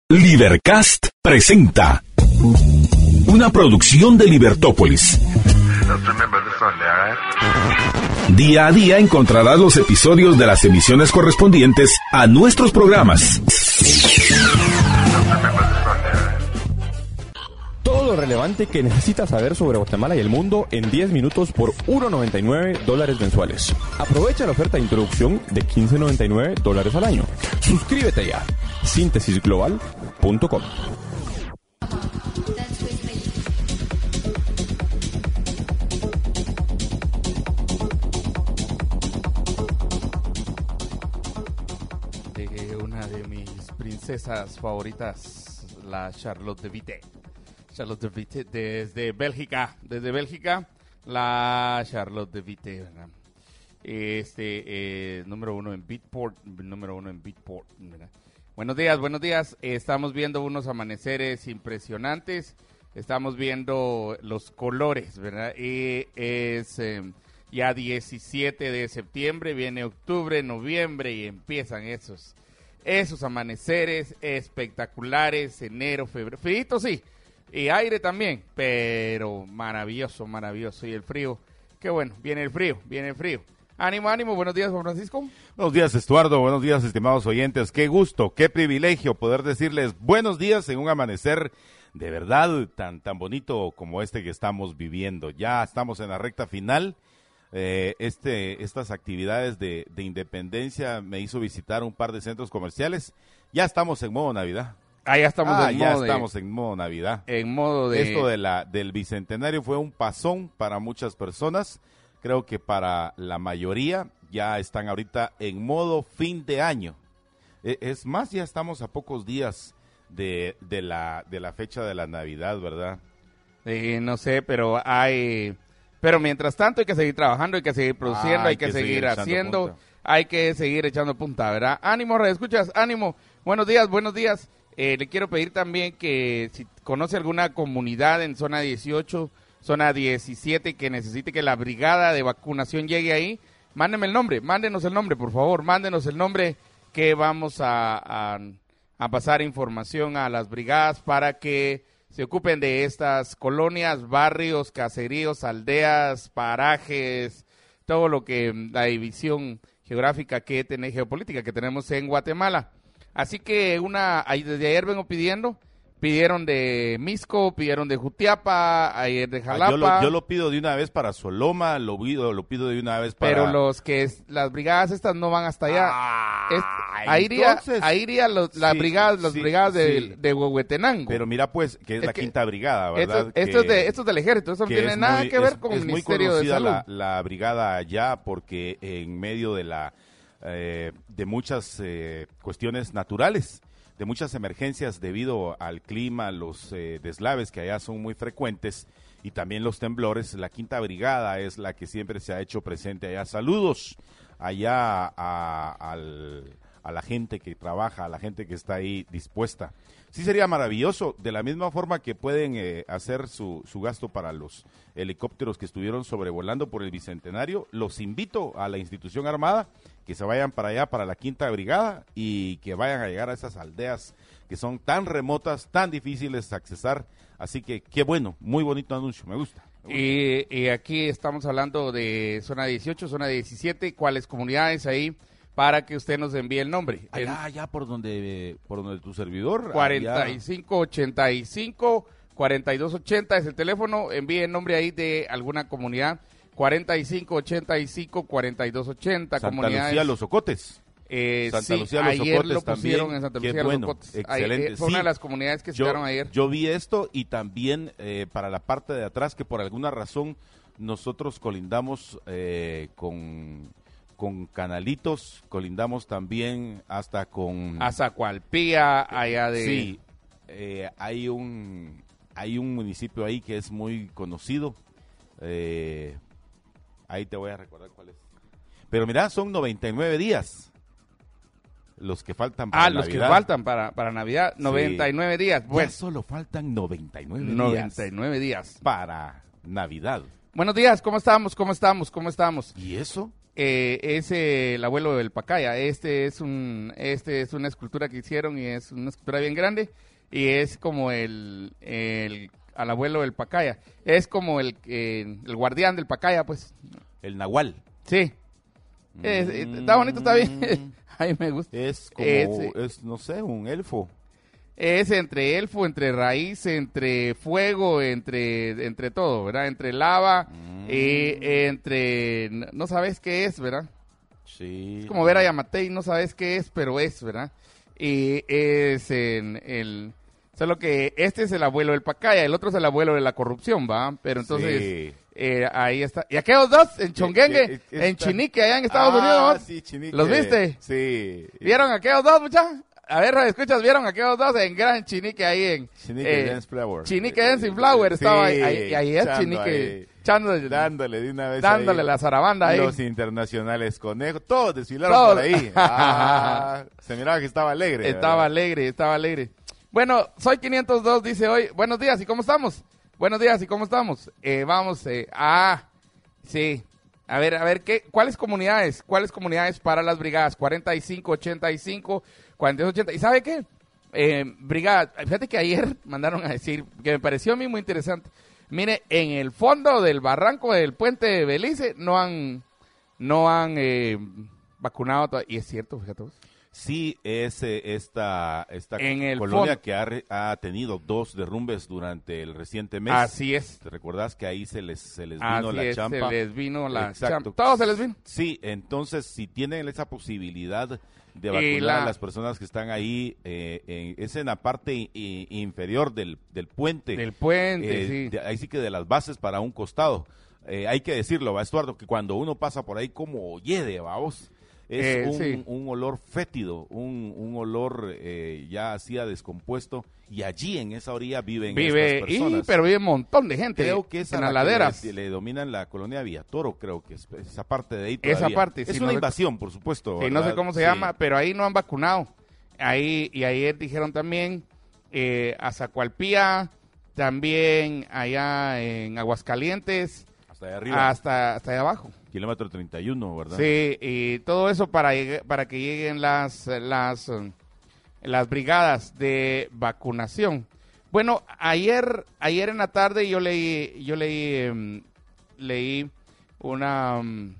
Libercast presenta una producción de Libertópolis. Día a día encontrarás los episodios de las emisiones correspondientes a nuestros programas. Todo lo relevante que necesitas saber sobre Guatemala y el mundo en 10 minutos por $1.99 mensuales. Aprovecha la oferta de introducción de $15.99 al año. Suscríbete ya. Síntesisglobal.com. De una de mis princesas favoritas, la Charlotte de Witte. Charlotte de Witte desde Bélgica, la Charlotte de Witte, ¿verdad? Número uno en Beatport, ¿verdad? Buenos días, estamos viendo unos amaneceres impresionantes, estamos viendo los colores, ¿verdad? Es ya 17 de septiembre, viene octubre, noviembre y empiezan esos amaneceres espectaculares, enero, febrero, frío sí, y aire también, pero maravilloso, y el frío, qué bueno, viene el frío. Ánimo, buenos días, Juan Francisco. Buenos días, Estuardo, buenos días, estimados oyentes, qué gusto, qué privilegio poder decirles buenos días en un amanecer de verdad tan bonito como este que estamos viviendo. Ya estamos en la recta final. Estas actividades de independencia me hizo visitar un par de centros comerciales. Ya estamos en modo Navidad. Ya estamos en modo Navidad. En modo de... Esto del Bicentenario fue un pasón para muchas personas. Creo que para la mayoría ya están ahorita en modo fin de año. Es más, ya estamos a pocos días de la fecha de la Navidad, ¿verdad? No sé, pero pero mientras tanto hay que seguir trabajando, hay que seguir produciendo, hay que seguir haciendo, punta. Hay que seguir echando punta, ¿verdad? Ánimo, escuchas, ánimo. Buenos días. Le quiero pedir también que si conoce alguna comunidad en zona 18, zona 17 que necesite que la brigada de vacunación llegue ahí, mándenos el nombre, por favor, mándenos el nombre que vamos a pasar información a las brigadas para que se ocupen de estas colonias, barrios, caseríos, aldeas, parajes, todo lo que la división geográfica geopolítica que tenemos en Guatemala. Así que desde ayer vengo pidieron de Misco, pidieron de Jutiapa, ayer de Jalapa. Yo lo pido de una vez para Soloma, lo pido de una vez para... Pero las brigadas estas no van hasta allá. Ahí iría las brigadas de Huehuetenango. Pero mira pues, que es la quinta brigada, ¿verdad? Esto es del ejército, eso no tiene nada que ver con el Ministerio de Salud. Es muy conocida la brigada allá porque en medio de muchas cuestiones naturales, de muchas emergencias debido al clima, los deslaves que allá son muy frecuentes y también los temblores, la quinta brigada es la que siempre se ha hecho presente allá. Saludos allá a la gente que trabaja, a la gente que está ahí dispuesta. Sí sería maravilloso, de la misma forma que pueden hacer su gasto para los helicópteros que estuvieron sobrevolando por el Bicentenario. Los invito a la institución armada que se vayan para allá, para la quinta brigada, y que vayan a llegar a esas aldeas que son tan remotas, tan difíciles de accesar. Así que qué bueno, muy bonito anuncio, me gusta. Y aquí estamos hablando de zona 18, zona 17, ¿cuáles comunidades ahí? Para que usted nos envíe el nombre. Allá por donde tu servidor. 4585-4280 es el teléfono. Envíe el nombre ahí de alguna comunidad. 4585-4280. Santa comunidades. Lucía, Los Ocotes. Santa Lucía, Los ayer Ocotes lo pusieron en Santa Lucía, Los Ocotes. Excelente. Fue una de las comunidades que citaron ayer. Yo vi esto y también para la parte de atrás, que por alguna razón nosotros colindamos con Canalitos, colindamos también hasta con... Azacualpía, allá de... Sí, hay un municipio ahí que es muy conocido, ahí te voy a recordar cuál es. Pero mira, son 99 días los que faltan para Navidad. Los que faltan para Navidad, 99 sí. días. Bueno, ya solo faltan 99 días para Navidad. Buenos días, ¿cómo estamos? ¿Y eso? es el abuelo del Pacaya. Este es una escultura que hicieron y es una escultura bien grande y es como al abuelo del Pacaya. Es como el guardián del Pacaya, pues. El Nahual. Sí. Está bonito, está bien. A mí me gusta. Es como, no sé, un elfo. Es entre elfo, entre raíz, entre fuego, entre todo, ¿verdad? Entre lava, entre... No sabes qué es, ¿verdad? Sí. Es como ver a Yamatei, no sabes qué es, pero es, ¿verdad? Y es solo que este es el abuelo del Pacaya, el otro es el abuelo de la corrupción, ¿va? Pero entonces... Sí. Ahí está. Y aquellos dos, en Chonguengue, en Chinique, allá en Estados Unidos. Sí, Chinique. ¿Los viste? Sí. ¿Vieron aquellos dos, muchachos? A ver, escuchas, ¿vieron aquellos dos en Gran Chinique ahí en... Chinique Dance Flower. Chinique Dancing Flower estaba sí, ahí es Chinique. Dándole de una vez dándole ahí, la zarabanda ahí. Los internacionales conejos, todos desfilaron por ahí. Se miraba que estaba alegre. Estaba alegre. Bueno, soy 502, dice hoy. Buenos días, ¿y cómo estamos? Buenos días, ¿y cómo estamos? Sí. A ver, ¿cuáles comunidades para las brigadas? 45, 85, 42, 80. ¿Y sabe qué? Brigada, fíjate que ayer mandaron a decir, que me pareció a mí muy interesante. Mire, en el fondo del barranco del puente de Belice no han vacunado todavía. Y es cierto, fíjate vos. Sí, es esta en colonia que ha tenido 2 derrumbes durante el reciente mes. Así es. ¿Te recordás que ahí se les vino la champa? Se les vino la champa. Todo se les vino. Sí, entonces si tienen esa posibilidad de vacunar a las personas que están ahí, es en la parte inferior del puente. Del puente, sí. Ahí sí que de las bases para un costado. Hay que decirlo, ¿va, Estuardo? Que cuando uno pasa por ahí como hiede, vamos. Es un olor fétido, un olor ya hacía descompuesto, y allí en esa orilla viven estas personas. Pero vive un montón de gente. Creo que es en las laderas. Le dominan la colonia Villatoro, creo que es esa parte de ahí todavía. Esa parte, es una invasión, por supuesto. Sí, no sé cómo se llama, pero ahí no han vacunado. Y ayer dijeron también a Zacualpía, también allá en Aguascalientes. Hasta allá arriba. Hasta allá abajo. Kilómetro 31, ¿verdad? Sí, y todo eso para que lleguen las brigadas de vacunación. Bueno, ayer en la tarde yo leí un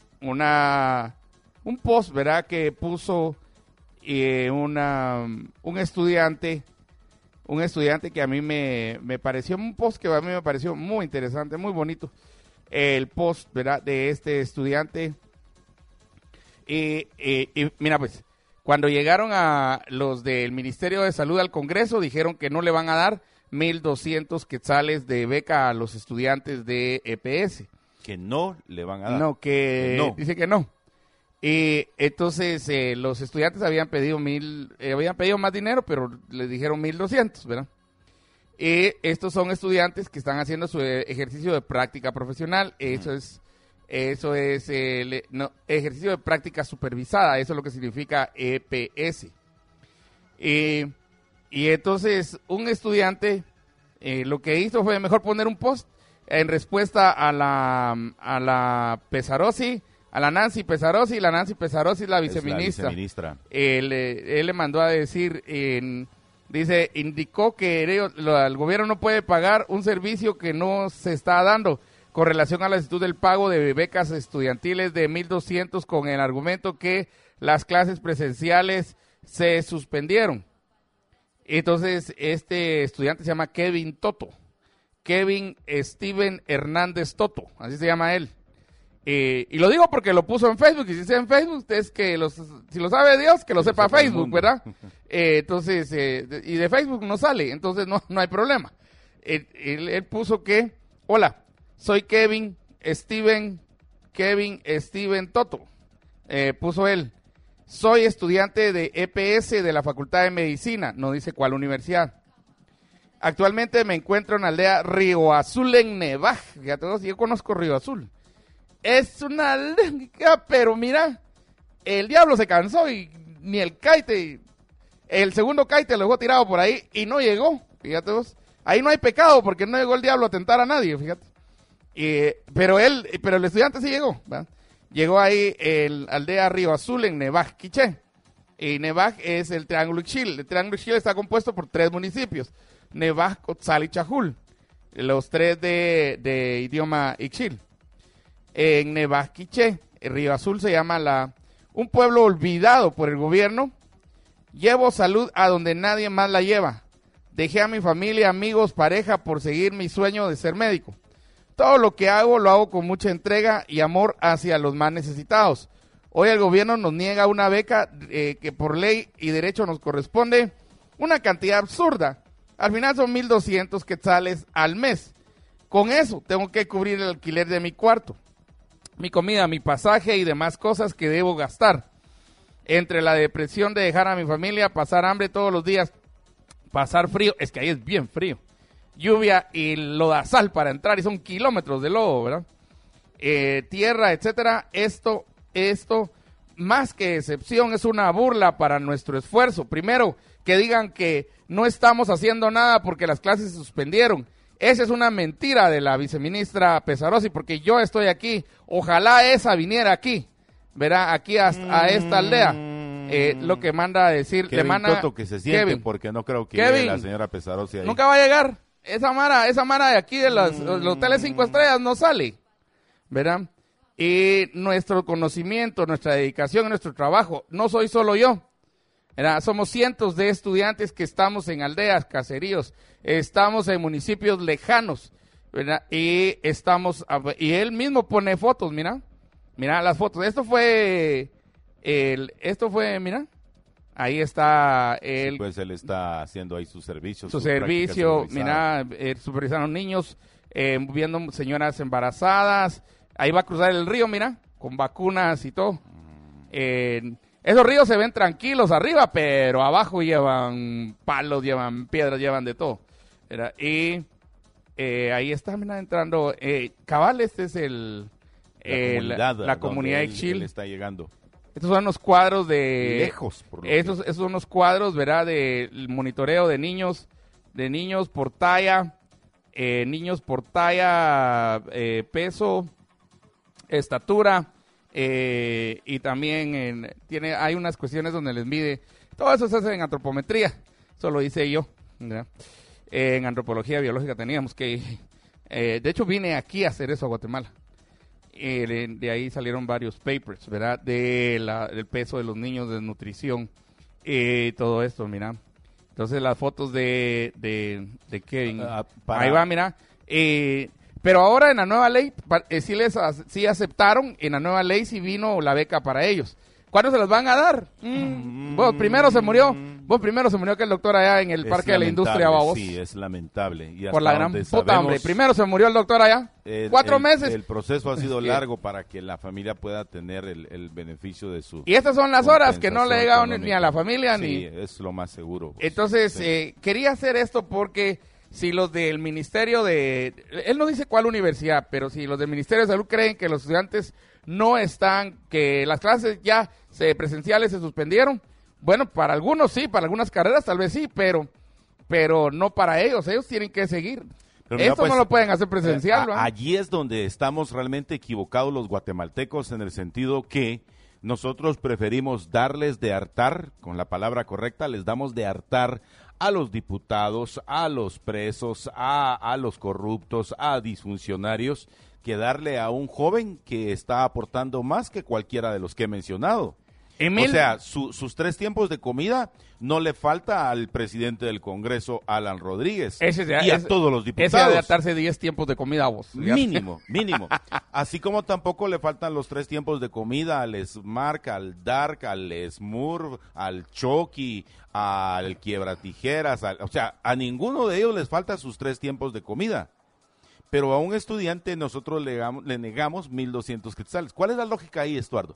post, ¿verdad? Que puso un estudiante que a mí me pareció un post que a mí me pareció muy interesante, muy bonito. El post, ¿verdad? De este estudiante. Y mira, pues, cuando llegaron a los del Ministerio de Salud al Congreso, dijeron que no le van a dar 1,200 quetzales de beca a los estudiantes de EPS. Que no le van a dar. No, dice que no. Y entonces los estudiantes habían pedido más dinero, pero les dijeron 1,200, ¿verdad? Y estos son estudiantes que están haciendo su ejercicio de práctica profesional. Eso es ejercicio de práctica supervisada. Eso es lo que significa EPS. Y entonces un estudiante lo que hizo fue mejor poner un post en respuesta a la Pesarosi, a la Nancy Pesarosi. La Nancy Pesarosi es la viceministra. Él le mandó a decir... Dice, indicó que el gobierno no puede pagar un servicio que no se está dando con relación a la solicitud del pago de becas estudiantiles de 1,200 con el argumento que las clases presenciales se suspendieron. Entonces, este estudiante se llama Kevin Steven Hernández Toto, así se llama él. Y lo digo porque lo puso en Facebook, y si está en Facebook, es que si lo sabe Dios, que lo sepa Facebook, ¿verdad? Entonces, y de Facebook no sale, entonces no hay problema. Él puso que, hola, soy Kevin Steven Toto, puso él, soy estudiante de EPS de la Facultad de Medicina, no dice cuál universidad. Actualmente me encuentro en la aldea Río Azul en Nevaj, fíjate, yo conozco Río Azul. Es una aldea, pero mira, el diablo se cansó y ni el segundo caite lo dejó tirado por ahí y no llegó, fíjate vos. Ahí no hay pecado porque no llegó el diablo a tentar a nadie, fíjate. Pero el estudiante sí llegó, ¿verdad? Llegó ahí el aldea Río Azul en Nevaj, Quiché. Y Nevaj es el Triángulo Ixchil. El Triángulo Ixchil está compuesto por 3 municipios: Nevaj, Cotzal y Chajul. Los 3 de idioma Ixchil. En Nevaj, Quiché, el Río Azul se llama un pueblo olvidado por el gobierno. Llevo salud a donde nadie más la lleva. Dejé a mi familia, amigos, pareja por seguir mi sueño de ser médico. Todo lo que hago lo hago con mucha entrega y amor hacia los más necesitados. Hoy el gobierno nos niega una beca que por ley y derecho nos corresponde, una cantidad absurda. Al final son 1,200 quetzales al mes. Con eso tengo que cubrir el alquiler de mi cuarto, mi comida, mi pasaje y demás cosas que debo gastar. Entre la depresión de dejar a mi familia, pasar hambre todos los días, pasar frío, es que ahí es bien frío, lluvia y lodazal para entrar, y son kilómetros de lodo, ¿verdad? Tierra, etcétera. Esto, más que excepción, es una burla para nuestro esfuerzo. Primero, que digan que no estamos haciendo nada porque las clases se suspendieron. Esa es una mentira de la viceministra Pesarosi, porque yo estoy aquí. Ojalá esa viniera aquí, ¿verdad? Aquí a esta aldea. Lo que manda a decir, Kevin le manda Toto que se siente, Kevin, porque no creo que llegue la señora Pesarosi ahí. Nunca va a llegar. Esa mara de aquí de los hoteles 5 estrellas no sale, ¿verdad? Y nuestro conocimiento, nuestra dedicación, nuestro trabajo, no soy solo yo, ¿verdad? Somos cientos de estudiantes que estamos en aldeas, caseríos, estamos en municipios lejanos, ¿verdad? Y él mismo pone fotos, mira las fotos. Esto fue, mira, ahí está él. Sí, pues él está haciendo ahí su servicio. Mira, supervisaron niños, viendo señoras embarazadas. Ahí va a cruzar el río, mira, con vacunas y todo. Esos ríos se ven tranquilos arriba, pero abajo llevan palos, llevan piedras, llevan de todo. Y ahí está, mira, entrando. Cabal, este es la comunidad Ixchil. Él está llegando. Estos son los cuadros de... Lejos, por lo esos son los cuadros, ¿verdad? Del monitoreo de niños por talla, peso, estatura, y también hay unas cuestiones donde les mide. Todo eso se hace en antropometría, eso lo hice yo, ¿verdad? En antropología biológica teníamos que... de hecho, vine aquí a hacer eso a Guatemala. De ahí salieron varios papers, ¿verdad? Del peso de los niños, de nutrición, todo esto, mira. Entonces las fotos de Kevin, ahí va, mira. Pero ahora en la nueva ley, sí aceptaron, en la nueva ley sí vino la beca para ellos. ¿Cuándo se las van a dar? Primero se murió aquel doctor allá en el Parque de la Industria, babos. Sí, es lamentable. Y por la gran puta hambre. Primero se murió el doctor allá. 4 meses. El proceso ha sido largo para que la familia pueda tener el beneficio de su... Y estas son las horas que no le llegaron ni a la familia ni... Sí, es lo más seguro. Pues. Entonces, quería hacer esto porque si los del Ministerio de... Él no dice cuál universidad, pero si los del Ministerio de Salud creen que los estudiantes no están, que las clases ya presenciales se suspendieron, bueno, para algunos sí, para algunas carreras tal vez sí, pero no para ellos tienen que seguir. Esto no lo pueden hacer presencial, ¿no? Allí es donde estamos realmente equivocados los guatemaltecos, en el sentido que nosotros preferimos darles de hartar, con la palabra correcta, les damos de hartar a los diputados, a los presos, a los corruptos, a disfuncionarios, que darle a un joven que está aportando más que cualquiera de los que he mencionado. O sea, sus 3 tiempos de comida no le falta al presidente del Congreso, Alan Rodríguez, y a todos los diputados. Ese de atarse 10 tiempos de comida a vos. Mínimo. Así como tampoco le faltan los 3 tiempos de comida al Smart, al Dark, al Smurf, al Chucky, al Quiebra-Tijeras, o sea, a ninguno de ellos les falta sus 3 tiempos de comida. Pero a un estudiante nosotros le negamos 1,200 quetzales. ¿Cuál es la lógica ahí, Estuardo?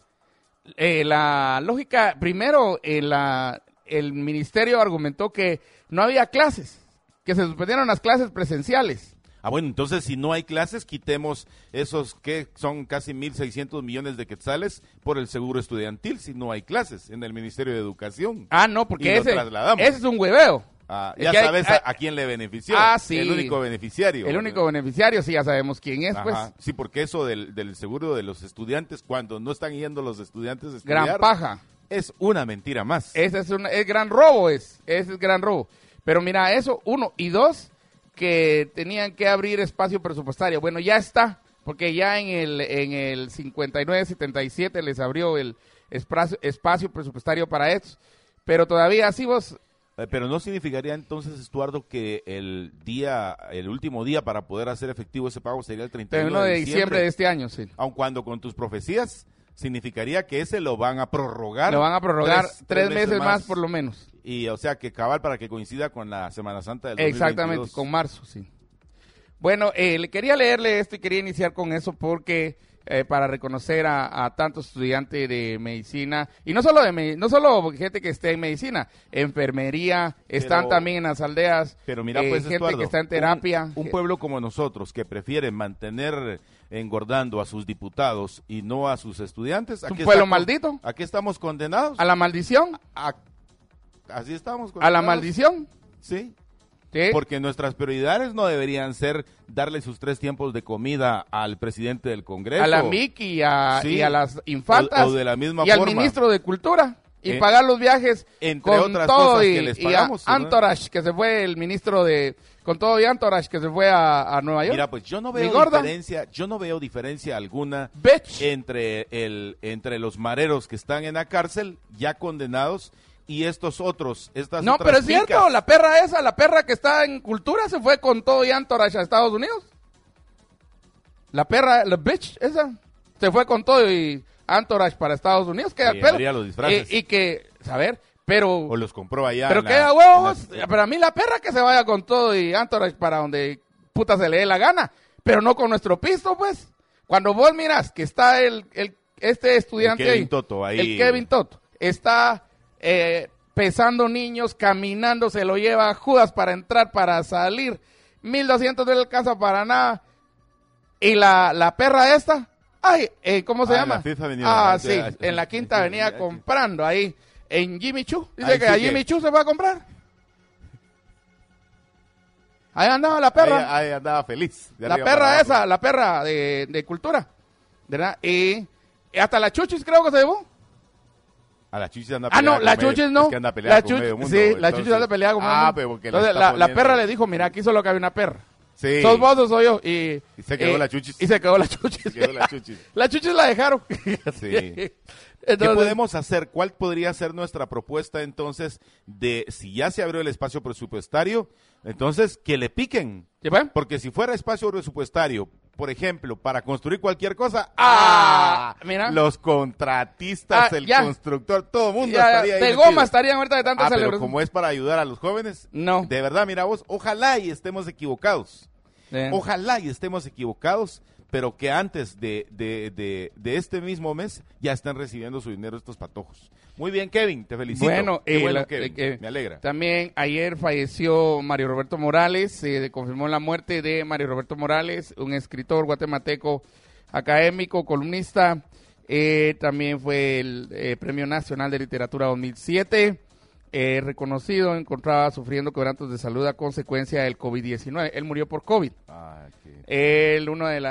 La lógica, primero, el ministerio argumentó que no había clases, que se suspendieron las clases presenciales. Bueno, entonces si no hay clases, quitemos esos que son casi 1,600 millones de quetzales por el seguro estudiantil, si no hay clases en el Ministerio de Educación. No, porque ese es un hueveo. Ya sabes a quién le benefició. Sí. El único beneficiario. El único beneficiario, sí, ya sabemos quién es, pues. Sí, porque eso del seguro de los estudiantes, cuando no están yendo los estudiantes a estudiar, gran paja. Es una mentira más. Ese es gran robo, ese es gran robo. Pero mira, eso, 1, y 2, que tenían que abrir espacio presupuestario. Bueno, ya está, porque ya en el 59-77 les abrió el espacio presupuestario para estos. Pero todavía así vos... Pero no significaría entonces, Estuardo, que el último día para poder hacer efectivo ese pago sería el 31 de diciembre de este año, sí. Aun cuando con tus profecías significaría que ese lo van a prorrogar. Lo van a prorogar tres meses más por lo menos. Y o sea que cabal para que coincida con la Semana Santa del 2022. Exactamente, con marzo, sí. Bueno, quería leerle esto y quería iniciar con eso porque para reconocer a tantos estudiantes de medicina, y no solo gente que esté en medicina, enfermería, están también en las aldeas, pero mira, pues, gente Estuardo, que está en terapia. Un pueblo como nosotros que prefiere mantener engordando a sus diputados y no a sus estudiantes. ¿Es un pueblo maldito? ¿A qué estamos condenados? ¿A la maldición? Así estamos condenados. ¿A la maldición? Sí. ¿Sí? Porque nuestras prioridades no deberían ser darle sus 3 tiempos de comida al presidente del Congreso. A la MIC y a las infantas. O de la misma y forma. al ministro de Cultura. Y pagar los viajes entre con otras todo cosas que les pagamos. Y a Antorach, que se fue el ministro con todo y Antorach, que se fue a Nueva York. Mira, pues yo no veo diferencia alguna entre los mareros que están en la cárcel, ya condenados, y estas otras No, pero es picas. cierto, la perra que está en Cultura se fue con todo y Antorach a Estados Unidos. La bitch esa, se fue con todo y Antorach para Estados Unidos. Los disfraces. Y que, saber, pero... O los compró allá. Pero queda huevos, pero a mí la perra que se vaya con todo y Antorach para donde puta se le dé la gana, pero no con nuestro pisto, pues. Cuando vos miras que está este estudiante el Kevin Toto ahí. El Kevin Toto, está... pesando niños, caminando, se lo lleva a Judas para entrar, para salir. 1,200 no le alcanza para nada. Y la perra esta, ¿cómo se llama? La Fifth Avenue. Sí, en la Quinta Avenida comprando ahí en Jimmy Choo. Dice que a Jimmy Choo se va a comprar. Ahí andaba la perra. Ahí andaba feliz. La perra esa, la perra de Cultura. ¿Verdad? Y hasta la Chuchis creo que se llevó. A la Chuchis anda peleada. No, la Chuchis no. Es que anda peleada con medio mundo. Sí, la Chuchis anda peleada con medio mundo. Pero porque entonces la perra le dijo, mira, aquí solo cabe una perra. Sí. ¿Sos vos o soy yo? Y se quedó la Chuchis. Y se quedó la Chuchis. La Chuchis la dejaron. Sí. Entonces, ¿qué podemos hacer? ¿Cuál podría ser nuestra propuesta entonces de si ya se abrió el espacio presupuestario, entonces que le piquen? ¿Sí, pues? Porque si fuera espacio presupuestario, por ejemplo, para construir cualquier cosa, mira. los contratistas, el constructor, todo el mundo estaría ahí de goma estarían ahorita de tanta celebración. Pero como es para ayudar a los jóvenes, no. De verdad, mira vos, ojalá y estemos equivocados. Ojalá y estemos equivocados, pero que antes de este mismo mes ya están recibiendo su dinero estos patojos. Muy bien, Kevin, te felicito. Bueno, Kevin, me alegra. También ayer falleció Mario Roberto Morales, se confirmó la muerte de Mario Roberto Morales, un escritor guatemalteco, académico, columnista, también fue el Premio Nacional de Literatura 2007, reconocido, encontraba sufriendo quebrantos de salud a consecuencia del COVID-19. Él murió por COVID. Él, uno de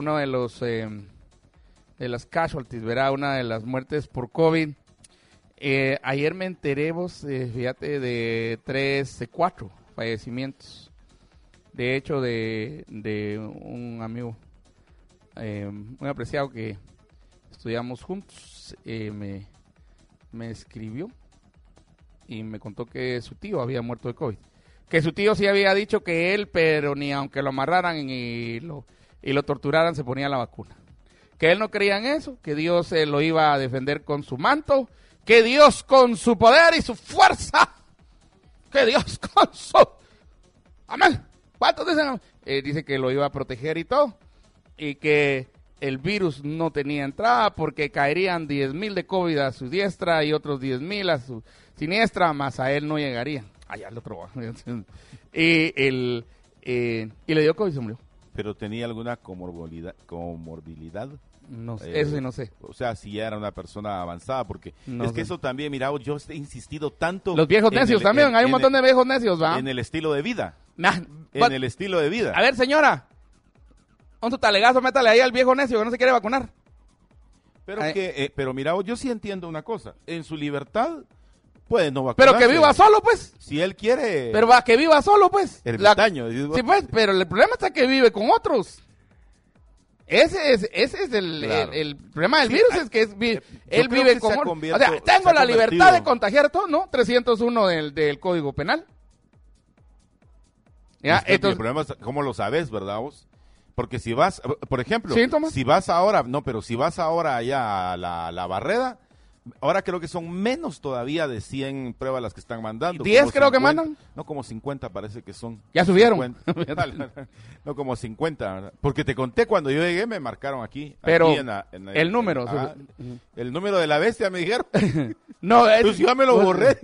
las casualties, ¿verdad? Una de las muertes por COVID. Ayer me enteré, fíjate, de 4 fallecimientos. De hecho, de un amigo, muy apreciado que estudiamos juntos, me escribió y me contó que su tío había muerto de COVID. Que su tío sí había dicho que él, pero ni aunque lo amarraran y lo torturaran, se ponía la vacuna. Que él no creía en eso, que Dios lo iba a defender con su manto, que Dios con su poder y su fuerza, que Dios con su... Amén. ¿Cuántos dicen? Dice que lo iba a proteger y todo, y que el virus no tenía entrada porque caerían 10,000 de COVID a su diestra y otros 10,000 a su siniestra, más a él no llegaría. Allá el otro. Y le dio COVID y se murió. ¿Pero tenía alguna comorbilidad? No sé, eso sí no sé. O sea, si ya era una persona avanzada, porque no es sé. que eso también, mira, yo he insistido tanto. Los viejos necios también, hay un montón de viejos necios, ¿va? En el estilo de vida. En el estilo de vida. A ver, señora, un su talegazo, métale ahí al viejo necio que no se quiere vacunar. Pero mira, yo sí entiendo una cosa. En su libertad puede no vacunarse. Pero que viva solo, pues. Si él quiere. Pero va, que viva solo, pues. Ermitaño. Sí, pues, pero el problema está que vive con otros. Ese es el problema del virus, es que él vive con otros. O sea, tengo la libertad de contagiar todo, ¿no? 301 del Código Penal. ¿Ya? Entonces, el problema es cómo lo sabes, ¿verdad vos? Porque si vas, por ejemplo, si vas ahora allá a la Barreda, ahora creo que son menos todavía de 100 pruebas las que están mandando. 10 creo que mandan. No, como 50 parece que son. Ya subieron. No, como 50, ¿verdad? Porque te conté cuando yo llegué, me marcaron aquí. Pero aquí el número. El número de la bestia me dijeron. No, pues yo ya me lo borré.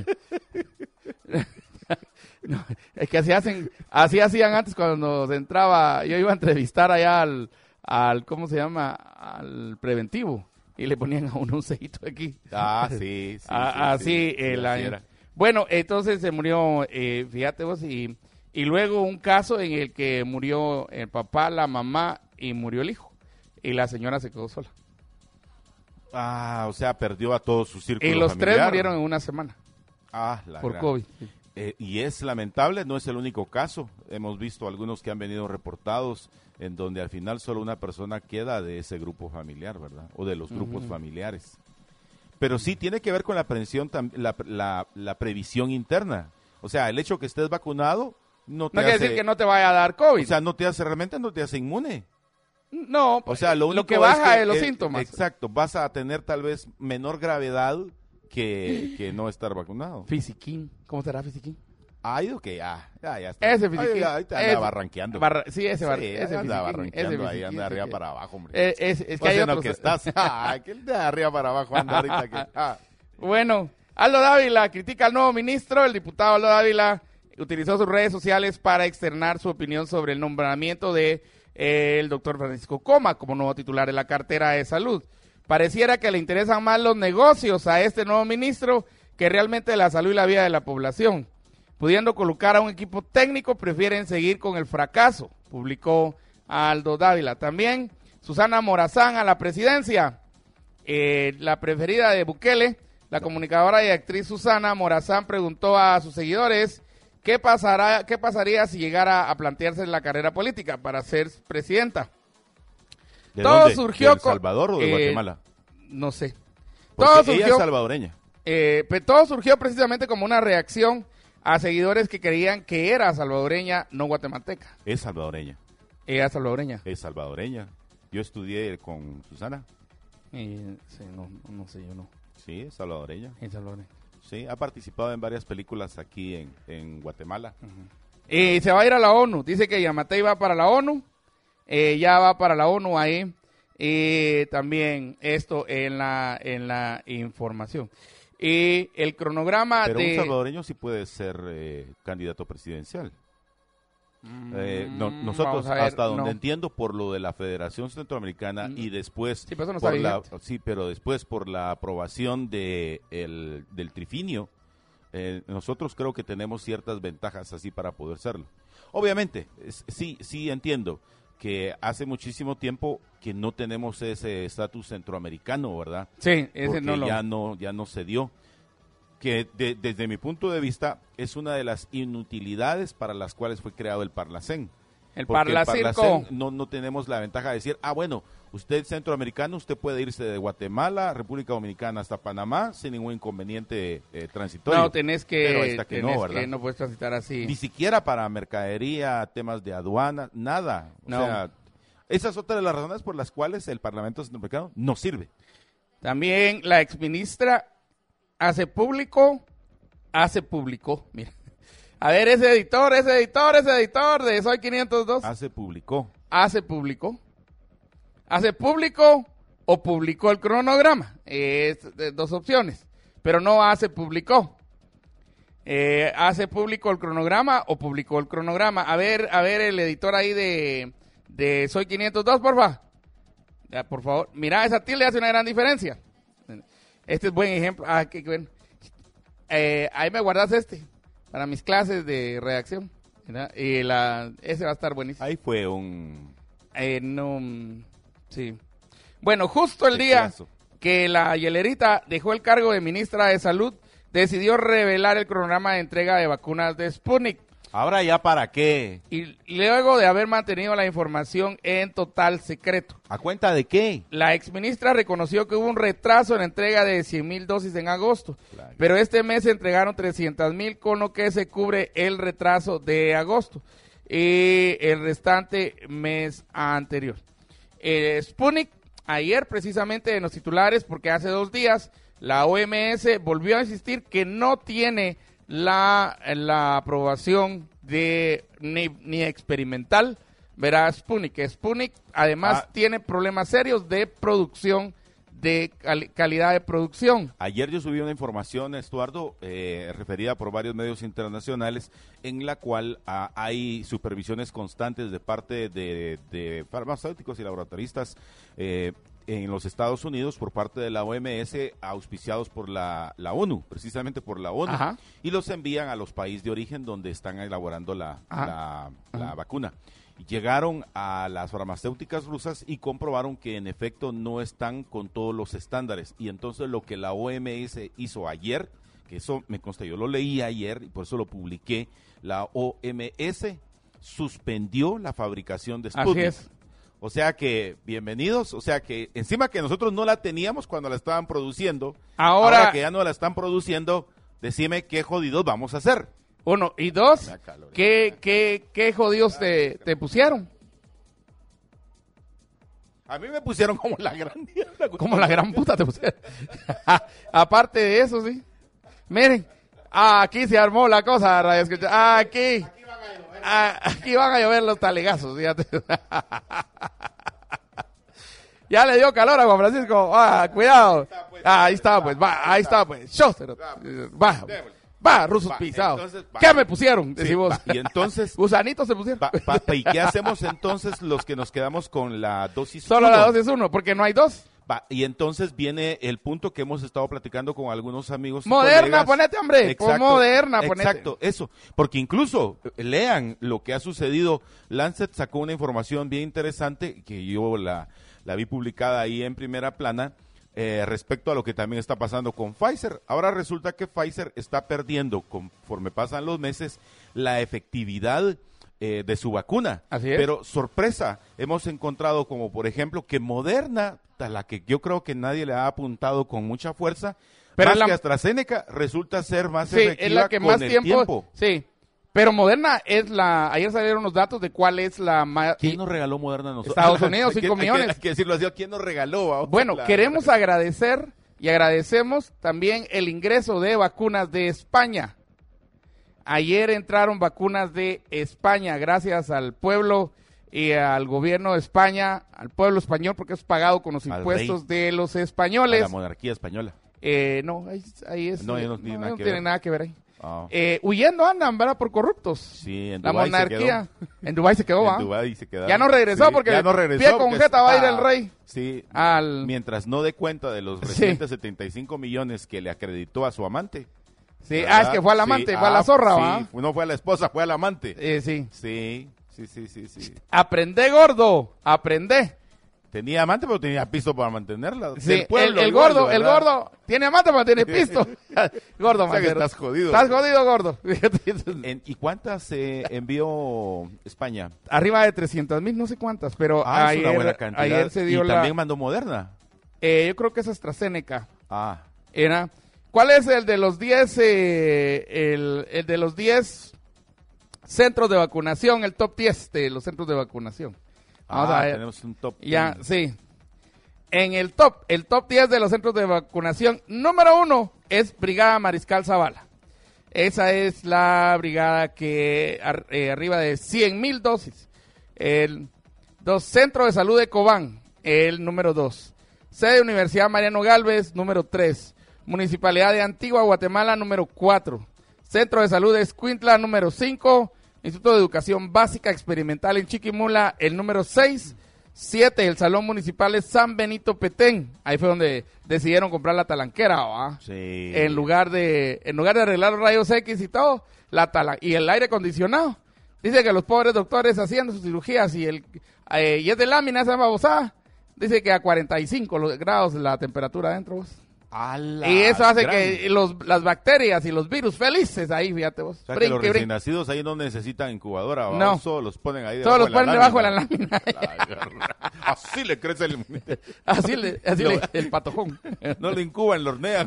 No, es que así hacían antes cuando se entraba, yo iba a entrevistar allá al ¿cómo se llama? Al preventivo, y le ponían a uno un sellito aquí. Sí. Así el año. Bueno, entonces se murió, fíjate vos, y luego un caso en el que murió el papá, la mamá, y murió el hijo, y la señora se quedó sola. O sea, perdió a todos sus círculos y los familiar. 3 murieron en una semana. Por COVID. Y es lamentable, no es el único caso. Hemos visto algunos que han venido reportados en donde al final solo una persona queda de ese grupo familiar, ¿verdad? O de los grupos familiares. Pero sí tiene que ver con la prevención, la previsión interna. O sea, el hecho que estés vacunado no quiere decir que no te vaya a dar COVID. O sea, no te hace inmune. No, o sea, lo que baja es los síntomas. Exacto, vas a tener tal vez menor gravedad que no estar vacunado. Fisiquín, ¿cómo será Fisiquín? Ya está. Ese Fisiquín. Ahí te andaba rankeando. Ese andaba rankeando, ahí anda de arriba para abajo, hombre. Es que hay otros. Que estás. Que de arriba para abajo anda ahorita. Bueno, Aldo Dávila critica al nuevo ministro. El diputado Aldo Dávila utilizó sus redes sociales para externar su opinión sobre el nombramiento de el doctor Francisco Coma como nuevo titular de la cartera de salud. Pareciera que le interesan más los negocios a este nuevo ministro que realmente la salud y la vida de la población. Pudiendo colocar a un equipo técnico, prefieren seguir con el fracaso, publicó Aldo Dávila. También Susana Morazán a la presidencia, la preferida de Bukele, la comunicadora y actriz Susana Morazán preguntó a sus seguidores qué pasaría si llegara a plantearse en la carrera política para ser presidenta. ¿De todo dónde? surgió ¿De El Salvador o de Guatemala? No sé. Porque Todo surgió, ella es salvadoreña. Todo surgió precisamente como una reacción a seguidores que creían que era salvadoreña, no guatemalteca. Es salvadoreña. Ella es salvadoreña. Es salvadoreña. Yo estudié con Susana. Sí, no sé, yo no. Sí, es salvadoreña. Es salvadoreña. Sí, ha participado en varias películas aquí en Guatemala. Se va a ir a la ONU. Dice que Yamatei va para la ONU. Ya va para la ONU ahí. También esto en la información. Y el cronograma pero un salvadoreño sí puede ser candidato presidencial. Nosotros, hasta donde entiendo, por lo de la Federación Centroamericana y después pero después por la aprobación del trifinio, nosotros creo que tenemos ciertas ventajas así para poder serlo. Obviamente, sí entiendo que hace muchísimo tiempo que no tenemos ese estatus centroamericano, ¿verdad? Sí, ese porque ya no se dio. Que desde mi punto de vista es una de las inutilidades para las cuales fue creado el Parlacén. El Parlacén no tenemos la ventaja de decir, bueno, usted centroamericano, usted puede irse de Guatemala, República Dominicana hasta Panamá sin ningún inconveniente transitorio. No, pero esta que no, ¿verdad? No puedes transitar así. Ni siquiera para mercadería, temas de aduana, nada. O sea, esa es otra de las razones por las cuales el Parlamento Centroamericano no sirve. También la exministra hace público, mira. A ver, ese editor de Soy 502. Hace público o publicó el cronograma. Es dos opciones, pero no hace público. Hace público el cronograma o publicó el cronograma. A ver el editor ahí de Soy 502, porfa. Ya, por favor, mira, esa tilde hace una gran diferencia. Este es buen ejemplo. Qué bueno. Ahí me guardas para mis clases de redacción. ¿Verdad? Y ese va a estar buenísimo. Ahí fue un... sí. Bueno, justo el día que la hielerita dejó el cargo de ministra de Salud, decidió revelar el cronograma de entrega de vacunas de Sputnik. ¿Ahora ya para qué? Y luego de haber mantenido la información en total secreto. ¿A cuenta de qué? La exministra reconoció que hubo un retraso en la entrega de 100,000 dosis en agosto, claro. Pero este mes se entregaron 300,000, con lo que se cubre el retraso de agosto y el restante mes anterior. Sputnik, ayer precisamente en los titulares, porque hace 2 días la OMS volvió a insistir que no tiene la aprobación de ni experimental, verá Sputnik. Sputnik además tiene problemas serios de producción, de calidad de producción. Ayer yo subí una información, Estuardo, referida por varios medios internacionales, en la cual hay supervisiones constantes de parte de farmacéuticos y laboratoristas en los Estados Unidos por parte de la OMS, auspiciados por la ONU, precisamente por la ONU, ajá, y los envían a los países de origen donde están elaborando la vacuna. Llegaron a las farmacéuticas rusas y comprobaron que en efecto no están con todos los estándares, y entonces lo que la OMS hizo ayer, que eso me consta, yo lo leí ayer y por eso lo publiqué, la OMS suspendió la fabricación de Sputnik. Así es. O sea que, bienvenidos, o sea que encima que nosotros no la teníamos cuando la estaban produciendo, ahora que ya no la están produciendo, decime qué jodidos vamos a hacer. 1 y 2, ¿qué jodidos te pusieron? A mí me pusieron como la gran mierda. Como la gran puta te pusieron. Aparte de eso, sí. Miren, aquí se armó la cosa, radio escucha. Aquí van a llover los talegazos, fíjate. Ya le dio calor a Juan Francisco. Cuidado. Ahí está, pues. Ahí está, pues. Va, rusos pisados. Entonces, ¿qué me pusieron? Decimos. Sí, y entonces... Gusanitos se pusieron. ¿Y qué hacemos entonces los que nos quedamos con la dosis 1? Solo la dosis 1, porque no hay 2. Y entonces viene el punto que hemos estado platicando con algunos amigos. Moderna, ponete, hombre. Exacto, Moderna, ponete. Exacto, eso. Porque incluso, lean lo que ha sucedido. Lancet sacó una información bien interesante, que yo la vi publicada ahí en primera plana, respecto a lo que también está pasando con Pfizer. Ahora resulta que Pfizer está perdiendo, conforme pasan los meses, la efectividad de su vacuna. Así es. Pero sorpresa, hemos encontrado como por ejemplo que Moderna, a la que yo creo que nadie le ha apuntado con mucha fuerza, pero más que AstraZeneca, resulta ser más efectiva es la que con más el tiempo. Sí, pero Moderna es ayer salieron los datos de cuál es la más... ¿Quién nos regaló Moderna a nosotros? Estados Unidos, 5 millones. Hay que decirlo así, ¿quién nos regaló? Bueno, queremos agradecer y agradecemos también el ingreso de vacunas de España. Ayer entraron vacunas de España, gracias al pueblo y al gobierno de España, al pueblo español, porque es pagado con los impuestos de los españoles. A la monarquía española. No, ahí es. No tiene nada que ver ahí. Huyendo andan, ¿verdad? Por corruptos. Sí, en la Dubái monarquía. se quedó. En Dubái se quedó, ¿va? En Dubái se quedó. Ya no regresó porque ya no regresó pie con jeta va a ir el rey. Sí, mientras no dé cuenta de los recientes 75 millones que le acreditó a su amante. Sí, es que fue al amante, fue a la zorra, ¿va? Sí, no fue a la esposa, fue al amante. Sí. Sí. Aprende, gordo, aprende. Tenía amante, pero tenía pisto para mantenerla. Sí, el gordo tiene amante, pero tiene pisto. Gordo, o sea que estás jodido. Estás jodido, gordo. ¿Y cuántas envió España? Arriba de 300,000, no sé cuántas, pero es una buena cantidad. Ayer se dio también mandó Moderna. Yo creo que es AstraZeneca. Era. ¿Cuál es el de los 10 el de los 10 centros de vacunación, el top 10 de los centros de vacunación? Vamos a ver. Tenemos un top 10. Ya, sí. En el top 10 de los centros de vacunación, número 1 es Brigada Mariscal Zavala. Esa es la brigada que arriba de 100,000 dosis. El Centro de Salud de Cobán, el número 2. Sede Universidad Mariano Gálvez, número 3. Municipalidad de Antigua Guatemala, número 4. Centro de Salud de Escuintla, número 5. Instituto de Educación Básica Experimental en Chiquimula, el número 6. 7, el Salón Municipal de San Benito Petén. Ahí fue donde decidieron comprar la talanquera, ¿va? Sí. En lugar de arreglar los rayos X y todo, y el aire acondicionado. Dice que los pobres doctores haciendo sus cirugías y es de lámina esa babosada. Dice que a 45 grados la temperatura adentro, vos. Y eso hace que las bacterias y los virus felices ahí, fíjate vos. O sea, que los recién nacidos ahí no necesitan incubadora, ¿va? No. Solo los ponen ahí debajo de la lámina. Así le crece el... así el patojón. No lo incuban, lo hornean.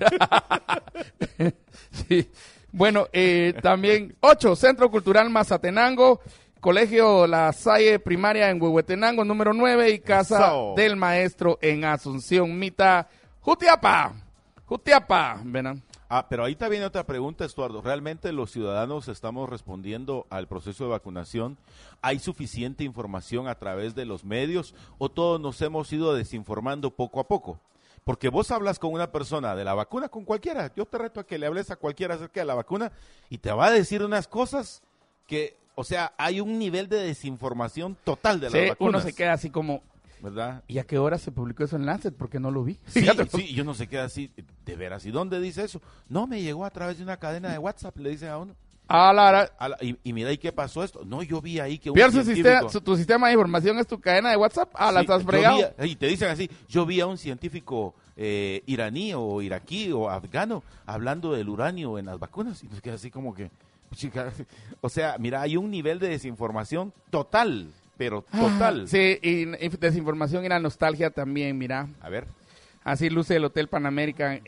Sí. Bueno, también 8, Centro Cultural Mazatenango, Colegio La Salle Primaria en Huehuetenango, número 9, y Casa del Maestro en Asunción, Mita, Jutiapa, ven. Pero ahí también otra pregunta, Estuardo. ¿Realmente los ciudadanos estamos respondiendo al proceso de vacunación? ¿Hay suficiente información a través de los medios o todos nos hemos ido desinformando poco a poco? Porque vos hablas con una persona de la vacuna, con cualquiera. Yo te reto a que le hables a cualquiera acerca de la vacuna y te va a decir unas cosas que, o sea, hay un nivel de desinformación total de las vacunas. Uno se queda así como... ¿Verdad? ¿Y a qué hora se publicó eso en Lancet? Porque no lo vi. Sí, yo no se queda así, de veras. ¿Y dónde dice eso? No, me llegó a través de una cadena de WhatsApp, le dicen a uno. Y mira, ¿y qué pasó esto? No, yo vi ahí que un científico... tu sistema de información es tu cadena de WhatsApp. La estás fregado. Y te dicen así, yo vi a un científico iraní o iraquí o afgano hablando del uranio en las vacunas. Y nos queda así como que... O sea, mira, hay un nivel de desinformación total. Pero total. Sí, y desinformación y la nostalgia también, mira. A ver. Así luce el Hotel Pan American.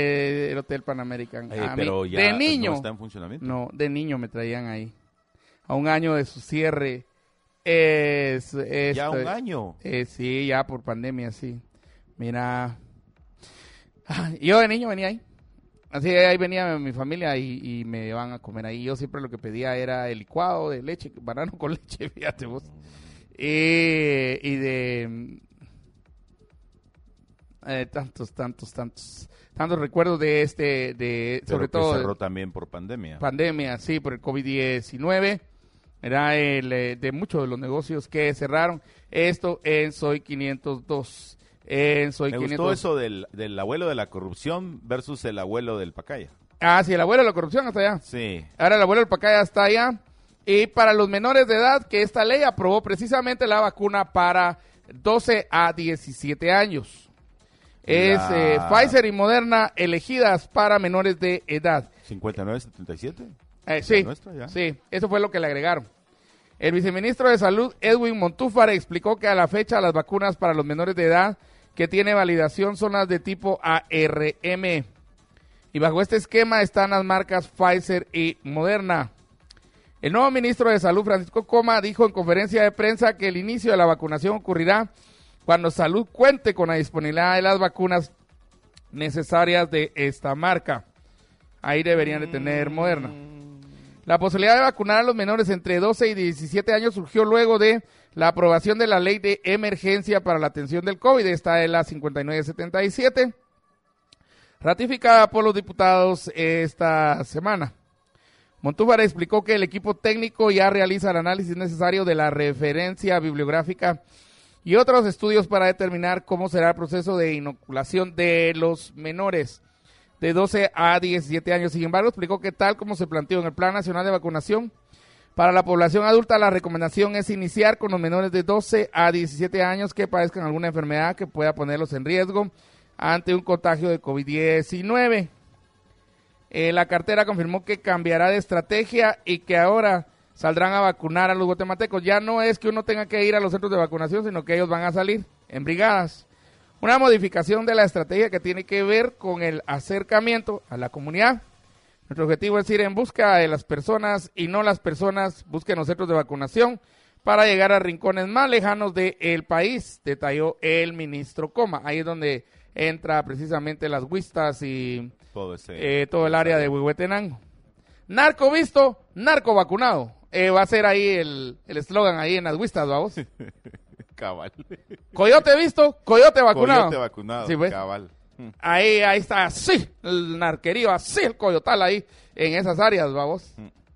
Pero ya de niño, no está en funcionamiento. No, de niño me traían ahí. A un año de su cierre. ¿Ya un año? Sí, ya por pandemia, sí. Mira. Yo de niño venía ahí. Así ahí venía mi familia y me iban a comer ahí. Yo siempre lo que pedía era el licuado de leche, banano con leche, fíjate vos. Y de tantos recuerdos de sobre todo cerró también por pandemia. Pandemia, sí, por el COVID-19. Era de muchos de los negocios que cerraron. Esto en Soy 502. Me gustó eso del abuelo de la corrupción versus el abuelo del pacaya. Sí, el abuelo de la corrupción hasta allá. Sí. Ahora el abuelo del pacaya está allá. Y para los menores de edad, que esta ley aprobó precisamente la vacuna para 12 a 17 años. Es Pfizer y Moderna elegidas para menores de edad. ¿59-77? Sí, sí, eso fue lo que le agregaron. El viceministro de Salud, Edwin Montúfar, explicó que a la fecha las vacunas para los menores de edad que tiene validación son las de tipo ARM. Y bajo este esquema están las marcas Pfizer y Moderna. El nuevo ministro de Salud, Francisco Coma, dijo en conferencia de prensa que el inicio de la vacunación ocurrirá cuando Salud cuente con la disponibilidad de las vacunas necesarias de esta marca. Ahí deberían de tener Moderna. La posibilidad de vacunar a los menores entre 12 y 17 años surgió luego de la aprobación de la ley de emergencia para la atención del COVID. Esta es la 5977, ratificada por los diputados esta semana. Montúfar explicó que el equipo técnico ya realiza el análisis necesario de la referencia bibliográfica y otros estudios para determinar cómo será el proceso de inoculación de los menores de 12 a 17 años. Sin embargo, explicó que tal como se planteó en el Plan Nacional de Vacunación para la población adulta, la recomendación es iniciar con los menores de 12 a 17 años que padezcan alguna enfermedad que pueda ponerlos en riesgo ante un contagio de COVID-19. La cartera confirmó que cambiará de estrategia y que ahora saldrán a vacunar a los guatemaltecos. Ya no es que uno tenga que ir a los centros de vacunación, sino que ellos van a salir en brigadas. Una modificación de la estrategia que tiene que ver con el acercamiento a la comunidad. Nuestro objetivo es ir en busca de las personas y no las personas busquen los centros de vacunación para llegar a rincones más lejanos del país, detalló el ministro Coma. Ahí es donde entra precisamente las huistas y todo el área de Huehuetenango. Narco visto, narco vacunado. Va a ser ahí el eslogan ahí en las huistas, vamos. Cabal. Coyote visto, coyote vacunado. Coyote vacunado, sí, pues. cabal. Ahí está, así, el narquerío, así el coyotal ahí, en esas áreas, vamos. Bueno.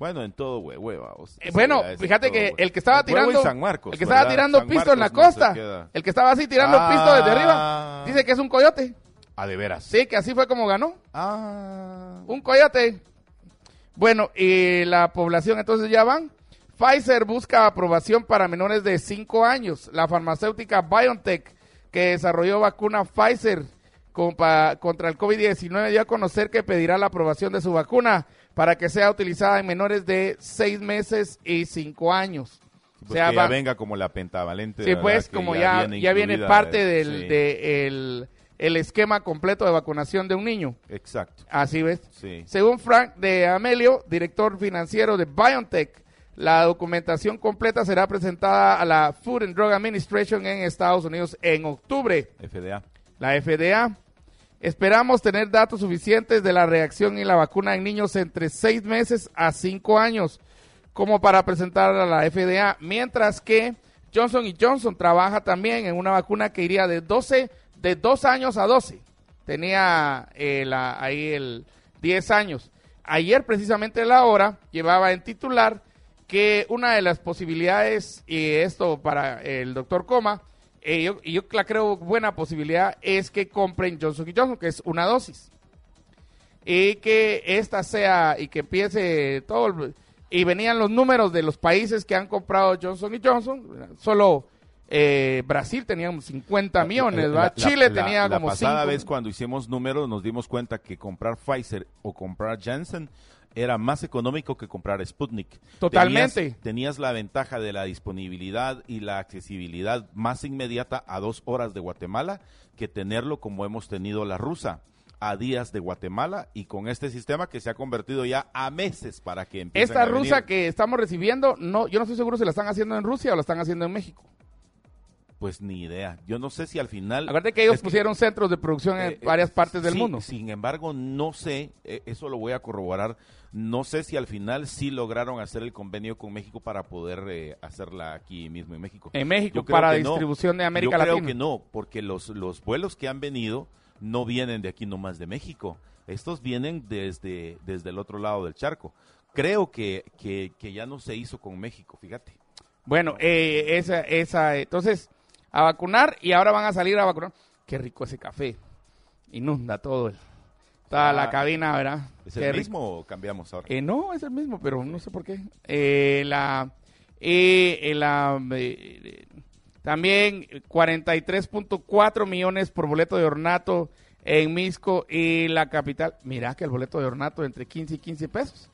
Bueno, en todo hueva. Bueno, fíjate que el que estaba tirando, San Marcos, el que estaba tirando San pisto en la Marcos costa, el que estaba así tirando pisto desde arriba, dice que es un coyote. ¿De veras? Sí, que así fue como ganó. Un coyote. Bueno, y la población entonces ya van. Pfizer busca aprobación para menores de 5 años. La farmacéutica BioNTech, que desarrolló vacuna Pfizer contra el COVID-19, dio a conocer que pedirá la aprobación de su vacuna para que sea utilizada en menores de 6 meses y 5 años. O sea, que ya venga como la pentavalente. Sí, pues, como ya viene parte del el esquema completo de vacunación de un niño. Exacto. Así ves. Sí. Según Frank de Amelio, director financiero de BioNTech, la documentación completa será presentada a la Food and Drug Administration en Estados Unidos en octubre. FDA. La FDA. Esperamos tener datos suficientes de la reacción y la vacuna en niños entre 6 meses a 5 años como para presentar a la FDA, mientras que Johnson & Johnson trabaja también en una vacuna que iría de 2 años a 12. Tenía ahí el 10 años. Ayer precisamente La Hora llevaba en titular que una de las posibilidades, y esto para el doctor Coma, yo la creo buena posibilidad, es que compren Johnson & Johnson, que es una dosis. Y que esta sea, y que empiece todo, y venían los números de los países que han comprado Johnson & Johnson, solo Brasil tenía 50 millones, Chile tenía como 5. La pasada vez cuando hicimos números nos dimos cuenta que comprar Pfizer o comprar Janssen era más económico que comprar Sputnik. Totalmente. Tenías la ventaja de la disponibilidad y la accesibilidad más inmediata a 2 horas de Guatemala que tenerlo como hemos tenido la rusa, a días de Guatemala, y con este sistema que se ha convertido ya a meses para que empiecen Esta a venir. rusa que estamos recibiendo, yo no estoy seguro si la están haciendo en Rusia o la están haciendo en México. Pues ni idea. Yo no sé si al final... Acuérdate que ellos pusieron centros de producción en varias partes del mundo. Sin embargo, no sé, eso lo voy a corroborar, no sé si al final sí lograron hacer el convenio con México para poder hacerla aquí mismo en México. En México, para distribución de América Latina. Yo creo que no, porque los vuelos que han venido no vienen de aquí nomás de México. Estos vienen desde el otro lado del charco. Creo que ya no se hizo con México, fíjate. Bueno, entonces... a vacunar, y ahora van a salir a vacunar. Qué rico ese café. Inunda todo toda la cabina, ¿verdad? ¿Es el mismo o cambiamos ahora? No, es el mismo, pero no sé por qué. También 43.4 millones por boleto de ornato en Misco y la capital. Mira que el boleto de ornato entre 15 y 15 pesos.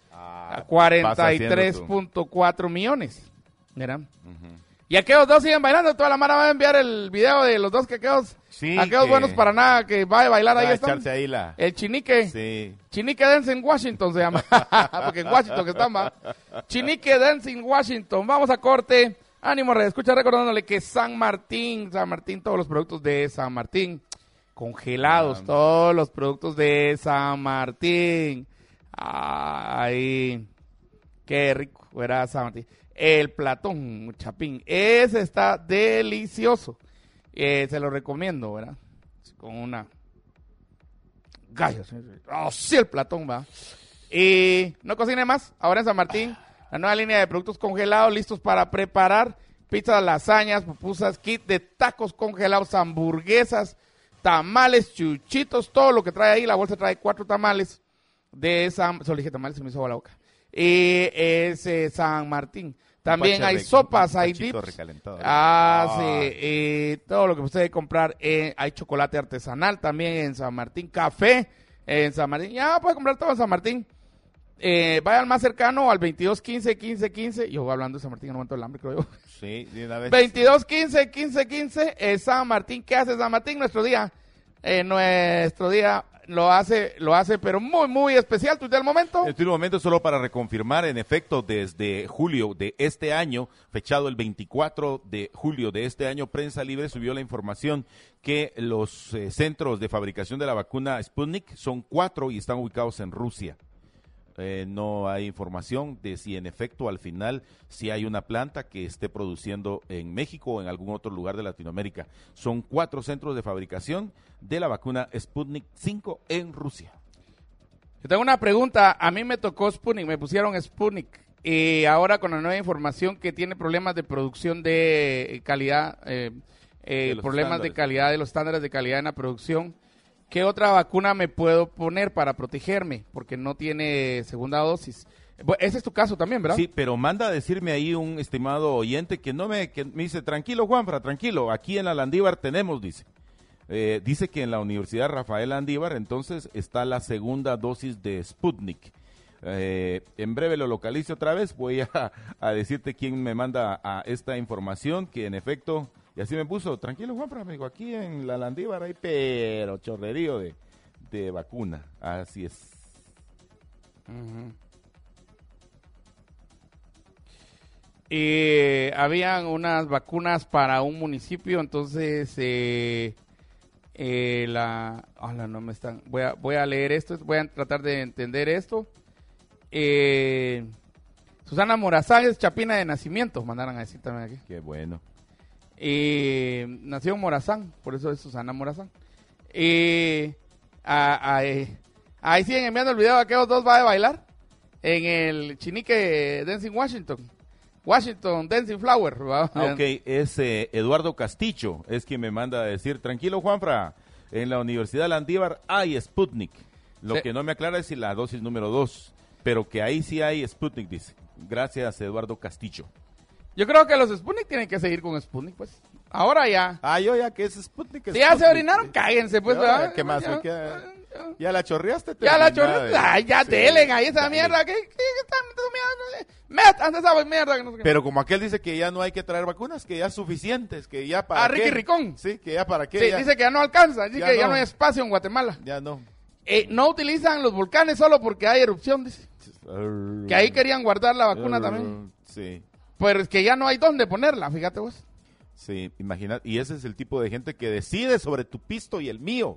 43.4 millones. Mira. Y aquellos dos siguen bailando. Toda la mara va a enviar el video de los dos aquellos buenos para nada que va a bailar ahí. Están. Ahí el Chinique. Sí. Chinique Dance en Washington se llama. Porque en Washington que están, va. Chinique Dance en Washington. Vamos a corte. Ánimo, escucha recordándole que San Martín, todos los productos de San Martín. Congelados, todos los productos de San Martín. Ay, qué rico era San Martín. El platón, chapín, ese está delicioso. Se lo recomiendo, ¿verdad? Con una gallo. Sí, el platón, va. Y no cocine más. Ahora en San Martín, la nueva línea de productos congelados listos para preparar. Pizzas, lasañas, pupusas, kit de tacos congelados, hamburguesas, tamales, chuchitos, todo lo que trae ahí. La bolsa trae 4 tamales de solo dije tamales, se me hizo agua la boca. Y ese San Martín. También hay sopas, hay dips. Sí, todo lo que usted debe comprar. Hay chocolate artesanal también en San Martín, café en San Martín. Ya puede comprar todo en San Martín. Vaya al más cercano, al 2215-1515. Yo voy hablando de San Martín, no aguanto el hambre, creo yo. Sí, de una vez. 2215-1515, San Martín. ¿Qué hace San Martín? Nuestro día lo hace, pero muy, muy especial. ¿Tú del momento? El momento solo para reconfirmar, en efecto, desde julio de este año, fechado el 24 de julio de este año, Prensa Libre subió la información que los centros de fabricación de la vacuna Sputnik son 4 y están ubicados en Rusia. No hay información de si en efecto al final si hay una planta que esté produciendo en México o en algún otro lugar de Latinoamérica. Son 4 centros de fabricación de la vacuna Sputnik 5 en Rusia. Yo tengo una pregunta. A mí me tocó Sputnik, me pusieron Sputnik. Y ahora con la nueva información que tiene problemas de producción de calidad, problemas de calidad, de los estándares de calidad en la producción, ¿qué otra vacuna me puedo poner para protegerme? Porque no tiene segunda dosis. Ese es tu caso también, ¿verdad? Sí, pero manda a decirme ahí un estimado oyente que me dice, tranquilo Juanfra, tranquilo, aquí en la Landívar tenemos, dice. Dice que en la Universidad Rafael Landívar entonces está la segunda dosis de Sputnik. En breve lo localizo otra vez, voy a decirte quién me manda a esta información, que en efecto, y así me puso, tranquilo Juanfra, amigo, aquí en la Landívar hay pero chorrerío de vacuna, así es. Habían unas vacunas para un municipio, entonces no me están. Voy a leer esto, voy a tratar de entender esto. Susana Morazán es chapina de nacimiento, mandaron a decir también aquí. Qué bueno. Nació en Morazán, por eso es Susana Morazán. Ahí siguen enviando el video de aquellos dos va a bailar en el Chinique Dancing Washington Dancing Flower. Ok, es Eduardo Castillo, es quien me manda a decir, tranquilo Juanfra, en la Universidad Landívar hay Sputnik. Lo que no me aclara es si la dosis número 2, pero que ahí sí hay Sputnik, dice. Gracias, Eduardo Castillo. Yo creo que los Sputnik tienen que seguir con Sputnik, pues. Ahora ya. Yo ya que es Sputnik. Si ya se orinaron, cáguense, pues. ¿Qué más? ¿Ya la chorreaste? Ya la chorreaste. Ay, ya sí, delen ahí esa mierda. ¿Qué están metiendo esa mierda? No sé. Pero como aquel dice que ya no hay que traer vacunas, que ya es suficientes, que ya para qué. Ricky Ricón. Sí, que ya para qué. Sí, ya. dice que ya no alcanza. Dice que ya no hay espacio en Guatemala. Ya no. No utilizan los volcanes solo porque hay erupción, dice. Que ahí querían guardar la vacuna también. Sí. Pero es que ya no hay dónde ponerla, fíjate vos. Sí, imagínate. Y ese es el tipo de gente que decide sobre tu pisto y el mío.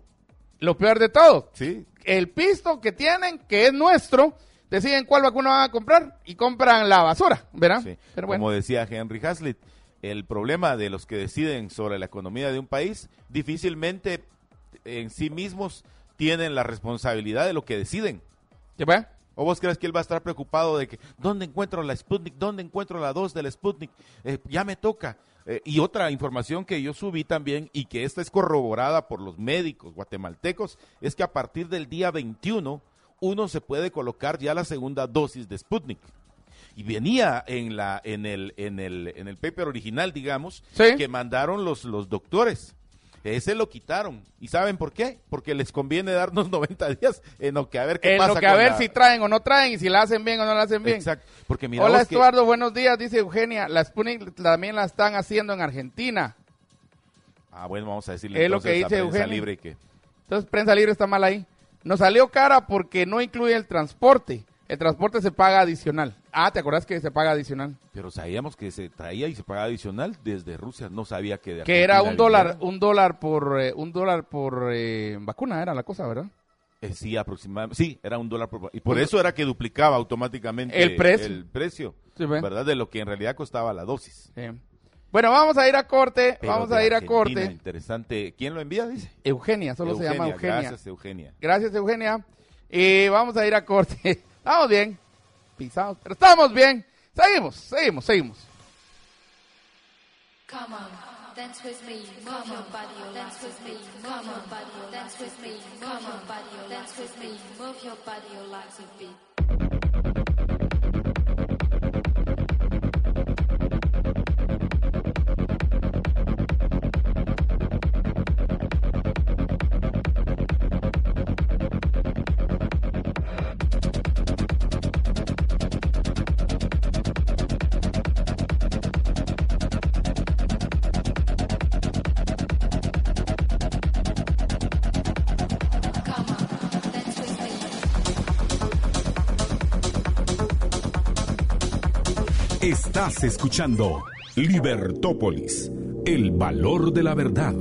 Lo peor de todo. Sí. El pisto que tienen, que es nuestro, deciden cuál vacuna van a comprar y compran la basura, ¿verdad? Sí. Pero bueno. Como decía Henry Hazlitt, el problema de los que deciden sobre la economía de un país, difícilmente en sí mismos tienen la responsabilidad de lo que deciden. ¿Ya ve? ¿O vos crees que él va a estar preocupado de que dónde encuentro la Sputnik, dónde encuentro la 2 de la Sputnik? Ya me toca. Y otra información que yo subí también y que esta es corroborada por los médicos guatemaltecos es que a partir del día 21 uno se puede colocar ya la segunda dosis de Sputnik. Y venía en el paper original, digamos, ¿sí? Que mandaron los doctores. Ese lo quitaron. ¿Y saben por qué? Porque les conviene darnos 90 días en lo que a ver qué pasa. En lo que a ver si traen o no traen y si la hacen bien o no la hacen bien. Exacto. Porque mira, hola Estuardo, buenos días, dice Eugenia. La Sputnik también la están haciendo en Argentina. Bueno, vamos a decirle es entonces lo que dice a Prensa Eugenia. Libre que... Entonces Prensa Libre está mal ahí. Nos salió cara porque no incluye el transporte. El transporte se paga adicional. ¿Te acordás que se paga adicional? Pero sabíamos que se traía y se pagaba adicional desde Rusia. No sabía que de que era un dólar por vacuna, era la cosa, ¿verdad? Sí, aproximadamente. Sí, era $1 por... Y por eso era que duplicaba automáticamente el precio. Sí, ¿verdad? De lo que en realidad costaba la dosis. Sí. Bueno, vamos a ir a corte. Pero vamos a ir a corte. Interesante. ¿Quién lo envía, dice? Eugenia, solo se llama Eugenia. Gracias, Eugenia. Gracias, Eugenia. Y vamos a ir a corte. Estamos bien. Pisados, pero estamos bien. Seguimos. Come on, dance with me, move your body, dance with me, move your body, dance with me, move your body, dance with me, move your body, your legs with beat. Estás escuchando Libertópolis, el valor de la verdad.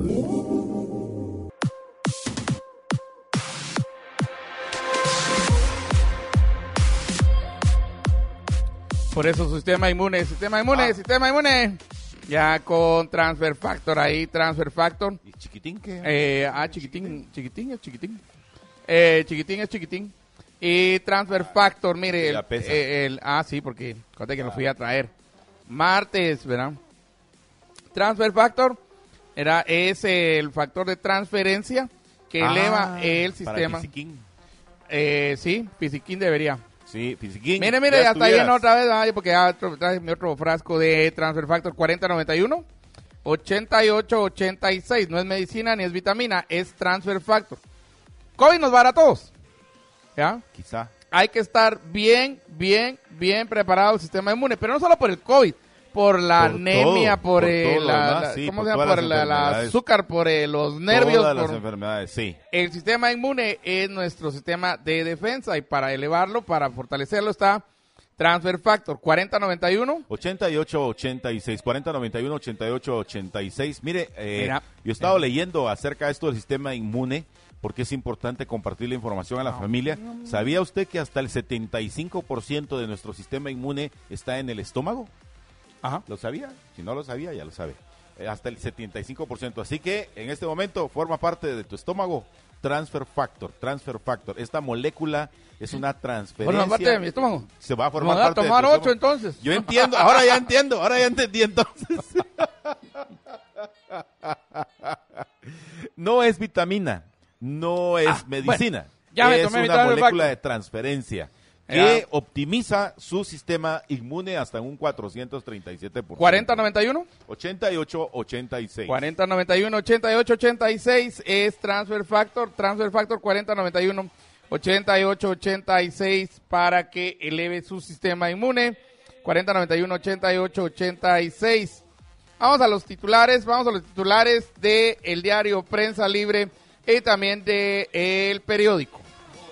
Por eso sistema inmune. Ya con Transfer Factor ahí, Transfer Factor. ¿Y chiquitín qué? Chiquitín es chiquitín. Y Transfer Factor, mire, Ya pesa. sí, porque acuérdate que lo fui a traer. Martes, ¿verdad? Transfer Factor es el factor de transferencia que eleva el sistema. Fisiquín. Sí, Fisiquín debería. Sí, Fisiquín. Mire, ya está lleno otra vez, porque ya traje mi otro frasco de Transfer Factor 4091, 8886. No es medicina ni es vitamina, es Transfer Factor. COVID nos va a dar a todos. ¿Ya? Quizá. Hay que estar bien preparado el sistema inmune, pero no solo por el COVID, por la anemia, por el azúcar, por los nervios. Todas las enfermedades, sí. El sistema inmune es nuestro sistema de defensa y para elevarlo, para fortalecerlo está Transfer Factor 4091. 8886, 4091, 8886. Mire, Mira. yo he estado leyendo acerca de esto del sistema inmune, porque es importante compartir la información a la familia. ¿Sabía usted que hasta el 75% de nuestro sistema inmune está en el estómago? Ajá. ¿Lo sabía? Si no lo sabía, ya lo sabe. Hasta el 75%. Así que en este momento forma parte de tu estómago Transfer Factor. Esta molécula es una transferencia. Forma parte de mi estómago. Se va a formar Me voy a parte de tomar tu 8 estómago. entonces. Yo entiendo, ahora ya entendí entonces. No es vitamina, no es medicina. Bueno, ya me es tomé mi una Transfer molécula Factor. de transferencia que Ya. optimiza su sistema inmune hasta un 437%. 4091. 8886. 4091 8886 es Transfer Factor 4091 8886 para que eleve su sistema inmune. 4091 8886. Vamos a los titulares de el diario Prensa Libre y también de El Periódico.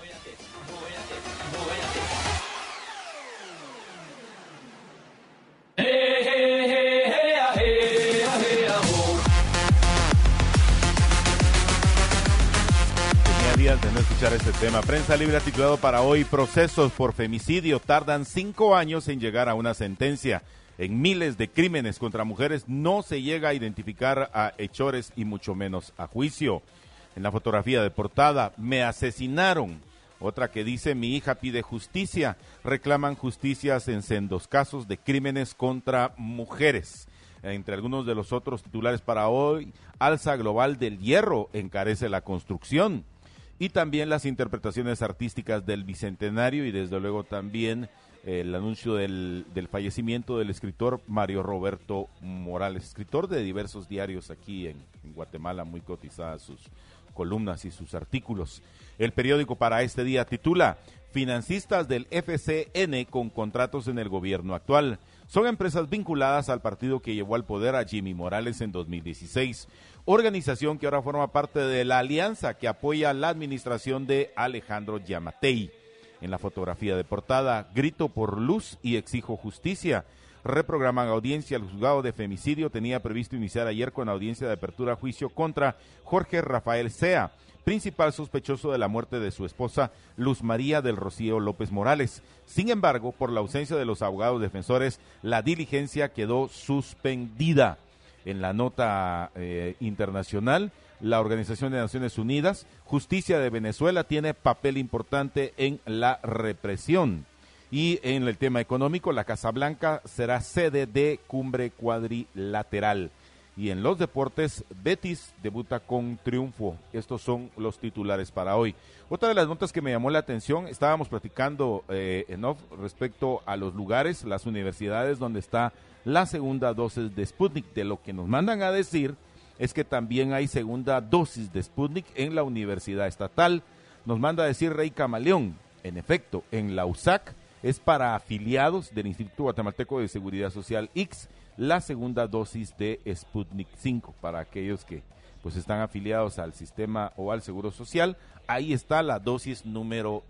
Tenía días de no escuchar este tema. Prensa Libre ha titulado para hoy: procesos por femicidio tardan 5 años en llegar a una sentencia. En miles de crímenes contra mujeres no se llega a identificar a hechores y mucho menos a juicio. En la fotografía de portada, me asesinaron. Otra que dice, mi hija pide justicia. Reclaman justicias en sendos casos de crímenes contra mujeres. Entre algunos de los otros titulares para hoy, alza global del hierro encarece la construcción. Y también las interpretaciones artísticas del Bicentenario y desde luego también el anuncio del fallecimiento del escritor Mario Roberto Morales, escritor de diversos diarios aquí en Guatemala, muy cotizadas sus columnas y sus artículos. El periódico para este día titula, financistas del FCN con contratos en el gobierno actual. Son empresas vinculadas al partido que llevó al poder a Jimmy Morales en 2016, organización que ahora forma parte de la alianza que apoya la administración de Alejandro Yamatei. En la fotografía de portada, grito por luz y exijo justicia. Reprograman audiencia. El juzgado de femicidio tenía previsto iniciar ayer con audiencia de apertura a juicio contra Jorge Rafael Sea, principal sospechoso de la muerte de su esposa Luz María del Rocío López Morales. Sin embargo, por la ausencia de los abogados defensores, la diligencia quedó suspendida. En la nota internacional, la Organización de Naciones Unidas, Justicia de Venezuela tiene papel importante en la represión. Y en el tema económico, la Casa Blanca será sede de cumbre cuadrilateral. Y en los deportes, Betis debuta con triunfo. Estos son los titulares para hoy. Otra de las notas que me llamó la atención, estábamos platicando en off respecto a los lugares, las universidades donde está la segunda dosis de Sputnik. De lo que nos mandan a decir es que también hay segunda dosis de Sputnik en la Universidad Estatal. Nos manda a decir Rey Camaleón, en efecto, en la USAC es para afiliados del Instituto Guatemalteco de Seguridad Social IX, la segunda dosis de Sputnik 5, para aquellos que pues están afiliados al sistema o al Seguro Social. Ahí está la dosis número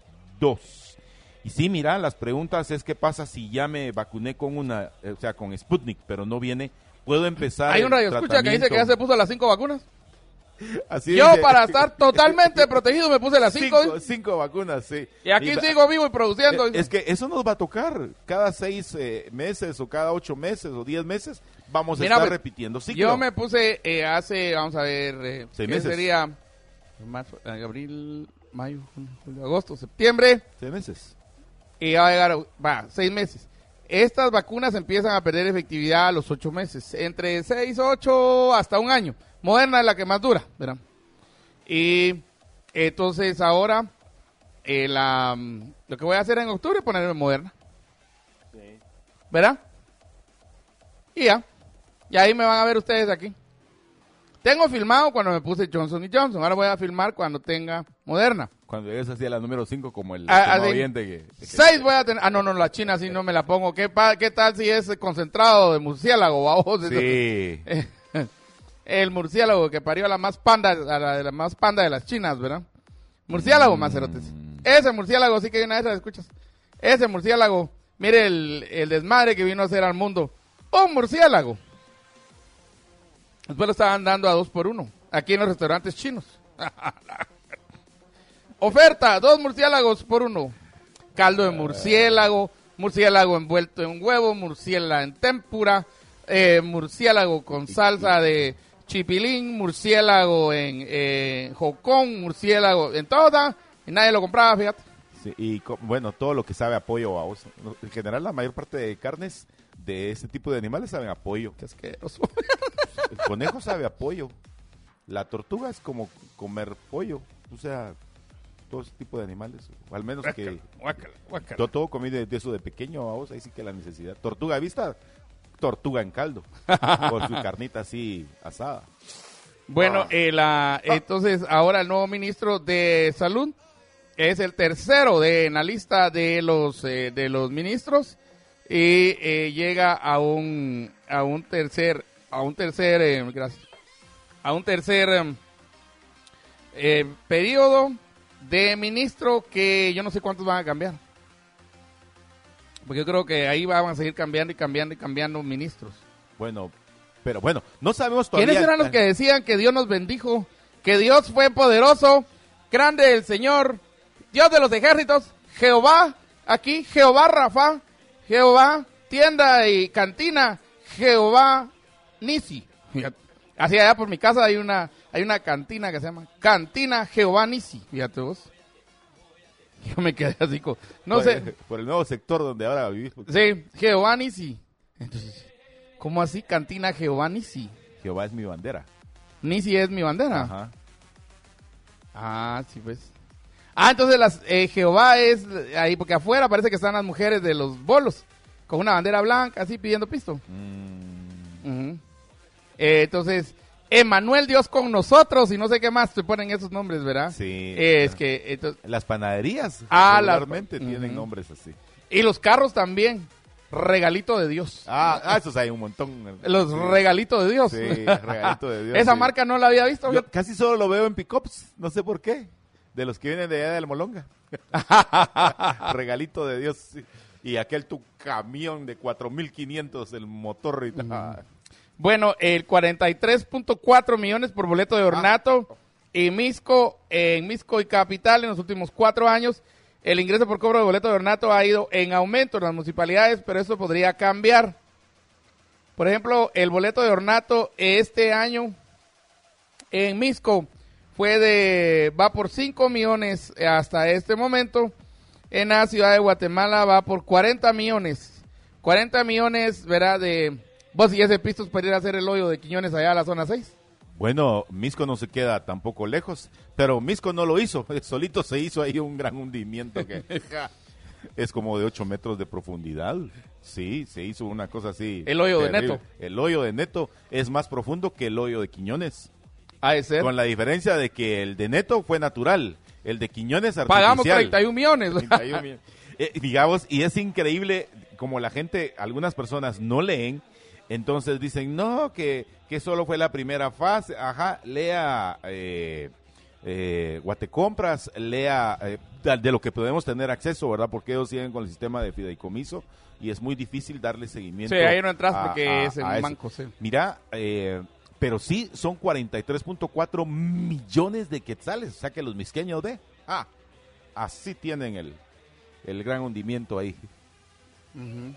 2. Y sí, mira, las preguntas es qué pasa si ya me vacuné con con Sputnik, pero no viene, puedo empezar. Hay un radio escucha que dice que ya se puso las 5 vacunas. Así Yo dice. para estar totalmente protegido me puse las 5. 5 vacunas, sí. Y aquí sigo vivo y produciendo. Es que eso nos va a tocar cada 6 meses o cada 8 meses o 10 meses. Vamos a estar repitiendo ciclo. Yo me puse hace, vamos a ver, 6 ¿qué meses. sería? Marzo, abril, mayo, junio, julio, agosto, septiembre. 6 meses. Y va a llegar, 6 meses. Estas vacunas empiezan a perder efectividad a los 8 meses. Entre 6, 8, hasta un año. Moderna es la que más dura, ¿verdad? Y entonces ahora, lo que voy a hacer en octubre es ponerme Moderna. Sí. ¿Verdad? Y ya. Y ahí me van a ver ustedes aquí. Tengo filmado cuando me puse Johnson & Johnson. Ahora voy a filmar cuando tenga Moderna. Cuando llegues así a la número 5 como el oyente que 6 voy a tener. Ah, no, la China sí no me la pongo. ¿Qué tal si es concentrado de murciélago? Vamos, sí. El murciélago que parió a la más panda de las chinas, ¿verdad? Murciélago, macerotes. Ese murciélago sí que una vez la escuchas. Ese murciélago, mire el desmadre que vino a hacer al mundo. Un murciélago. Después lo estaban dando a 2 por 1 aquí en los restaurantes chinos. Oferta, 2 murciélagos por 1. Caldo de murciélago, murciélago envuelto en huevo, murciélago en tempura, murciélago con salsa de chipilín, murciélago en jocón, murciélago en toda, y nadie lo compraba, fíjate. Sí, y bueno, todo lo que sabe a pollo, en general la mayor parte de carnes de ese tipo de animales saben a pollo. Qué asqueroso. El conejo sabe a pollo. La tortuga es como comer pollo. O sea, todo ese tipo de animales. O al menos que... Guácala. Yo todo comí de eso de pequeño, vos, ahí sí que la necesidad. Tortuga vista, tortuga en caldo. Con su carnita así asada. Bueno, entonces ahora el nuevo ministro de Salud es el tercero en la lista de los ministros. Y llega a un tercer periodo de ministro que yo no sé cuántos van a cambiar, porque yo creo que ahí van a seguir cambiando ministros. Bueno, pero bueno, no sabemos todavía. ¿Quiénes eran los que decían que Dios nos bendijo, que Dios fue poderoso, grande el Señor, Dios de los ejércitos, Jehová, aquí Jehová Rafa, Jehová, tienda y cantina, Jehová Nisi. Así allá por mi casa hay una cantina que se llama Cantina Jehová Nisi. Fíjate vos. Yo me quedé así por el nuevo sector donde ahora vivís. Sí, Jehová Nisi. Entonces, ¿cómo así Cantina Jehová Nisi? Jehová es mi bandera. Nisi es mi bandera. Ajá. Ah, sí pues. Entonces Jehová es ahí, porque afuera parece que están las mujeres de los bolos, con una bandera blanca, así pidiendo pisto. Entonces, Emmanuel, Dios con nosotros, y no sé qué más te ponen esos nombres, ¿verdad? Sí. Entonces, las panaderías regularmente tienen nombres así. Y los carros también. Regalito de Dios. Esos hay un montón. Los regalitos de Dios. Sí, regalito de Dios. Esa marca no la había visto. Yo casi solo lo veo en pick-ups, no sé por qué. De los que vienen de allá del Molonga. Regalito de Dios. Sí. Y aquel tu camión de 4,500 el motor. Y Bueno, el 43.4 millones por boleto de ornato. Y en Misco y Capital en los últimos 4 años, el ingreso por cobro de boleto de ornato ha ido en aumento en las municipalidades, pero eso podría cambiar. Por ejemplo, el boleto de ornato este año en Misco va por 5 millones hasta este momento. En la ciudad de Guatemala va por 40 millones. 40 millones, ¿verdad? Vos y ese pistos para ir a hacer el hoyo de Quiñones allá a la zona 6. Bueno, Misco no se queda tampoco lejos, pero Misco no lo hizo. Solito se hizo ahí un gran hundimiento que es como de 8 metros de profundidad. Sí, se hizo una cosa así. El hoyo terrible. De Neto. El hoyo de Neto es más profundo que el hoyo de Quiñones. De ser. Con la diferencia de que el de Neto fue natural, el de Quiñones artificial. Pagamos 31 millones. 31 millones. Digamos, y es increíble como la gente, algunas personas no leen, entonces dicen, no, que solo fue la primera fase. Ajá, lea Guatecompras, lea de lo que podemos tener acceso, ¿verdad? Porque ellos siguen con el sistema de fideicomiso y es muy difícil darle seguimiento. Sí, ahí no entras porque es el manco, sí. Mira, pero sí, son 43.4 millones de quetzales, o sea que los misqueños así tienen el gran hundimiento ahí. Uh-huh.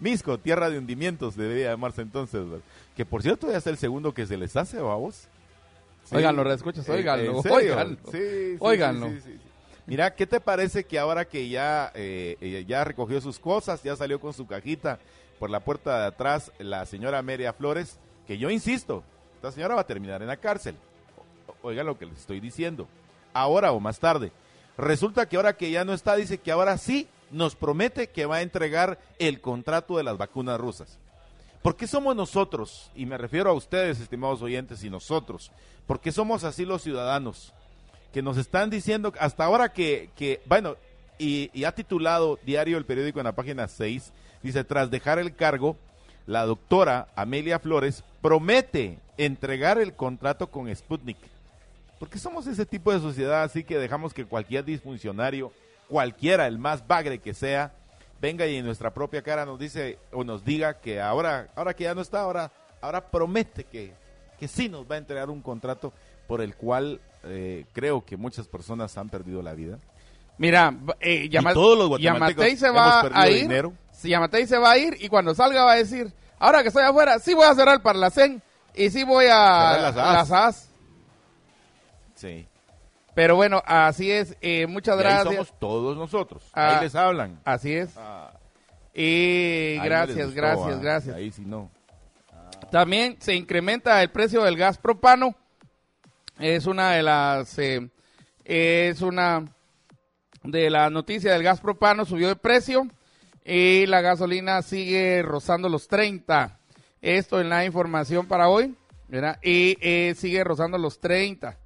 Misco, tierra de hundimientos, debería llamarse entonces, ¿verdad? Que por cierto ya es el segundo que se les hace, babos. Sí. Óiganlo, reescuchas, óiganlo. ¿En serio? Óiganlo. Sí, Óiganlo. Sí. Mira, ¿qué te parece que ahora que ya recogió sus cosas, ya salió con su cajita por la puerta de atrás, la señora Amelia Flores, que yo insisto, esta señora va a terminar en la cárcel? Oigan lo que les estoy diciendo, ahora o más tarde. Resulta que ahora que ya no está, dice que ahora sí nos promete que va a entregar el contrato de las vacunas rusas. ¿Por qué somos nosotros, y me refiero a ustedes, estimados oyentes, y nosotros, por qué somos así los ciudadanos, que nos están diciendo hasta ahora bueno, y ha titulado Diario El Periódico en la página 6, dice, tras dejar el cargo, la doctora Amelia Flores promete entregar el contrato con Sputnik? ¿Por qué somos ese tipo de sociedad así que dejamos que cualquier disfuncionario, cualquiera, el más bagre que sea, venga y en nuestra propia cara nos dice o nos diga que ahora que ya no está, ahora promete que sí nos va a entregar un contrato por el cual creo que muchas personas han perdido la vida? Mira, todos los guatemaltecos Yamatei se va a ir, dinero. Yamatei se va a ir y cuando salga va a decir, ahora que estoy afuera, sí voy a cerrar el Parlacén y sí voy a las AS. Sí. Pero bueno, así es, muchas gracias. Ahí somos todos nosotros, ahí les hablan. Así es. Y gracias. Ahí sí no. También se incrementa el precio del gas propano. Es una de las noticias del gas propano, subió de precio y la gasolina sigue rozando los 30. Esto en la información para hoy, ¿verdad? Y sigue rozando los 30.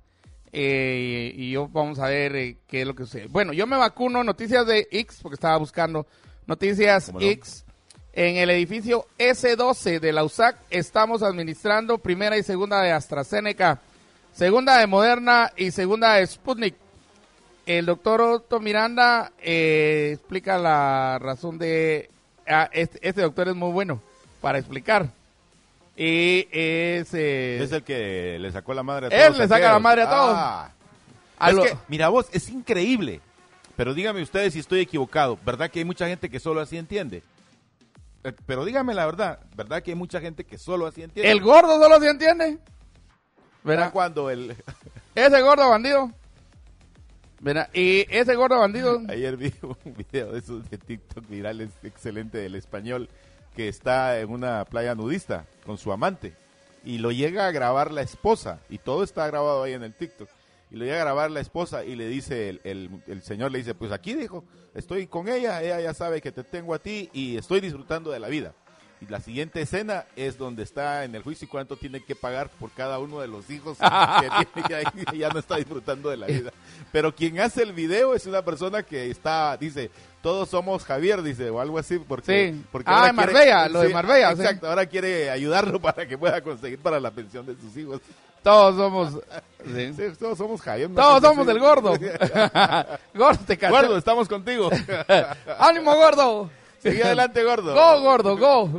Y yo vamos a ver qué es lo que sucede. Bueno, yo me vacuno, noticias de X, porque estaba buscando noticias X. En el edificio S12 de la USAC estamos administrando primera y segunda de AstraZeneca, segunda de Moderna y segunda de Sputnik. El doctor Otto Miranda explica la razón de... este doctor es muy bueno para explicar. Y es el que le sacó la madre a todos. Él le saca la madre a todos. Que, mira vos, es increíble. Pero dígame ustedes si estoy equivocado. ¿Verdad que hay mucha gente que solo así entiende? Pero dígame la verdad. ¿Verdad que hay mucha gente que solo así entiende? El gordo solo así entiende. ¿Verdad? Cuando ese gordo bandido. ¿Verdad? Y ese gordo bandido... Ayer vi un video de esos de TikTok virales excelente del español, que está en una playa nudista con su amante y lo llega a grabar la esposa y todo está grabado ahí en el TikTok y lo llega a grabar la esposa y le dice el señor, le dice, pues aquí dijo, estoy con ella ya sabe que te tengo a ti y estoy disfrutando de la vida. Y la siguiente escena es donde está en el juicio y cuánto tiene que pagar por cada uno de los hijos que tiene, que ya no está disfrutando de la vida. Pero quien hace el video es una persona que dice, todos somos Javier, dice, o algo así. Porque de Marbella, lo de Marbella. Exacto, ahora quiere ayudarlo para que pueda conseguir para la pensión de sus hijos. Todos somos... Sí, todos somos Javier. Todos somos el gordo. Gordo, te caché. Gordo, estamos contigo. ¡Ánimo, gordo! Sigue adelante, gordo. Go, gordo, go.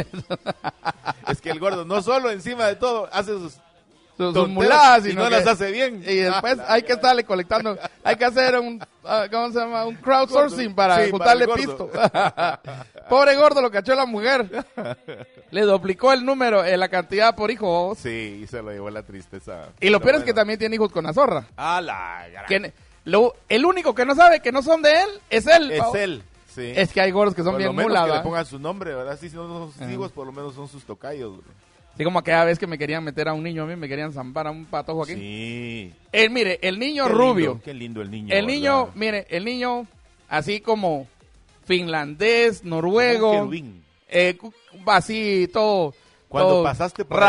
Es que el gordo no solo encima de todo hace sus muladas y no las hace bien. Y después hay que estarle colectando, hay que hacer un crowdsourcing para juntarle pisto. Pobre gordo, lo cachó la mujer. Le duplicó el número, la cantidad por hijo. Sí, y se lo llevó la tristeza. Y lo peor es que también tiene hijos con la zorra. El único que no sabe que no son de él es él. Es él. Sí. Es que hay gordos que son bien mulas, que le pongan su nombre, ¿verdad? Si no son sus hijos, por lo menos son sus tocayos, güey. Sí, como aquella vez que me querían meter a un niño, a mí me querían zampar a un patojo aquí. Sí. Mire, el niño rubio. Qué lindo el niño. El niño, ¿verdad? Mire, el niño así como finlandés, noruego. Así todo. Cuando todo, pasaste por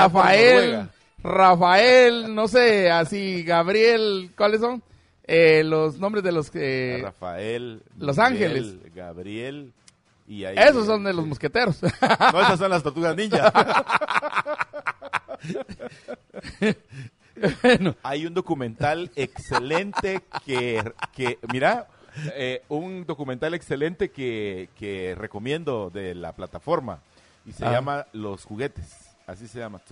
Rafael, no sé, así, Gabriel, ¿cuáles son? Los nombres de los que... Rafael, Los Miguel, Ángeles, Gabriel y ahí... Esos son de los mosqueteros. No, esas son las tortugas ninja. Bueno. Hay un documental excelente que mira, un documental excelente que recomiendo de la plataforma y se llama Los Juguetes, así se llama.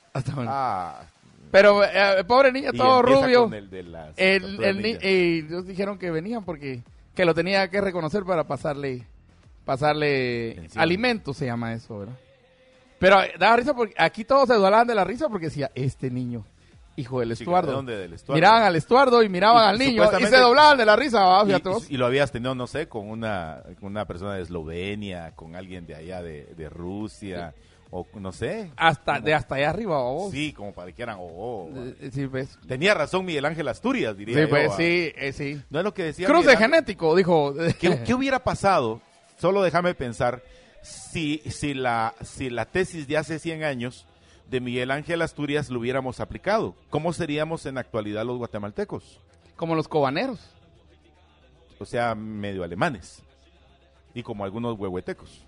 Pero pobre niño, todo rubio. Y ellos dijeron que venían porque que lo tenía que reconocer para pasarle pasarle alimentos, se llama eso, ¿verdad? Pero daba risa porque aquí todos se doblaban de la risa porque decía, este niño, hijo del Estuardo. ¿De dónde? Del Estuardo. Miraban al Estuardo y miraban al niño y se doblaban de la risa, ¿va? Fíjate vos. Y lo habías tenido, no sé, con una persona de Eslovenia, con alguien de allá de Rusia, o no sé. Hasta allá arriba, ¿va vos? Sí, como para que quieran, sí, pues. Tenía razón Miguel Ángel Asturias, diría yo. Pues, sí. No es lo que decía Cruce genético, dijo. ¿Qué hubiera pasado? Solo déjame pensar, si la tesis de hace 100 años de Miguel Ángel Asturias lo hubiéramos aplicado. ¿Cómo seríamos en la actualidad los guatemaltecos? Como los cobaneros. O sea, medio alemanes. Y como algunos huehuetecos.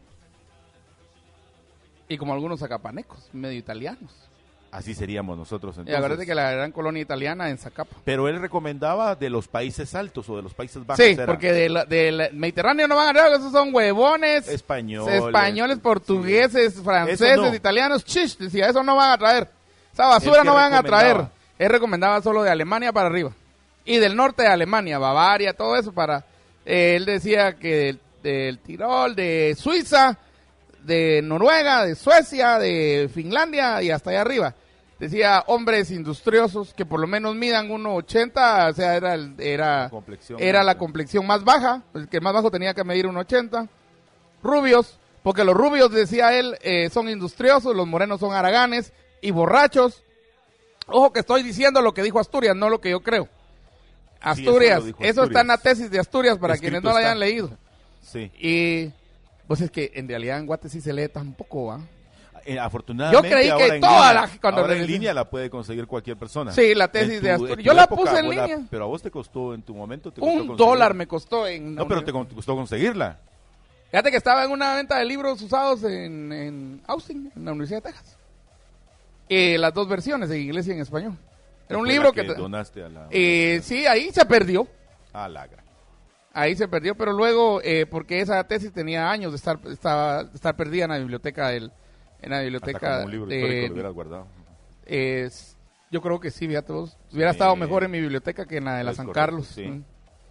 Y como algunos zacapanecos, medio italianos. Así seríamos nosotros entonces. Y acuérdate que la gran colonia italiana en Zacapa. Pero él recomendaba de los países altos o de los países bajos. Sí, porque del Mediterráneo no van a llegar, esos son huevones. Españoles, portugueses, franceses, italianos. Chish, decía, eso no van a traer. Esa basura no van a traer. Él recomendaba solo de Alemania para arriba. Y del norte de Alemania, Bavaria, todo eso para... él decía que del Tirol, de Suiza, de Noruega, de Suecia, de Finlandia y hasta allá arriba. Decía hombres industriosos que por lo menos midan 1.80, o sea, era la complexión más baja, el que más bajo tenía que medir 1.80. Rubios, porque los rubios, decía él, son industriosos, los morenos son haraganes y borrachos. Ojo que estoy diciendo lo que dijo Asturias, no lo que yo creo. Asturias, eso está en la tesis de Asturias para quienes no la hayan leído. Sí. Y pues es que en realidad en Guate sí se lee tampoco, ¿va? Afortunadamente, yo creí que ahora en línea la puede conseguir cualquier persona. Sí, la tesis de Asturias. Yo la puse en línea. Pero a vos te costó en tu momento. $1 me costó en... No, pero te costó conseguirla. Fíjate que estaba en una venta de libros usados en Austin, en la Universidad de Texas. Las dos versiones, en inglés y en español. Era un libro que donaste a la... sí, ahí se perdió. Lagra. Ahí se perdió, pero luego, porque esa tesis tenía años de estar perdida en la biblioteca Hasta como un libro histórico lo hubieras guardado. Yo creo que sí, fíjate vos. Hubiera estado mejor en mi biblioteca que en la de la San Carlos. Sí.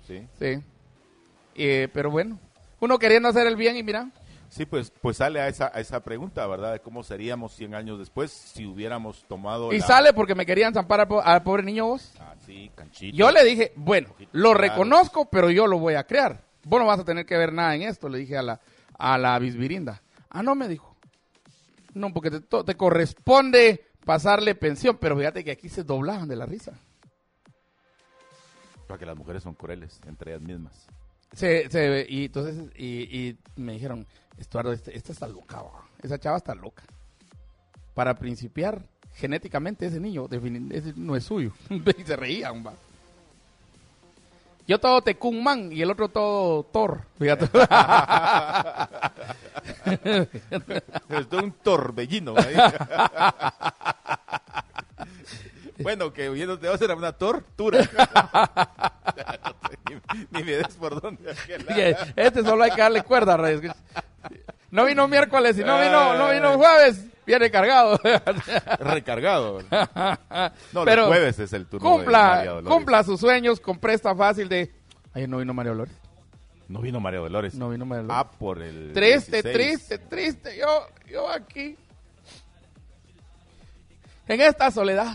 Pero bueno, uno queriendo hacer el bien y mira. Sí, pues sale a esa pregunta, ¿verdad? De cómo seríamos 100 años después si hubiéramos tomado sale porque me querían zampar al pobre niño vos. Sí, canchito. Yo le dije, bueno, lo reconozco, pero yo lo voy a crear. Vos no vas a tener que ver nada en esto, le dije a la bisbirinda. No, me dijo. No, porque te corresponde pasarle pensión, pero fíjate que aquí se doblaban de la risa. Porque las mujeres son crueles entre ellas mismas. Y entonces y me dijeron, Estuardo, esta está loca, ¿va? Esa chava está loca. Para principiar genéticamente ese niño ese no es suyo. Y se reían, va. Yo todo Tecumán y el otro todo Thor, fíjate. Es un torbellino. Bueno, que viendo te va a ser una tortura. Ni me des por dónde. Este solo hay que darle cuerda, Reyes. No vino miércoles y no vino jueves. Viene cargado. Recargado. No, pero los jueves es el turno de María Dolores. Cumpla sus sueños con presta fácil de... Ayer no vino María Dolores. No vino María Dolores. No vino María Dolores. Por el Triste. Yo aquí. En esta soledad.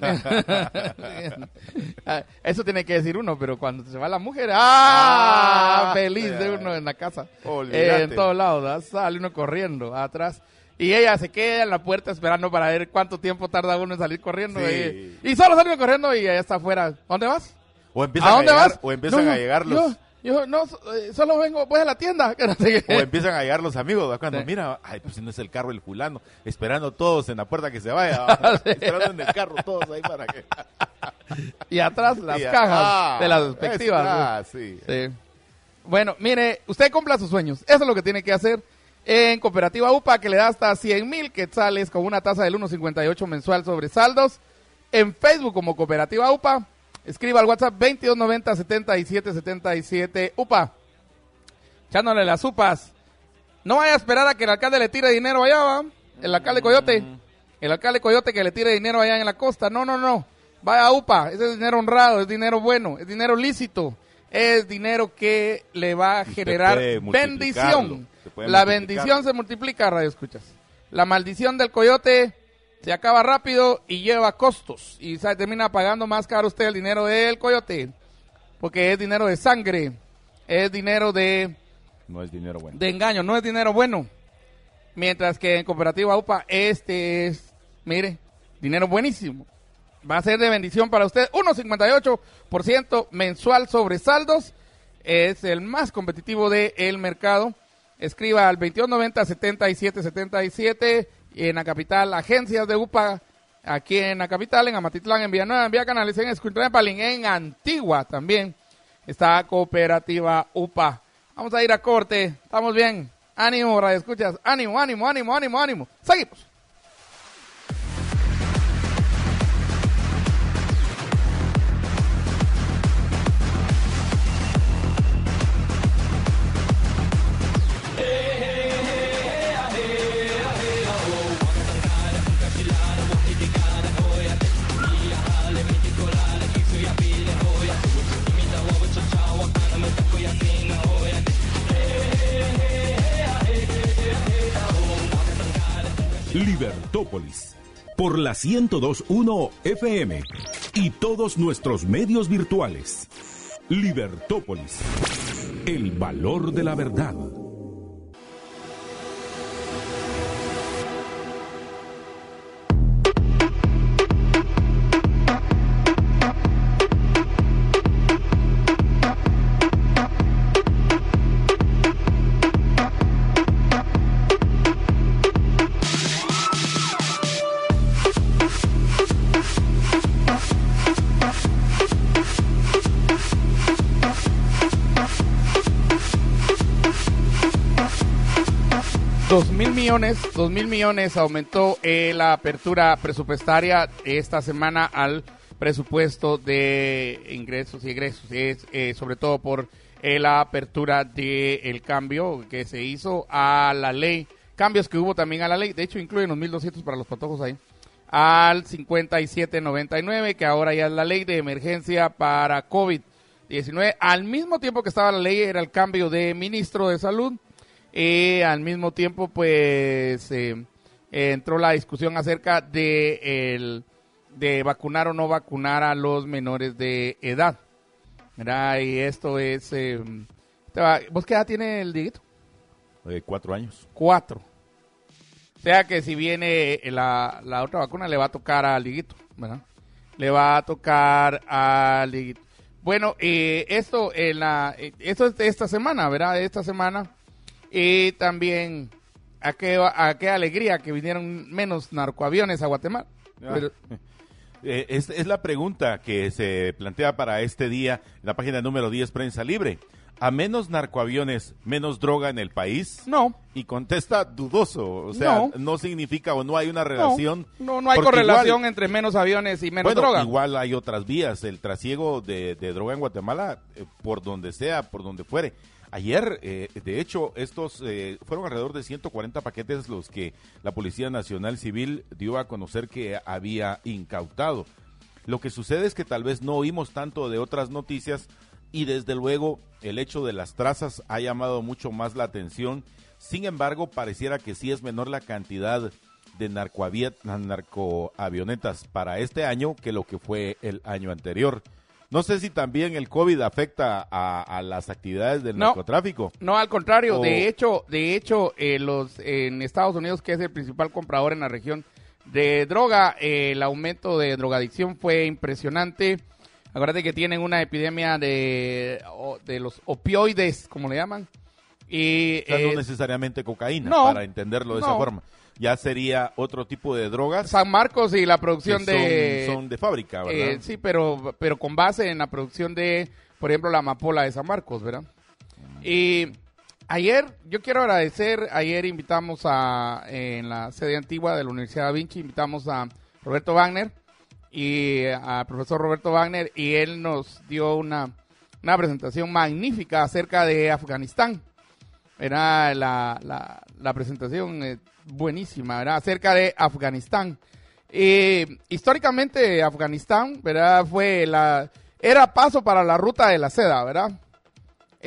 Eso tiene que decir uno, pero cuando se va la mujer, feliz de uno en la casa. En todos lados, ¿verdad? Sale uno corriendo atrás. Y ella se queda en la puerta esperando para ver cuánto tiempo tarda uno en salir corriendo. Sí. Y solo sale corriendo y ella está afuera. ¿Dónde vas? O empiezan a llegar los... Yo no, solo vengo, voy a la tienda. O empiezan a llegar los amigos, ¿verdad? Cuando mira, pues si no es el carro el fulano, esperando todos en la puerta que se vaya, esperando en el carro todos ahí para que... Y atrás las cajas de las respectivas. Sí. Bueno, mire, usted cumpla sus sueños, eso es lo que tiene que hacer en Cooperativa UPA, que le da hasta 100,000 quetzales con una tasa del 1.58 mensual sobre saldos. En Facebook como Cooperativa UPA. Escriba al WhatsApp 2290-7777 UPA. Echándole las upas. No vaya a esperar a que el alcalde le tire dinero allá, ¿va? El alcalde Coyote. El alcalde Coyote que le tire dinero allá en la costa. No. Vaya a UPA. Ese es dinero honrado, es dinero bueno, es dinero lícito. Es dinero que le va a generar bendición. puede La multiplicar. bendición se multiplica, radio escuchas. La maldición del coyote se acaba rápido y lleva costos. Y termina pagando más caro usted el dinero del coyote. Porque es dinero de sangre. Es dinero No es dinero bueno. de engaño, no es dinero bueno. Mientras que en Cooperativa UPA, este es, mire, dinero buenísimo. Va a ser de bendición para usted. 1.58% mensual sobre saldos. Es el más competitivo del mercado. Escriba al 2290-7777. En la capital, agencias de UPA. Aquí en la capital, en Amatitlán, en Villanueva, en Villa Canales, en Escuintla-Palín, en Antigua también está Cooperativa UPA. Vamos a ir a corte. Estamos bien. Ánimo, radio escuchas. Ánimo, ánimo, ánimo, ánimo, ánimo. Seguimos. Libertópolis, por la 102.1 FM y todos nuestros medios virtuales. Libertópolis, el valor de la verdad. $2,000 millones aumentó la apertura presupuestaria esta semana al presupuesto de ingresos y egresos, sobre todo por la apertura del cambio que se hizo a la ley, cambios que hubo también a la ley, de hecho incluyen los 1,200 para los patojos ahí, al 5799, que ahora ya es la ley de emergencia para COVID-19, al mismo tiempo que estaba la ley era el cambio de ministro de salud. Al mismo tiempo, pues, entró la discusión acerca de vacunar o no vacunar a los menores de edad. ¿Verdad? Y esto es... ¿Vos qué edad tiene el Dieguito? 4 años. 4. O sea que si viene la otra vacuna, le va a tocar al Dieguito, ¿verdad? Le va a tocar al Dieguito. Bueno, esto es de esta semana, ¿verdad? De esta semana... Y también, a qué alegría que vinieron menos narcoaviones a Guatemala. Pero, es la pregunta que se plantea para este día en la página número 10, Prensa Libre. ¿A menos narcoaviones, menos droga en el país? No. Y contesta dudoso, o sea, no significa o no hay una relación. No hay correlación entre menos aviones y menos droga. Igual hay otras vías, el trasiego de droga en Guatemala, por donde sea, por donde fuere. Ayer, de hecho, estos fueron alrededor de 140 paquetes los que la Policía Nacional Civil dio a conocer que había incautado. Lo que sucede es que tal vez no oímos tanto de otras noticias y desde luego el hecho de las trazas ha llamado mucho más la atención. Sin embargo, pareciera que sí es menor la cantidad de narcoavionetas para este año que lo que fue el año anterior. No sé si también el COVID afecta a las actividades del narcotráfico. No, al contrario. De hecho, en Estados Unidos, que es el principal comprador en la región de droga, el aumento de drogadicción fue impresionante. Acuérdate que tienen una epidemia de los opioides, como le llaman. Y, o sea, no necesariamente cocaína, para entenderlo de esa forma. Ya sería otro tipo de drogas. San Marcos y la producción son de fábrica, ¿verdad? Sí, pero con base en la producción de, por ejemplo, la amapola de San Marcos, ¿verdad? Y ayer, yo quiero agradecer, ayer invitamos en la sede antigua de la Universidad Da Vinci, invitamos a Roberto Wagner, y al profesor Roberto Wagner, y él nos dio una presentación magnífica acerca de Afganistán. Era la presentación buenísima, ¿verdad? Acerca de Afganistán. Históricamente Afganistán, ¿verdad? Era paso para la ruta de la seda, ¿verdad?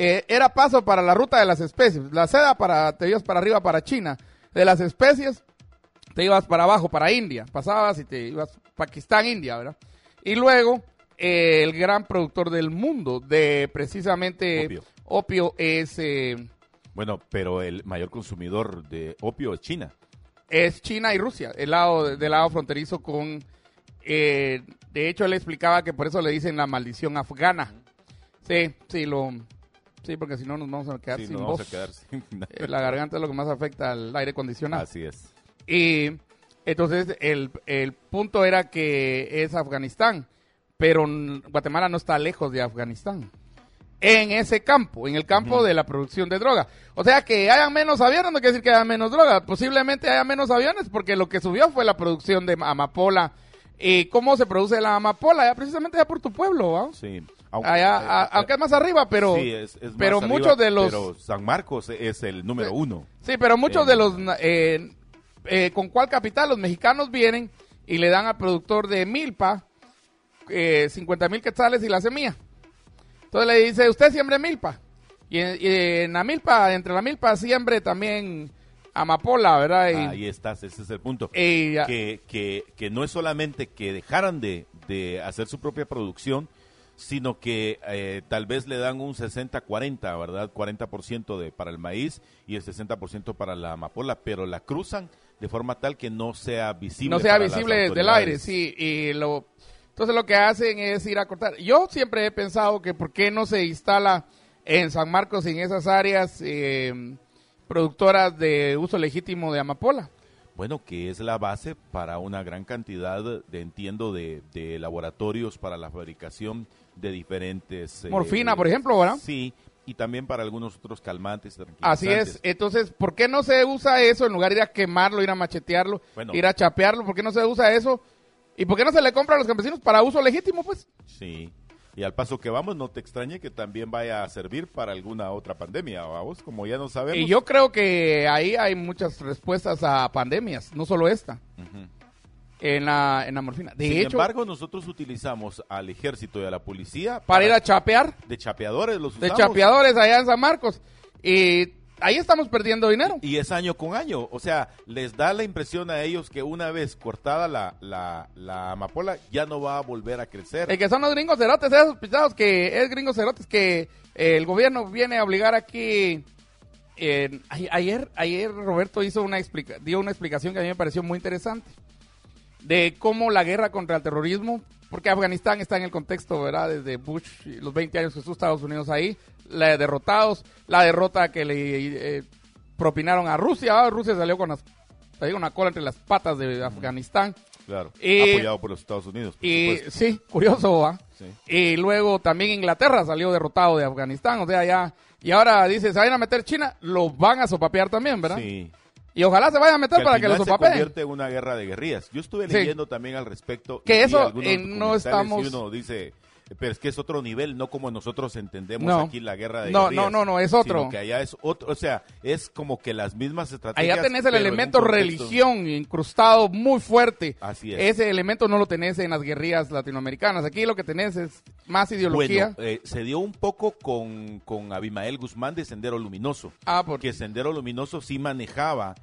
era paso para la ruta de las especies. La seda te ibas para arriba para China. De las especies te ibas para abajo para India. Pasabas y te ibas Pakistán, India, ¿verdad? Y luego el gran productor del mundo de precisamente opio es... bueno, pero el mayor consumidor de opio es China. Es China y Rusia, del lado fronterizo con... de hecho, él explicaba que por eso le dicen la maldición afgana. Sí, porque si no nos vamos a quedar sin voz. Vamos a quedar sin... La garganta es lo que más afecta al aire acondicionado. Así es. Y entonces el punto era que es Afganistán, pero Guatemala no está lejos de Afganistán. En ese campo, en el campo de la producción de droga. O sea, que hayan menos aviones no quiere decir que haya menos droga. Posiblemente haya menos aviones porque lo que subió fue la producción de amapola. ¿Y cómo se produce la amapola? Ya precisamente ya por tu pueblo, ¿va? Sí. Aunque es más arriba, pero, sí, es pero más muchos arriba, de los... Pero San Marcos es el número 1. Sí, pero muchos de los... ¿con cuál capital? Los mexicanos vienen y le dan al productor de milpa 50,000 quetzales y la semilla. Entonces le dice, usted siembre milpa. Y en la milpa, entre la milpa siembre también amapola, ¿verdad? Ahí estás, ese es el punto. Que no es solamente que dejaran de hacer su propia producción, sino que tal vez le dan un 60-40, ¿verdad? 40% para el maíz y el 60% para la amapola, pero la cruzan de forma tal que no sea visible. No sea visible desde el aire, sí. Entonces lo que hacen es ir a cortar. Yo siempre he pensado que por qué no se instala en San Marcos, en esas áreas productoras de uso legítimo de amapola. Bueno, que es la base para una gran cantidad, de laboratorios para la fabricación de diferentes... Morfina, por ejemplo, ¿verdad? Sí, y también para algunos otros calmantes. Así es. Entonces, ¿por qué no se usa eso en lugar de ir a quemarlo, ir a machetearlo, ir a chapearlo? ¿Por qué no se usa eso? ¿Y por qué no se le compra a los campesinos para uso legítimo, pues? Sí. Y al paso que vamos, no te extrañe que también vaya a servir para alguna otra pandemia, vamos, como ya no sabemos. Y yo creo que ahí hay muchas respuestas a pandemias, no solo esta, en la morfina. Sin embargo, nosotros utilizamos al ejército y a la policía para ir a chapear. De chapeadores los usamos. De chapeadores allá en San Marcos. Y ahí estamos perdiendo dinero. Y es año con año. O sea, les da la impresión a ellos que una vez cortada la amapola, ya no va a volver a crecer. Que son los gringos cerotes, esos pisados que es gringos cerotes que el gobierno viene a obligar aquí. Ayer Roberto dio una explicación que a mí me pareció muy interesante. De cómo la guerra contra el terrorismo, porque Afganistán está en el contexto, ¿verdad? Desde Bush, los 20 años que estuvo Estados Unidos ahí, la derrota que le propinaron a Rusia, ¿verdad? Rusia salió con una cola entre las patas de Afganistán. Claro, apoyado por los Estados Unidos. Sí, curioso, ¿va? Sí. Y luego también Inglaterra salió derrotado de Afganistán, o sea, ya, y ahora dice, se vayan a meter China, lo van a sopapear también, ¿verdad? Sí. Y ojalá se vayan a meter para que lo sopapeen. Se convierte en una guerra de guerrillas. Yo estuve leyendo también al respecto. Que eso no estamos... Y uno dice, pero es que es otro nivel, no como nosotros entendemos aquí la guerra de guerrillas. No, es otro. Sino que allá es otro, o sea, es como que las mismas estrategias. Allá tenés el elemento religión incrustado muy fuerte. Así es. Ese elemento no lo tenés en las guerrillas latinoamericanas. Aquí lo que tenés es más ideología. Bueno, se dio un poco con Abimael Guzmán de Sendero Luminoso. Porque Sendero Luminoso sí manejaba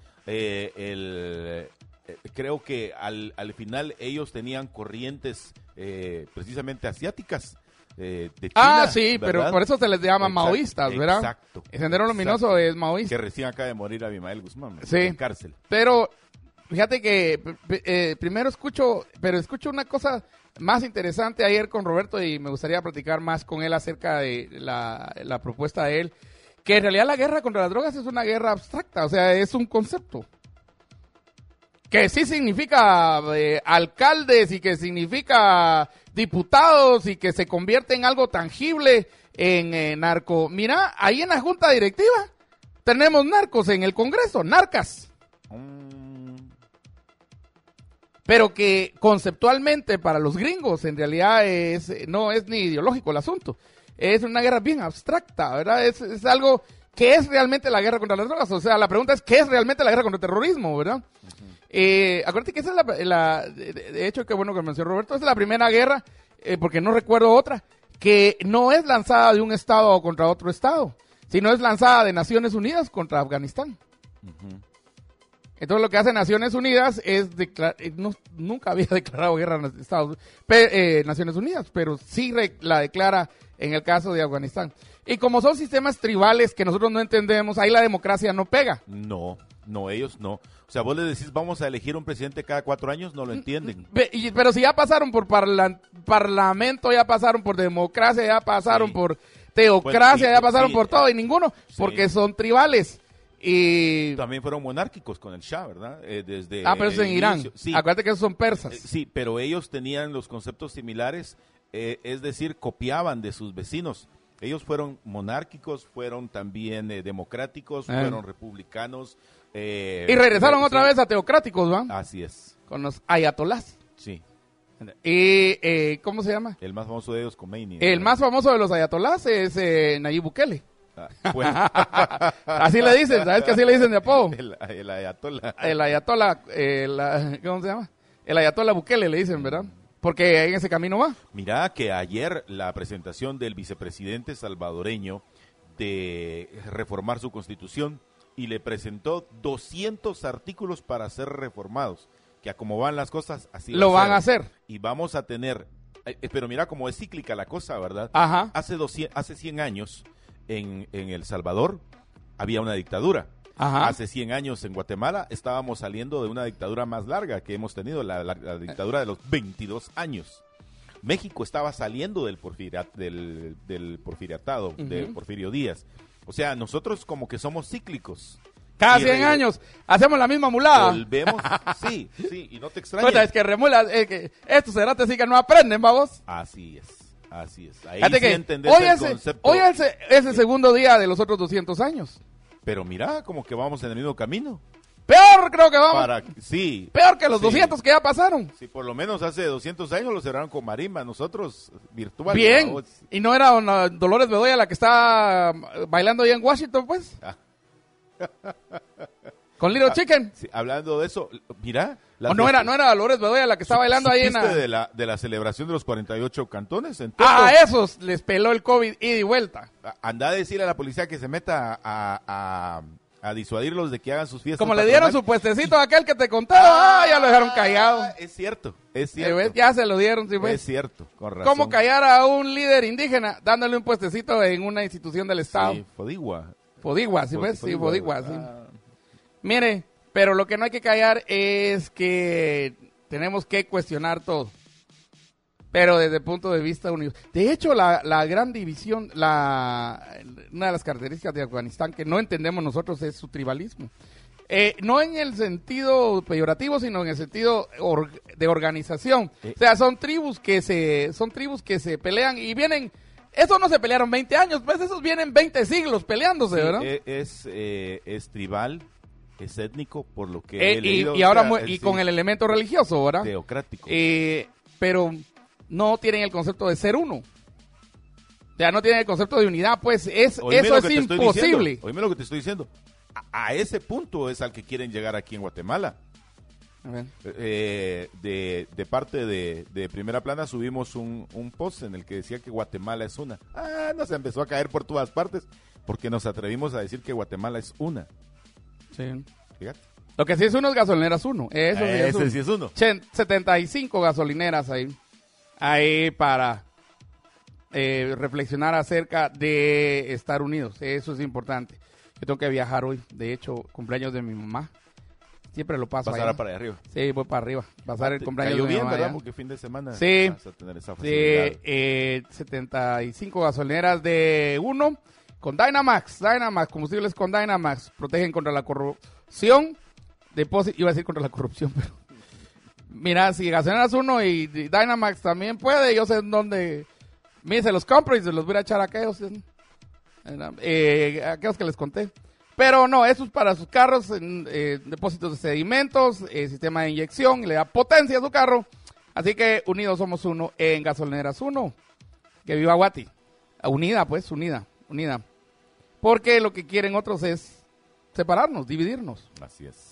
creo que al final ellos tenían corrientes precisamente asiáticas de China. Sí, ¿verdad? Pero por eso se les llama maoístas, ¿verdad? Exacto. El Sendero Luminoso es maoísta. Que recién acaba de morir Abimael Guzmán, en cárcel. Pero fíjate que primero escucho una cosa más interesante ayer con Roberto y me gustaría platicar más con él acerca de la propuesta de él, que en realidad la guerra contra las drogas es una guerra abstracta, o sea, es un concepto. Que sí significa alcaldes y que significa diputados y que se convierte en algo tangible en narco. Mira, ahí en la junta directiva tenemos narcos en el Congreso, narcas. Pero que conceptualmente para los gringos en realidad no es ni ideológico el asunto. Es una guerra bien abstracta, ¿verdad? Es algo que es realmente la guerra contra las drogas. O sea, la pregunta es, ¿qué es realmente la guerra contra el terrorismo, verdad? Acuérdate que esa es de hecho, qué bueno que mencionó Roberto, esa es la primera guerra, porque no recuerdo otra, que no es lanzada de un Estado contra otro Estado, sino es lanzada de Naciones Unidas contra Afganistán. Entonces lo que hace Naciones Unidas es nunca había declarado guerra a Naciones Unidas, pero sí la declara en el caso de Afganistán. Y como son sistemas tribales que nosotros no entendemos, ahí la democracia no pega. No, ellos no. O sea, vos le decís, vamos a elegir un presidente cada 4 años, no lo entienden. Pero si ya pasaron por parlamento, ya pasaron por democracia, ya pasaron por teocracia, ya pasaron por todo, y ninguno, porque son tribales. Y también fueron monárquicos con el Shah, ¿verdad? Pero es en Irán. Sí. Acuérdate que esos son persas. Sí, pero ellos tenían los conceptos similares, es decir, copiaban de sus vecinos. Ellos fueron monárquicos, fueron también democráticos, fueron republicanos. Y regresaron otra vez a teocráticos, ¿va? Así es. Con los ayatolás. Sí. Y, ¿cómo se llama? El más famoso de ellos, Khomeini. El más famoso de los ayatolás es Nayib Bukele. Bueno. Así le dicen, ¿sabes que así le dicen de apodo? El ayatolá. El ayatolá, ¿cómo se llama? El ayatolá Bukele le dicen, ¿verdad? Porque en ese camino va. Mira que ayer la presentación del vicepresidente salvadoreño de reformar su constitución y le presentó 200 artículos para ser reformados, que a como van las cosas, así lo van a hacer. Y vamos a tener, pero mira cómo es cíclica la cosa, ¿verdad? Ajá. Hace 100 años en El Salvador había una dictadura. Ajá. Hace 100 años en Guatemala estábamos saliendo de una dictadura más larga que hemos tenido, la dictadura de los 22 años. México estaba saliendo del porfiriatado, de Porfirio Díaz. O sea, nosotros como que somos cíclicos. Cada 100 años hacemos la misma mulada. Volvemos, sí, y no te extrañes. Es que remula, que estos cerotes sí que no aprenden, vamos. Así es. Ahí fíjate sí que entendés el concepto. Hoy es el segundo día de los otros 200 años. Pero mira, como que vamos en el mismo camino. Peor creo que vamos. Sí. Peor que los 200 que ya pasaron. Sí, por lo menos hace 200 años lo cerraron con marimba, nosotros virtual. Bien. ¿Y no era Dolores Bedoya la que está bailando ahí en Washington, pues? Con Little Chicken. Sí, hablando de eso, mira. ¿O no era Dolores Bedoya la que está bailando ahí en de la celebración de los 48 cantones? A esos les peló el COVID ida y vuelta. Anda a decirle a la policía que se meta a disuadirlos de que hagan sus fiestas. Como le dieron su puestecito a aquel que te contaba, ya lo dejaron callado. Es cierto. Ya se lo dieron, sí, pues. Es cierto, con razón. ¿Cómo callar a un líder indígena dándole un puestecito en una institución del Estado? Sí, Fodigua, sí, pues, sí, Fodigua, sí. Mire, pero lo que no hay que callar es que tenemos que cuestionar todo. Pero desde el punto de vista unido. De hecho, la gran división, una de las características de Afganistán que no entendemos nosotros es su tribalismo. No en el sentido peyorativo, sino en el sentido de organización. O sea, son tribus que se pelean y vienen. Esos no se pelearon 20 años, pues esos vienen 20 siglos peleándose, sí, ¿verdad? Es tribal, es étnico, por lo que he leído. Y ahora con el elemento religioso, ¿verdad? Teocrático. Pero no tienen el concepto de ser uno. O sea, no tienen el concepto de unidad, pues eso es imposible. Oíme lo que te estoy diciendo. A ese punto es al que quieren llegar aquí en Guatemala. De parte de Primera Plana subimos un post en el que decía que Guatemala es una. Nos empezó a caer por todas partes porque nos atrevimos a decir que Guatemala es una. Sí. Fíjate. Lo que sí es uno es gasolineras uno. Ese sí es uno. 75 gasolineras ahí para reflexionar acerca de estar unidos. Eso es importante. Yo tengo que viajar hoy. De hecho, cumpleaños de mi mamá. Siempre lo paso. ¿Pasará para allá arriba? Sí, voy para arriba. Pasar el cumpleaños de mi bien, mamá. ¿verdad? Porque fin de semana sí, vas a tener esa facilidad. Sí, 75 gasolineras de uno con Dynamax. Combustibles con Dynamax. Protegen contra la corrupción. Iba a decir contra la corrupción, pero... Mira, si gasolineras uno y Dynamax también puede, yo sé en dónde... Mire, se los compro y se los voy a echar a aquellos que les conté. Pero no, eso es para sus carros, depósitos de sedimentos, sistema de inyección, le da potencia a su carro. Así que unidos somos uno en Gasolineras Uno. Que viva Guati. Unida, pues, unida. Porque lo que quieren otros es separarnos, dividirnos. Así es.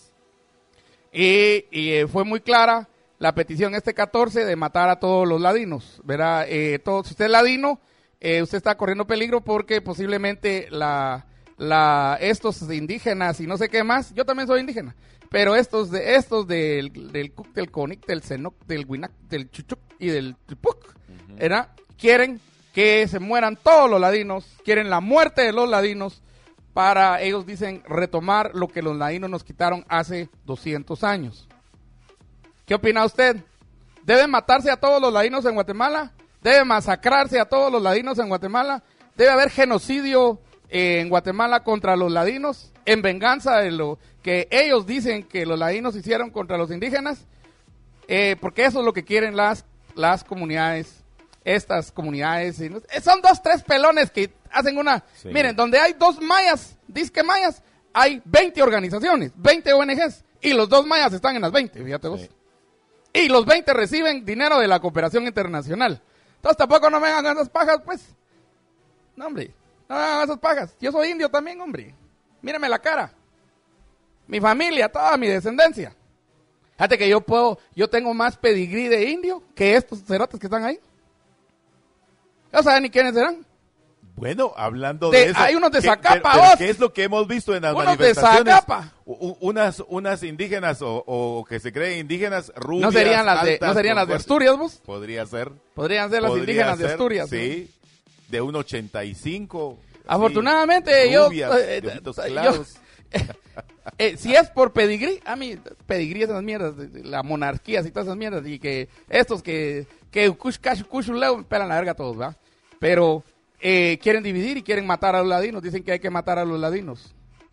Y fue muy clara la petición 14 de matar a todos los ladinos. Verá, si usted es ladino, usted está corriendo peligro porque posiblemente estos indígenas y no sé qué más, yo también soy indígena, pero estos del Cook, del Conic, del Senoc, del Winac, del Chuchuc y del Tripuc, quieren que se mueran todos los ladinos, quieren la muerte de los ladinos para, ellos dicen, retomar lo que los ladinos nos quitaron hace 200 años. ¿Qué opina usted? ¿Deben matarse a todos los ladinos en Guatemala? ¿Debe masacrarse a todos los ladinos en Guatemala? ¿Debe haber genocidio en Guatemala contra los ladinos en venganza de lo que ellos dicen que los ladinos hicieron contra los indígenas? Porque eso es lo que quieren las comunidades, estas comunidades. Son 2, 3 pelones que hacen una... Sí. Miren, donde hay 2 mayas, disque mayas, hay 20 organizaciones, 20 ONGs, y los 2 mayas están en las 20, fíjate vos. Sí. Y los 20 reciben dinero de la cooperación internacional. Entonces tampoco no me hagan esas pajas, pues. No, hombre, no me hagan esas pajas. Yo soy indio también, hombre. Mírame la cara. Mi familia, toda mi descendencia. Fíjate que yo tengo más pedigrí de indio que estos cerotes que están ahí. No saben ni quiénes serán. Bueno, hablando de eso. Hay unos de Zacapa, pero ¿qué es lo que hemos visto en las manifestaciones? De Zacapa. Unas indígenas o que se creen indígenas rubias. ¿No serían las de Asturias, vos? Podría ser. Podrían ser las indígenas de Asturias. Sí, ¿no? De 1.85. Afortunadamente, rubias, claros. Si es por pedigrí, a mí, pedigrí esas mierdas, la monarquía y todas esas mierdas, y que estos que me pelan la verga todos, ¿va? Pero quieren dividir y quieren matar a los ladinos, dicen que hay que matar a los ladinos.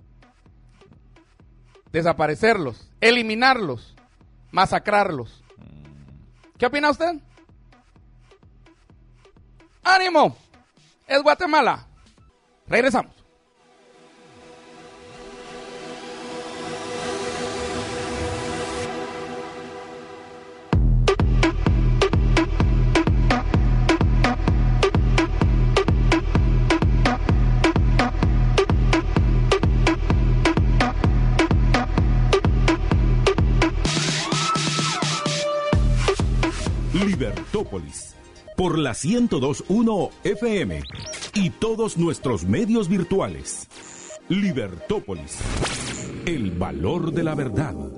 Desaparecerlos, eliminarlos, masacrarlos. ¿Qué opina usted? ¡Ánimo! Es Guatemala. Regresamos. Libertópolis, por la 102.1 FM y todos nuestros medios virtuales. Libertópolis, el valor de la verdad. 10,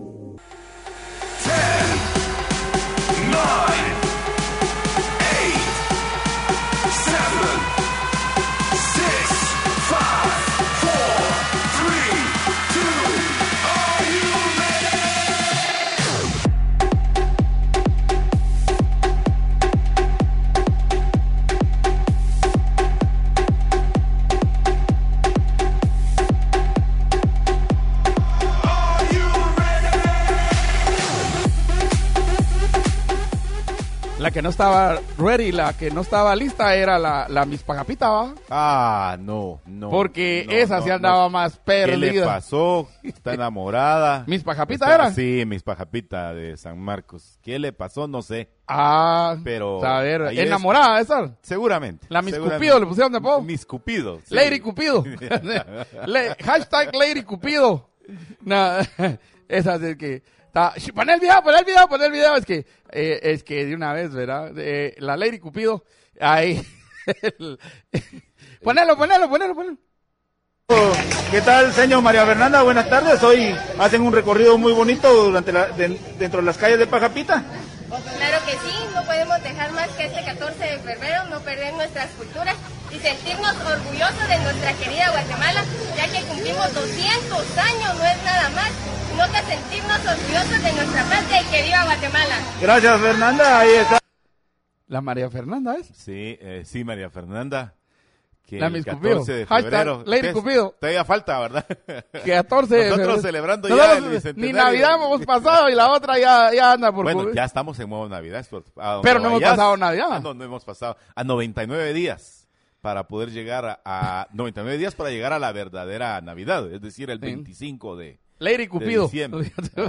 9, 8, 7, 6, 5, 4, 3, 2, are you ready? La que no estaba ready, la que no estaba lista era la Miss Pajapita, ¿va? Ah, no. Porque esa sí andaba más perdida. ¿Qué le pasó? Está enamorada. ¿Miss Pajapita era? Sí, Miss Pajapita de San Marcos. ¿Qué le pasó? No sé. Pero a ver, ¿enamorada de esa? Seguramente. La Miss Cupido le pusieron de poco. Miss Cupido. Sí. Lady Cupido. Hashtag Lady Cupido. No, esa es que... Pon el video, es que de una vez, ¿verdad? La Lady Cupido, ahí, ponelo. ¿Qué tal, señor María Fernanda? Buenas tardes, hoy hacen un recorrido muy bonito dentro de las calles de Pajapita. Claro que sí, no podemos dejar más que este 14 de febrero no perder nuestras culturas y sentirnos orgullosos de nuestra querida Guatemala, ya que cumplimos 200 años, no es nada más, sino que sentirnos orgullosos de nuestra patria y que viva Guatemala. Gracias, Fernanda, ahí está. ¿La María Fernanda es? Sí, María Fernanda. Que la Miss Cupido. 14 de febrero. Lady Cupido. Todavía falta, ¿verdad? 14 de febrero. Nosotros celebrando ya el bicentenario. Ni Navidad hemos pasado y la otra ya anda por... Bueno, ya estamos en modo Navidad. Pero no hemos pasado Navidad. No hemos pasado a 99 días para poder llegar a 99 días para llegar a la verdadera Navidad, es decir, el 25 de Lady Cupido. De diciembre.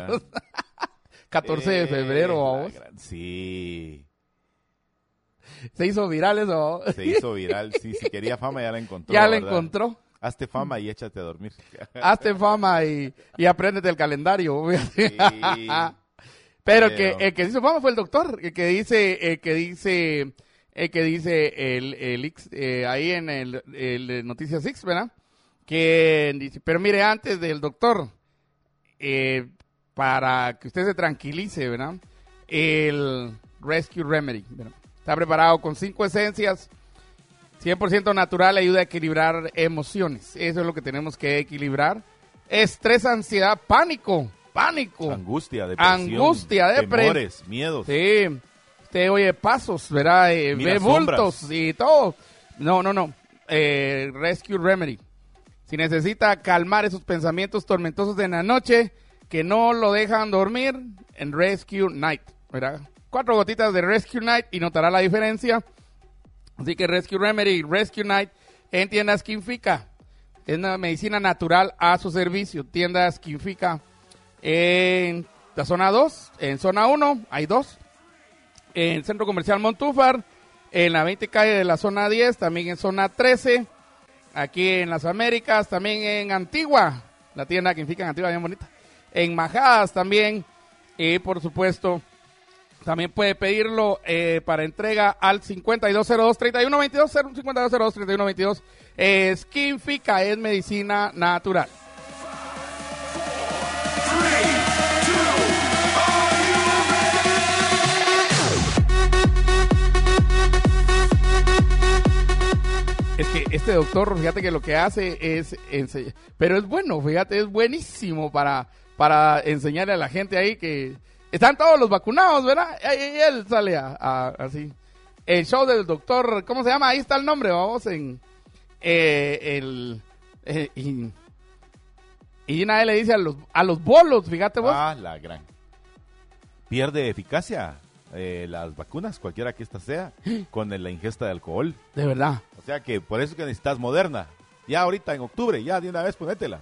14 de febrero, vamos. Sí. Se hizo viral eso. Se hizo viral, sí. Si quería fama ya la encontró. Ya la encontró. Hazte fama y échate a dormir. Hazte fama y apréndete el calendario. Sí. Pero el que se hizo fama fue el doctor, el que dice que dice ahí en el Noticias X, ¿verdad? Que dice, pero mire, antes del doctor, para que usted se tranquilice, ¿verdad? El Rescue Remedy, ¿verdad? Está preparado con 5 esencias, 100% natural, ayuda a equilibrar emociones. Eso es lo que tenemos que equilibrar. Estrés, ansiedad, pánico. Angustia, depresión. Temores, miedos. Sí. Usted oye pasos, ¿verdad? Ve bultos sombras y todo. No. Rescue Remedy. Si necesita calmar esos pensamientos tormentosos de la noche que no lo dejan dormir, en Rescue Night, ¿verdad? 4 gotitas de Rescue Night y notará la diferencia. Así que Rescue Remedy, Rescue Night en tiendas Quinfica. Es una medicina natural a su servicio. Tiendas Quinfica en la zona 2, en zona 1 hay 2. En Centro Comercial Montúfar, en la 20 calle de la zona 10, también en zona 13. Aquí en las Américas, también en Antigua, la tienda Quinfica en Antigua, bien bonita. En Majadas también, y por supuesto, también puede pedirlo para entrega al 5202-3122, 5202-3122. Quinfica es medicina natural. Es que este doctor, fíjate que lo que hace es enseñar, pero es bueno, fíjate, es buenísimo para enseñarle a la gente ahí que están todos los vacunados, ¿verdad? Y él sale así. El show del doctor, ¿cómo se llama? Ahí está el nombre, vamos, y nadie le dice a los bolos, fíjate vos. La gran. Pierde eficacia las vacunas, cualquiera que ésta sea, con la ingesta de alcohol. De verdad. O sea que por eso que necesitas Moderna. Ya ahorita en octubre, ya de una vez ponétela.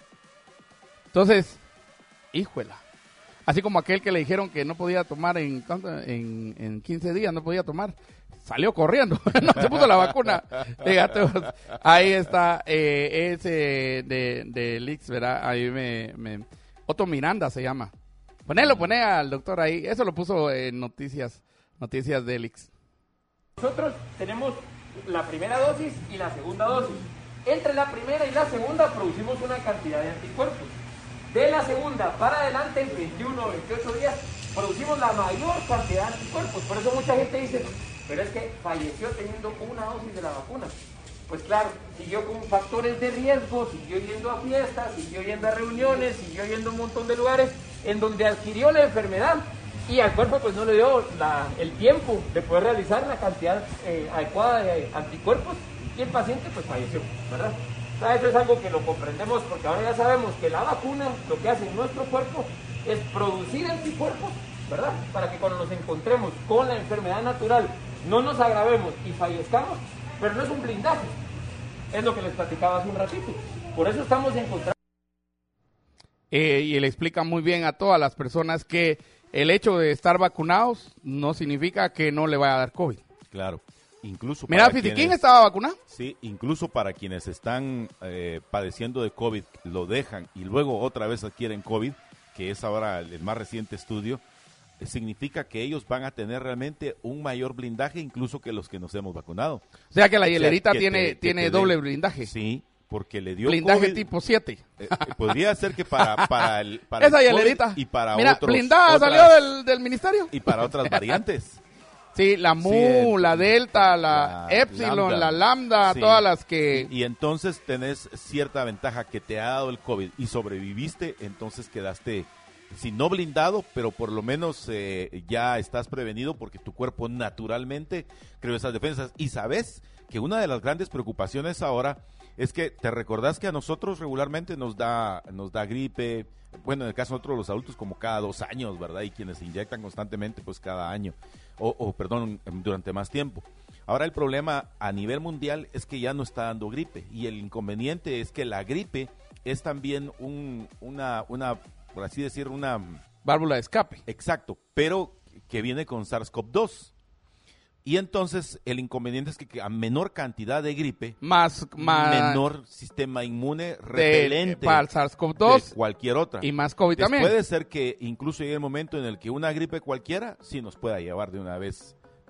Entonces, híjuela. Así como aquel que le dijeron que no podía tomar en 15 días, no podía tomar. Salió corriendo, no se puso la vacuna. Fíjate, ahí está ese de Lix, ¿verdad? Ahí Otto Miranda se llama. Poné al doctor ahí. Eso lo puso en noticias de Lix. Nosotros tenemos la primera dosis y la segunda dosis. Entre la primera y la segunda producimos una cantidad de anticuerpos. De la segunda para adelante, en 21 o 28 días, producimos la mayor cantidad de anticuerpos. Por eso mucha gente dice, pero es que falleció teniendo una dosis de la vacuna. Pues claro, siguió con factores de riesgo, siguió yendo a fiestas, siguió yendo a reuniones, siguió yendo a un montón de lugares en donde adquirió la enfermedad y al cuerpo pues no le dio el tiempo de poder realizar la cantidad adecuada de anticuerpos y el paciente pues falleció, ¿verdad? O sea, eso es algo que lo comprendemos porque ahora ya sabemos que la vacuna lo que hace en nuestro cuerpo es producir anticuerpos, ¿verdad? Para que cuando nos encontremos con la enfermedad natural no nos agravemos y fallezcamos, pero no es un blindaje, es lo que les platicaba hace un ratito. Por eso estamos encontrando. Y le explica muy bien a todas las personas que el hecho de estar vacunados no significa que no le vaya a dar COVID. Claro. Incluso mira, Fitiquín estaba vacunado. Sí, incluso para quienes están padeciendo de COVID, lo dejan y luego otra vez adquieren COVID, que es ahora el más reciente estudio, significa que ellos van a tener realmente un mayor blindaje incluso que los que nos hemos vacunado. O sea que la hielerita tiene doble blindaje. Sí, porque le dio blindaje COVID, tipo 7. Podría ser que para esa hielerita y para mira, otros, blindada salió del ministerio. Y para otras variantes. Sí, la Mu, la Delta, la Epsilon, la Lambda, sí, todas las que... Y entonces tenés cierta ventaja que te ha dado el COVID y sobreviviste, entonces quedaste, si no blindado, pero por lo menos ya estás prevenido porque tu cuerpo naturalmente creó esas defensas. Y sabes que una de las grandes preocupaciones ahora es que te recordás que a nosotros regularmente nos da gripe, bueno, en el caso de nosotros los adultos como cada 2 años, ¿verdad? Y quienes se inyectan constantemente pues cada año, perdón, durante más tiempo. Ahora el problema a nivel mundial es que ya no está dando gripe y el inconveniente es que la gripe es también una por así decir, una válvula de escape. Exacto, pero que viene con SARS-CoV-2. Y entonces el inconveniente es que a menor cantidad de gripe, más menor sistema inmune repelente para el SARS-CoV-2 de cualquier otra. Y más COVID también. Puede ser que incluso llegue el momento en el que una gripe cualquiera sí nos pueda llevar de una vez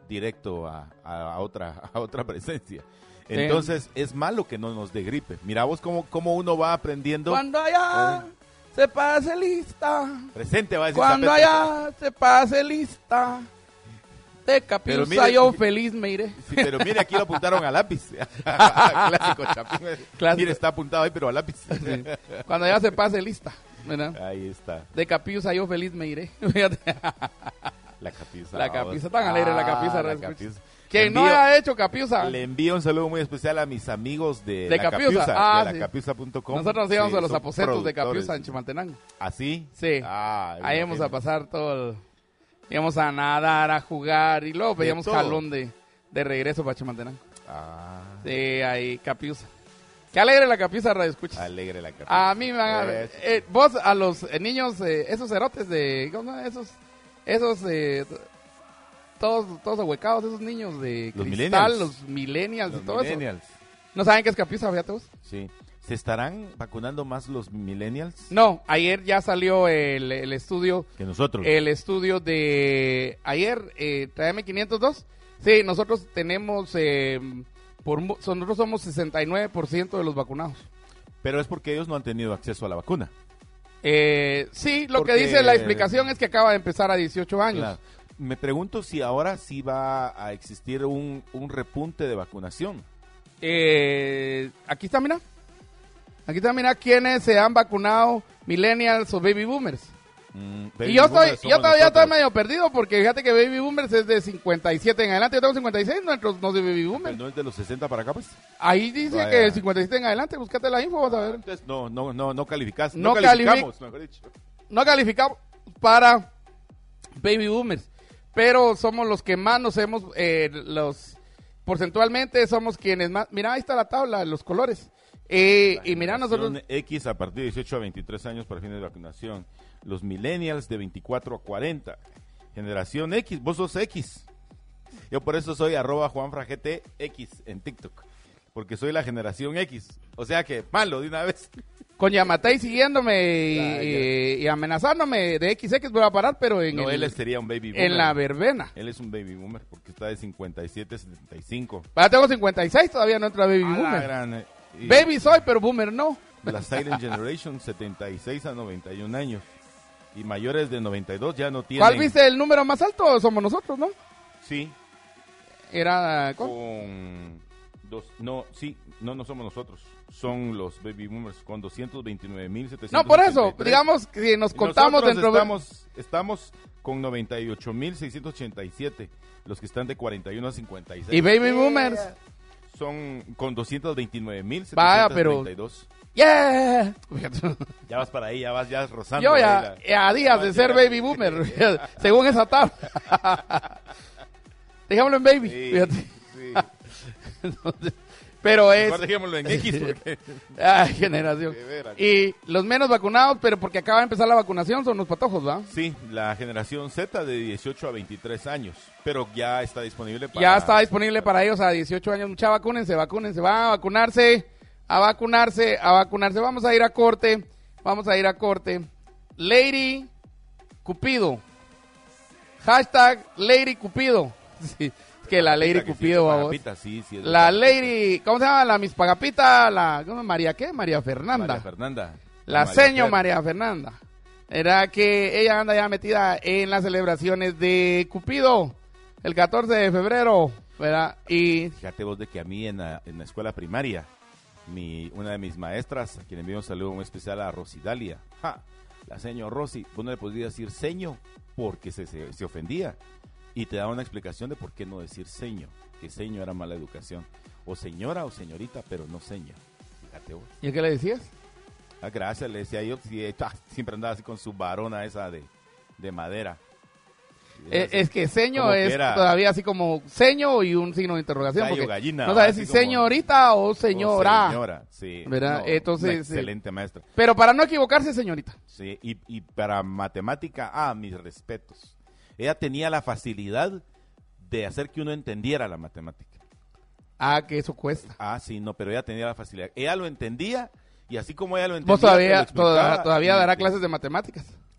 directo a otra presencia. Entonces, es malo que no nos dé gripe. Mira vos cómo uno va aprendiendo. Cuando allá se pase lista. Presente va a decir. Cuando allá se pase lista. De Capiusa yo feliz me iré. Sí, pero mire, aquí lo apuntaron a lápiz. Clásico Chapín. Clásico. Mire, está apuntado ahí, pero a lápiz. Sí. Cuando allá se pase lista. ¿Verdad? Ahí está. De Capiusa yo feliz me iré. La Capiusa. La Capiusa, tan alegre la Capiusa. La Capiusa. Quien no haya hecho Capiusa. Le envío un saludo muy especial a mis amigos de La Capiusa, de sí. lacapiusa.com. Nosotros nos íbamos a los aposentos de Capiusa en Chimaltenango. ¿Ah, sí? Sí. Ahí íbamos a pasar todo íbamos a nadar, a jugar y luego veíamos jalón de regreso para Chimaltenango. Sí, ahí Capiusa. Qué alegre la Capiusa, radio escuchas. Alegre la Capiusa. A mí me van vos a los niños, esos cerotes de, ¿cómo se llama? Esos todos ahuecados, esos niños de los cristal, los millennials y todo eso. ¿No saben qué es Capiusa, fíjate vos? Sí. ¿Se estarán vacunando más los millennials? No, ayer ya salió el estudio. Que nosotros. El estudio de ayer, tráeme 502. Sí, nosotros tenemos, nosotros somos 69% de los vacunados. Pero es porque ellos no han tenido acceso a la vacuna. Sí, lo que dice la explicación es que acaba de empezar a 18 años. Claro. Me pregunto si ahora sí va a existir un repunte de vacunación. Aquí está, mira. Aquí está, mira, quiénes se han vacunado, millennials o baby boomers. Y yo todavía estoy medio perdido porque fíjate que baby boomers es de 57 en adelante. Yo tengo 56, no de baby boomers. ¿Pero no es de los 60 para acá, pues? Ahí dice que de 57 en adelante. Búscate la info, vas a ver. Entonces no calificas. No calificamos, mejor dicho. No calificamos para baby boomers. Pero somos los que más nos hemos, porcentualmente somos quienes más. Mira, ahí está la tabla, los colores. Y mira, nosotros. X a partir de 18 a 23 años para fines de vacunación. Los millennials de 24 a 40. Generación X, vos sos X. Yo por eso soy @JuanFraGTX en TikTok. Porque soy la generación X. O sea que, malo de una vez. Con Yamatei siguiéndome y amenazándome de XX voy a parar, pero él sería un baby boomer. En la verbena. Él es un baby boomer porque está de 57 a 75. Tengo 56, todavía no entra baby boomer. Baby soy, pero boomer no. La Silent Generation, 76 a 91 años. Y mayores de 92 ya no tienen. ¿Cuál viste el número más alto? Somos nosotros, ¿no? Sí. Era con no somos nosotros. Son los baby boomers con 229,787. No, por eso, digamos que nos contamos dentro estamos con 98,687, los que están de 41 a 56. ¿Y baby boomers? Son con 229,732. Vaya, pero ¡yeah! Ya vas para ahí, ya vas rozando. Yo ya a días de ser baby boomer, según esa tabla. Dejémoslo en baby. Sí, fíjate. Sí. Entonces, pero es. Mejor dejémoslo en X porque. Ay, generación. Y los menos vacunados, pero porque acaba de empezar la vacunación, son los patojos, ¿va? Sí, la generación Z de 18 a 23 años. Pero ya está disponible para. Ya está disponible para ellos a 18 años. Mucha, vacúnense. Van a vacunarse. Vamos a ir a corte. Lady Cupido. Hashtag Lady Cupido. Sí. Que la Lady Cupido, sí, la Lady, ¿cómo se llama? La Miss Pagapita, María Fernanda. La seño María Fernanda. Era que ella anda ya metida en las celebraciones de Cupido, el 14 de febrero, ¿verdad? Y fíjate vos de que a mí en la escuela primaria, una de mis maestras, a quien envío un saludo muy especial a Rosidalia, la señor Rosy, vos no le podías decir seño porque se ofendía. Y te daba una explicación de por qué no decir seño, que seño era mala educación. O señora o señorita, pero no seño. Fíjate vos. ¿Y qué le decías? Gracias, le decía yo. Siempre andaba así con su varona esa de madera. Es que seño es todavía así como seño y un signo de interrogación. Gallo, gallina. No sabes si señorita o señora. O señora, sí. ¿Verdad? Entonces, excelente maestra. Pero para no equivocarse, señorita. Sí, y para matemática, mis respetos. Ella tenía la facilidad de hacer que uno entendiera la matemática. Que eso cuesta. Sí, no, pero ella tenía la facilidad. Ella lo entendía y así como ella lo entendía. ¿Vos todavía dará clases de matemáticas?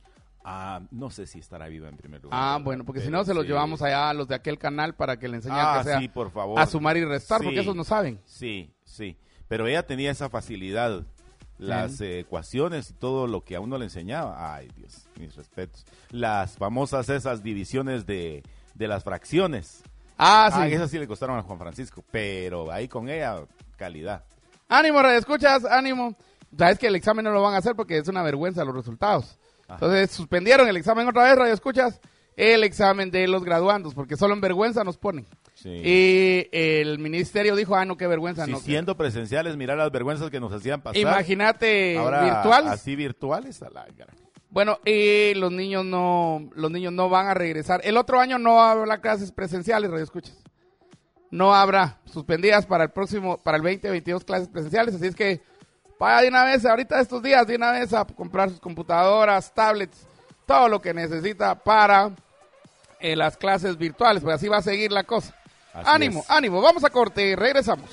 No sé si estará viva en primer lugar. Bueno, porque si no se los llevamos allá a los de aquel canal para que le enseñen que sea sí, por favor. a sumar y restar, Sí, porque esos no saben. Sí. Pero ella tenía esa facilidad, las ecuaciones y todo lo que a uno le enseñaba. Ay, Dios, mis respetos. Las famosas esas divisiones de las fracciones. Sí. Esas sí le costaron a Juan Francisco, pero ahí con ella, calidad. Ánimo, escuchas, ánimo. Sabes que el examen no lo van a hacer porque es una vergüenza los resultados. Entonces suspendieron el examen otra vez, radio escuchas, el examen de los graduandos, porque solo en vergüenza nos ponen. Sí. Y el ministerio dijo, no, qué vergüenza. Si no, siendo presenciales, mirar las vergüenzas que nos hacían pasar. Imagínate ahora, virtuales. Así virtuales, a la gran. Bueno, y los niños no van a regresar. El otro año no habrá clases presenciales, radio escuchas. No habrá, suspendidas para el 2022 clases presenciales, así es que vaya de una vez, ahorita estos días, de una vez a comprar sus computadoras, tablets, todo lo que necesita para las clases virtuales, pues así va a seguir la cosa. Así Ánimo, vamos a corte, regresamos.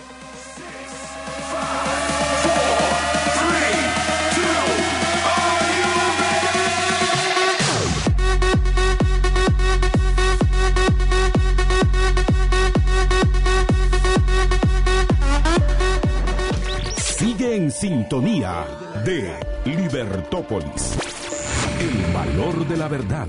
Sigue en sintonía de Libertópolis. El valor de la verdad.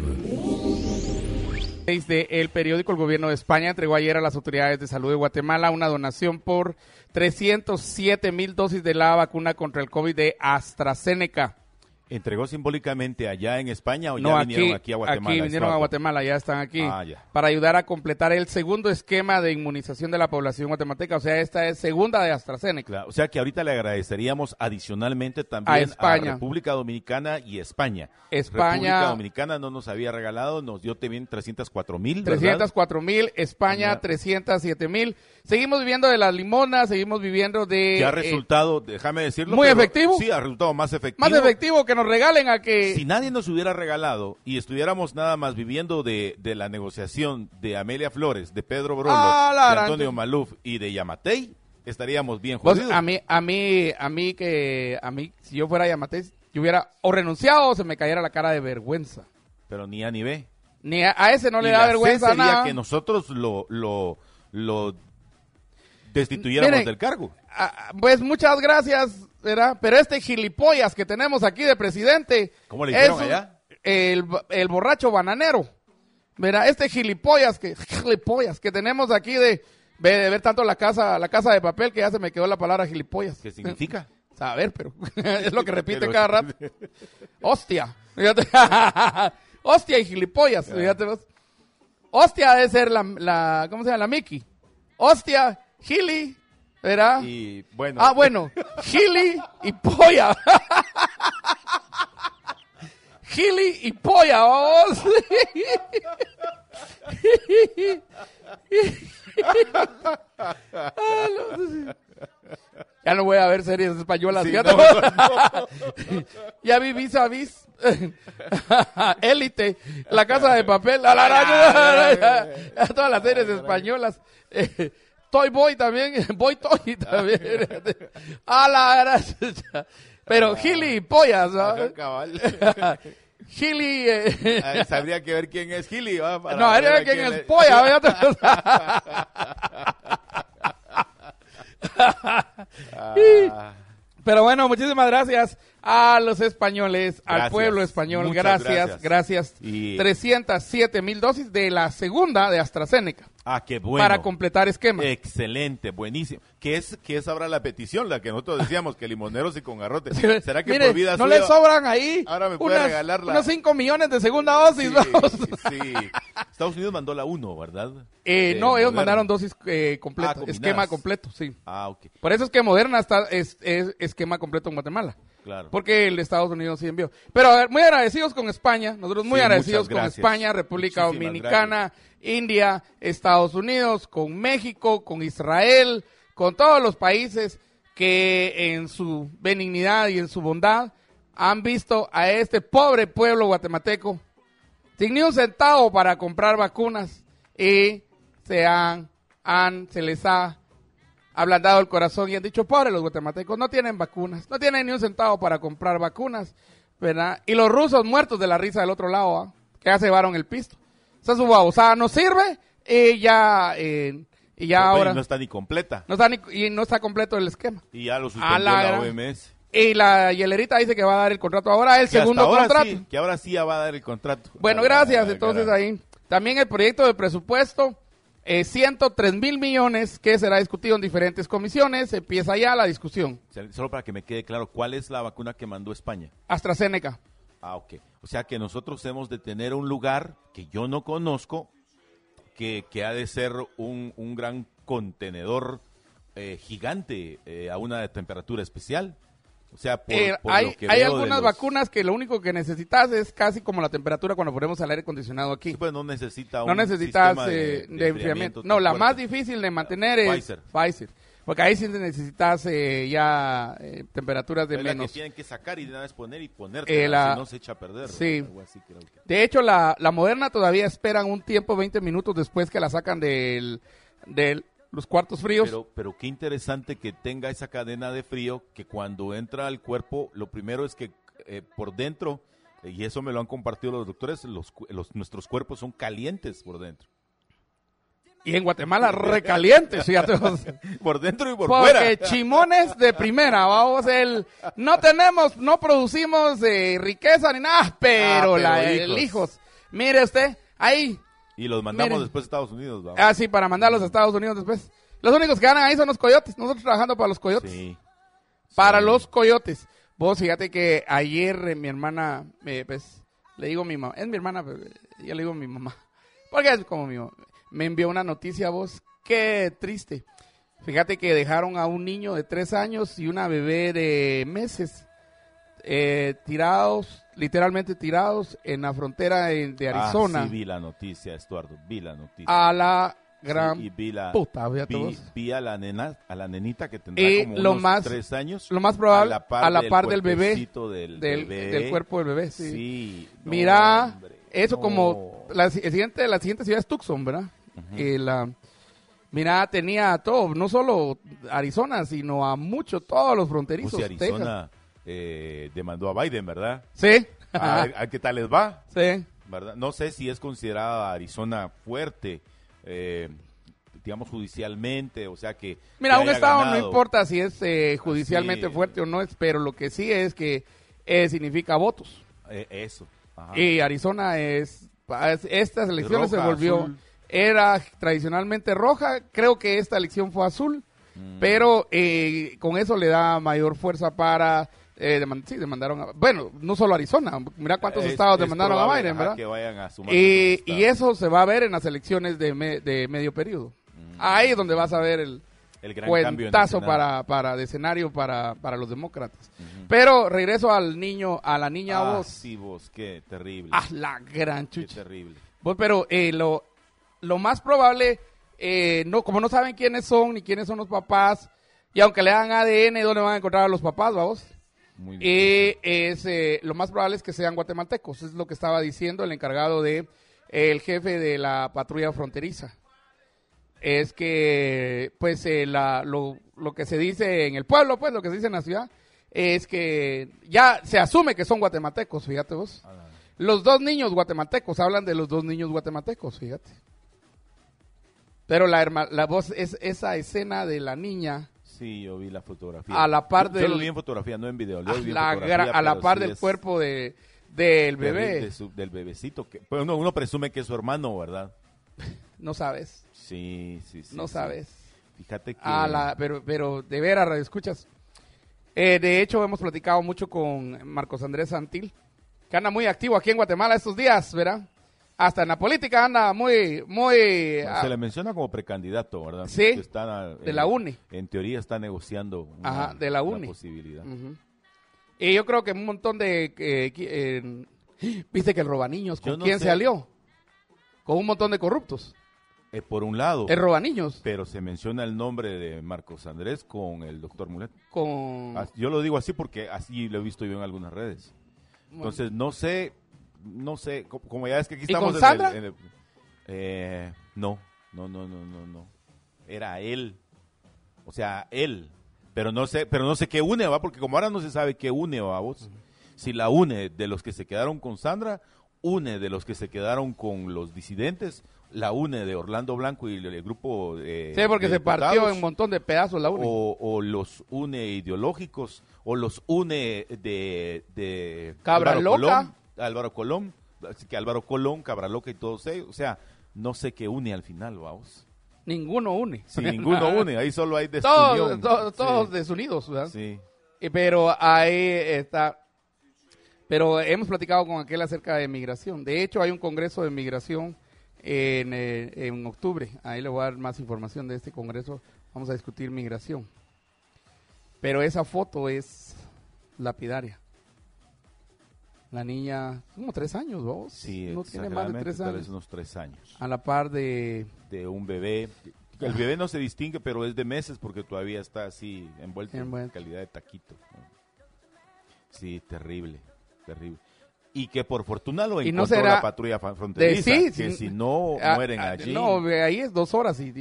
El periódico El Gobierno de España entregó ayer a las autoridades de salud de Guatemala una donación por 307,000 dosis de la vacuna contra el COVID de AstraZeneca. ¿Entregó simbólicamente allá en España o No, ya vinieron aquí a Guatemala? Aquí vinieron a Guatemala, ya están aquí, ya. para ayudar a completar el segundo esquema de inmunización de la población guatemalteca. O sea, esta es segunda de AstraZeneca. Claro, o sea que ahorita le agradeceríamos adicionalmente también a España, a República Dominicana y España. España. República Dominicana no nos había regalado, nos dio también 304,000. 304,000, España 307,000. Seguimos viviendo de las limonas, seguimos viviendo de... Que ha resultado, déjame decirlo. Muy efectivo. Sí, ha resultado más efectivo. Más efectivo que nos regalen a que... Si nadie nos hubiera regalado y estuviéramos nada más viviendo de la negociación de Amelia Flores, de Pedro Brolo, de Antonio Maluf y de Yamatei, estaríamos bien jodidos. Pues a mí, si yo fuera Yamatei, yo hubiera o renunciado o se me cayera la cara de vergüenza. Pero ni A ni B. Ni a ese no le da vergüenza sería nada. Que nosotros lo destituyéramos del cargo. Pues muchas gracias, ¿verdad? Pero este gilipollas que tenemos aquí de presidente... ¿Cómo le dijeron allá? El borracho bananero, ¿verdad? Este gilipollas que tenemos aquí de ver tanto la casa de papel que ya se me quedó la palabra gilipollas. ¿Qué significa? Saber, pero es lo que repite cada rato. Hostia. Fíjate. Hostia y gilipollas. Fíjate vos. Hostia debe ser la ¿cómo se llama? La Mickey. Hostia, Gili, ¿verdad? Y bueno. Bueno, Gili y polla. Gili y polla, vamos. Ya no voy a ver series españolas. Sí, ¿Ya, no. ya vi Vis a Vis. Élite, La Casa de Papel, todas las series españolas. Toy Boy también, Boy Toy también. A la gracia. Pero Gili y pollas, ¿sabes? Gili. Sabría que ver quién es Gili. No, habría que ver quién es polla. Pero bueno, muchísimas gracias a los españoles, al pueblo español. Gracias. Y 307,000 dosis de la segunda de AstraZeneca. Qué bueno. Para completar esquema. Excelente, buenísimo. ¿Qué es ahora la petición? La que nosotros decíamos, que limoneros y con garrote. ¿Será que mire, por vida no suya, le sobran ahí ahora me puede regalar unos 5 millones de segunda dosis? Sí. Estados Unidos mandó la 1, ¿verdad? No, ellos mandaron dosis completa, esquema completo, sí. Ok. Por eso es que Moderna es esquema completo en Guatemala. Claro. Porque el Estados Unidos sí envió. Pero a ver, muy agradecidos con España, nosotros muy agradecidos con España, República Dominicana, India, Estados Unidos, con México, con Israel, con todos los países que en su benignidad y en su bondad han visto a este pobre pueblo guatemalteco sin ni un centavo para comprar vacunas y se les ha ablandado el corazón y han dicho, pobre los guatemaltecos, no tienen vacunas, no tienen ni un centavo para comprar vacunas, ¿verdad? Y los rusos muertos de la risa del otro lado, ¿ah? Que ya se llevaron el pisto. O sea, su babosada no sirve y ya ahora... No está ni completa. No está completo el esquema. Y ya lo suspendió la OMS. Y la hielerita dice que va a dar el contrato ahora, el segundo contrato. Sí, que ahora sí ya va a dar el contrato. Bueno, gracias. Entonces ahí. También el proyecto de presupuesto, 103 mil millones, que será discutido en diferentes comisiones. Empieza ya la discusión. Solo para que me quede claro, ¿cuál es la vacuna que mandó España? AstraZeneca. Ah, ok. O sea que nosotros hemos de tener un lugar que yo no conozco, que ha de ser un gran contenedor gigante a una temperatura especial. O sea, hay algunas vacunas que lo único que necesitas es casi como la temperatura cuando ponemos el aire acondicionado aquí. Sí, pues no necesitas sistema de enfriamiento. No, la más difícil de mantener es Pfizer. Porque ahí sí necesitas temperaturas de es menos. La que tienen que sacar y de una vez poner y ponerte, si no se echa a perder. Sí. Algo así, creo que. De hecho, la Moderna todavía esperan un tiempo, 20 minutos después que la sacan de los cuartos fríos. Pero qué interesante que tenga esa cadena de frío, que cuando entra al cuerpo, lo primero es que por dentro, y eso me lo han compartido los doctores, nuestros cuerpos son calientes por dentro. Y en Guatemala recalientes, fíjate. Por dentro y por fuera. Porque chimones de primera, vamos, no producimos riqueza ni nada, pero hijos. Mire usted, ahí. Y los mandamos después a Estados Unidos, vamos. Ah, sí, para mandarlos a Estados Unidos después. Los únicos que ganan ahí son los coyotes, nosotros trabajando para los coyotes. Sí. Para los coyotes. Vos fíjate que ayer mi hermana, pues, le digo a mi mamá, es mi hermana, pero yo le digo a mi mamá, porque es como mi mamá. Me envió una noticia a vos, qué triste. Fíjate que dejaron a un niño de 3 años y una bebé de meses literalmente tirados en la frontera de Arizona. Ah, sí, vi la noticia, Estuardo, vi la noticia. A la gran puta, vi a la nenita que tendrá como unos 3 años. Lo más probable, a la par del bebé, del cuerpo del bebé, sí. Sí, mira, eso como, la siguiente ciudad es Tucson, ¿verdad? Uh-huh. Mira, tenía todo, no solo Arizona, sino a todos los fronterizos. Arizona demandó a Biden, ¿verdad? Sí. ¿A qué tal les va? Sí. ¿Verdad? No sé si es considerada Arizona fuerte, digamos judicialmente, o sea que... Mira, un estado ganado. No importa si es judicialmente fuerte o no, pero lo que sí es que significa votos. Eso. Ajá. Y Arizona estas elecciones se volvió... Azul. Era tradicionalmente roja, creo que esta elección fue azul, pero con eso le da mayor fuerza para demandaron a, bueno, no solo Arizona, mira cuántos estados demandaron a Biden, ¿verdad? Que vayan a sumar y eso se va a ver en las elecciones de medio periodo. Ahí es donde vas a ver el gran cuentazo de escenario para los demócratas. Pero regreso a la niña vos. Sí, vos, qué terrible. La gran chucha. Qué terrible. Vos, pero lo más probable, como no saben quiénes son ni quiénes son los papás, y aunque le hagan ADN, ¿dónde van a encontrar a los papás, vamos? Muy bien. Lo más probable es que sean guatemaltecos, es lo que estaba diciendo el encargado el jefe de la patrulla fronteriza. Es que, pues, lo que se dice en el pueblo, pues, lo que se dice en la ciudad, es que ya se asume que son guatemaltecos, fíjate vos. Los 2 niños guatemaltecos, hablan de los 2 niños guatemaltecos, fíjate. Pero la voz es esa escena de la niña. Sí, yo vi la fotografía. A la par yo lo vi en fotografía, no en video. A la par del cuerpo del bebé. Del bebecito. Pues uno presume que es su hermano, ¿verdad? No sabes. Sí. No sabes. Fíjate que... Pero de veras, radio escuchas. De hecho, hemos platicado mucho con Marcos Andrés Santil, que anda muy activo aquí en Guatemala estos días, ¿verdad? Hasta en la política anda muy... se le menciona como precandidato, ¿verdad? Sí, de la UNE. En teoría está negociando de la UNE. Posibilidad. Uh-huh. Y yo creo que un montón de... ¿Viste que el robaniños con quién se alió? Con un montón de corruptos. Por un lado. El robaniños. Pero se menciona el nombre de Marcos Andrés con el doctor Mulet. Yo lo digo así porque así lo he visto yo en algunas redes. Bueno. Entonces, no sé, como ya es que aquí estamos... ¿Y con Sandra? No. Era él. O sea, él. Pero no sé qué une, ¿va? Porque como ahora no se sabe qué une, ¿va vos? Si la une de los que se quedaron con Sandra, une de los que se quedaron con los disidentes, la une de Orlando Blanco y el grupo sí, porque se partió en un montón de pedazos la une. O los une ideológicos, o los une de Álvaro Colón, que Álvaro Colón, Cabraloca y todos ellos. O sea, no sé qué une al final, vamos. Ninguno une. Sí, ninguno une, ahí solo hay desunión. Todos desunidos, ¿verdad? Sí. Pero ahí está. Pero hemos platicado con aquel acerca de migración. De hecho, hay un congreso de migración en octubre. Ahí le voy a dar más información de este congreso. Vamos a discutir migración. Pero esa foto es lapidaria. La niña, como 3 años, ¿vos? Sí, no tiene más de 3 años. Tal vez unos 3 años. A la par de un bebé. El bebé no se distingue, pero es de meses porque todavía está así envuelto en calidad de taquito. Sí, terrible. Y que por fortuna lo encontró la patrulla fronteriza, que si no mueren allí. No, ahí es 2 horas por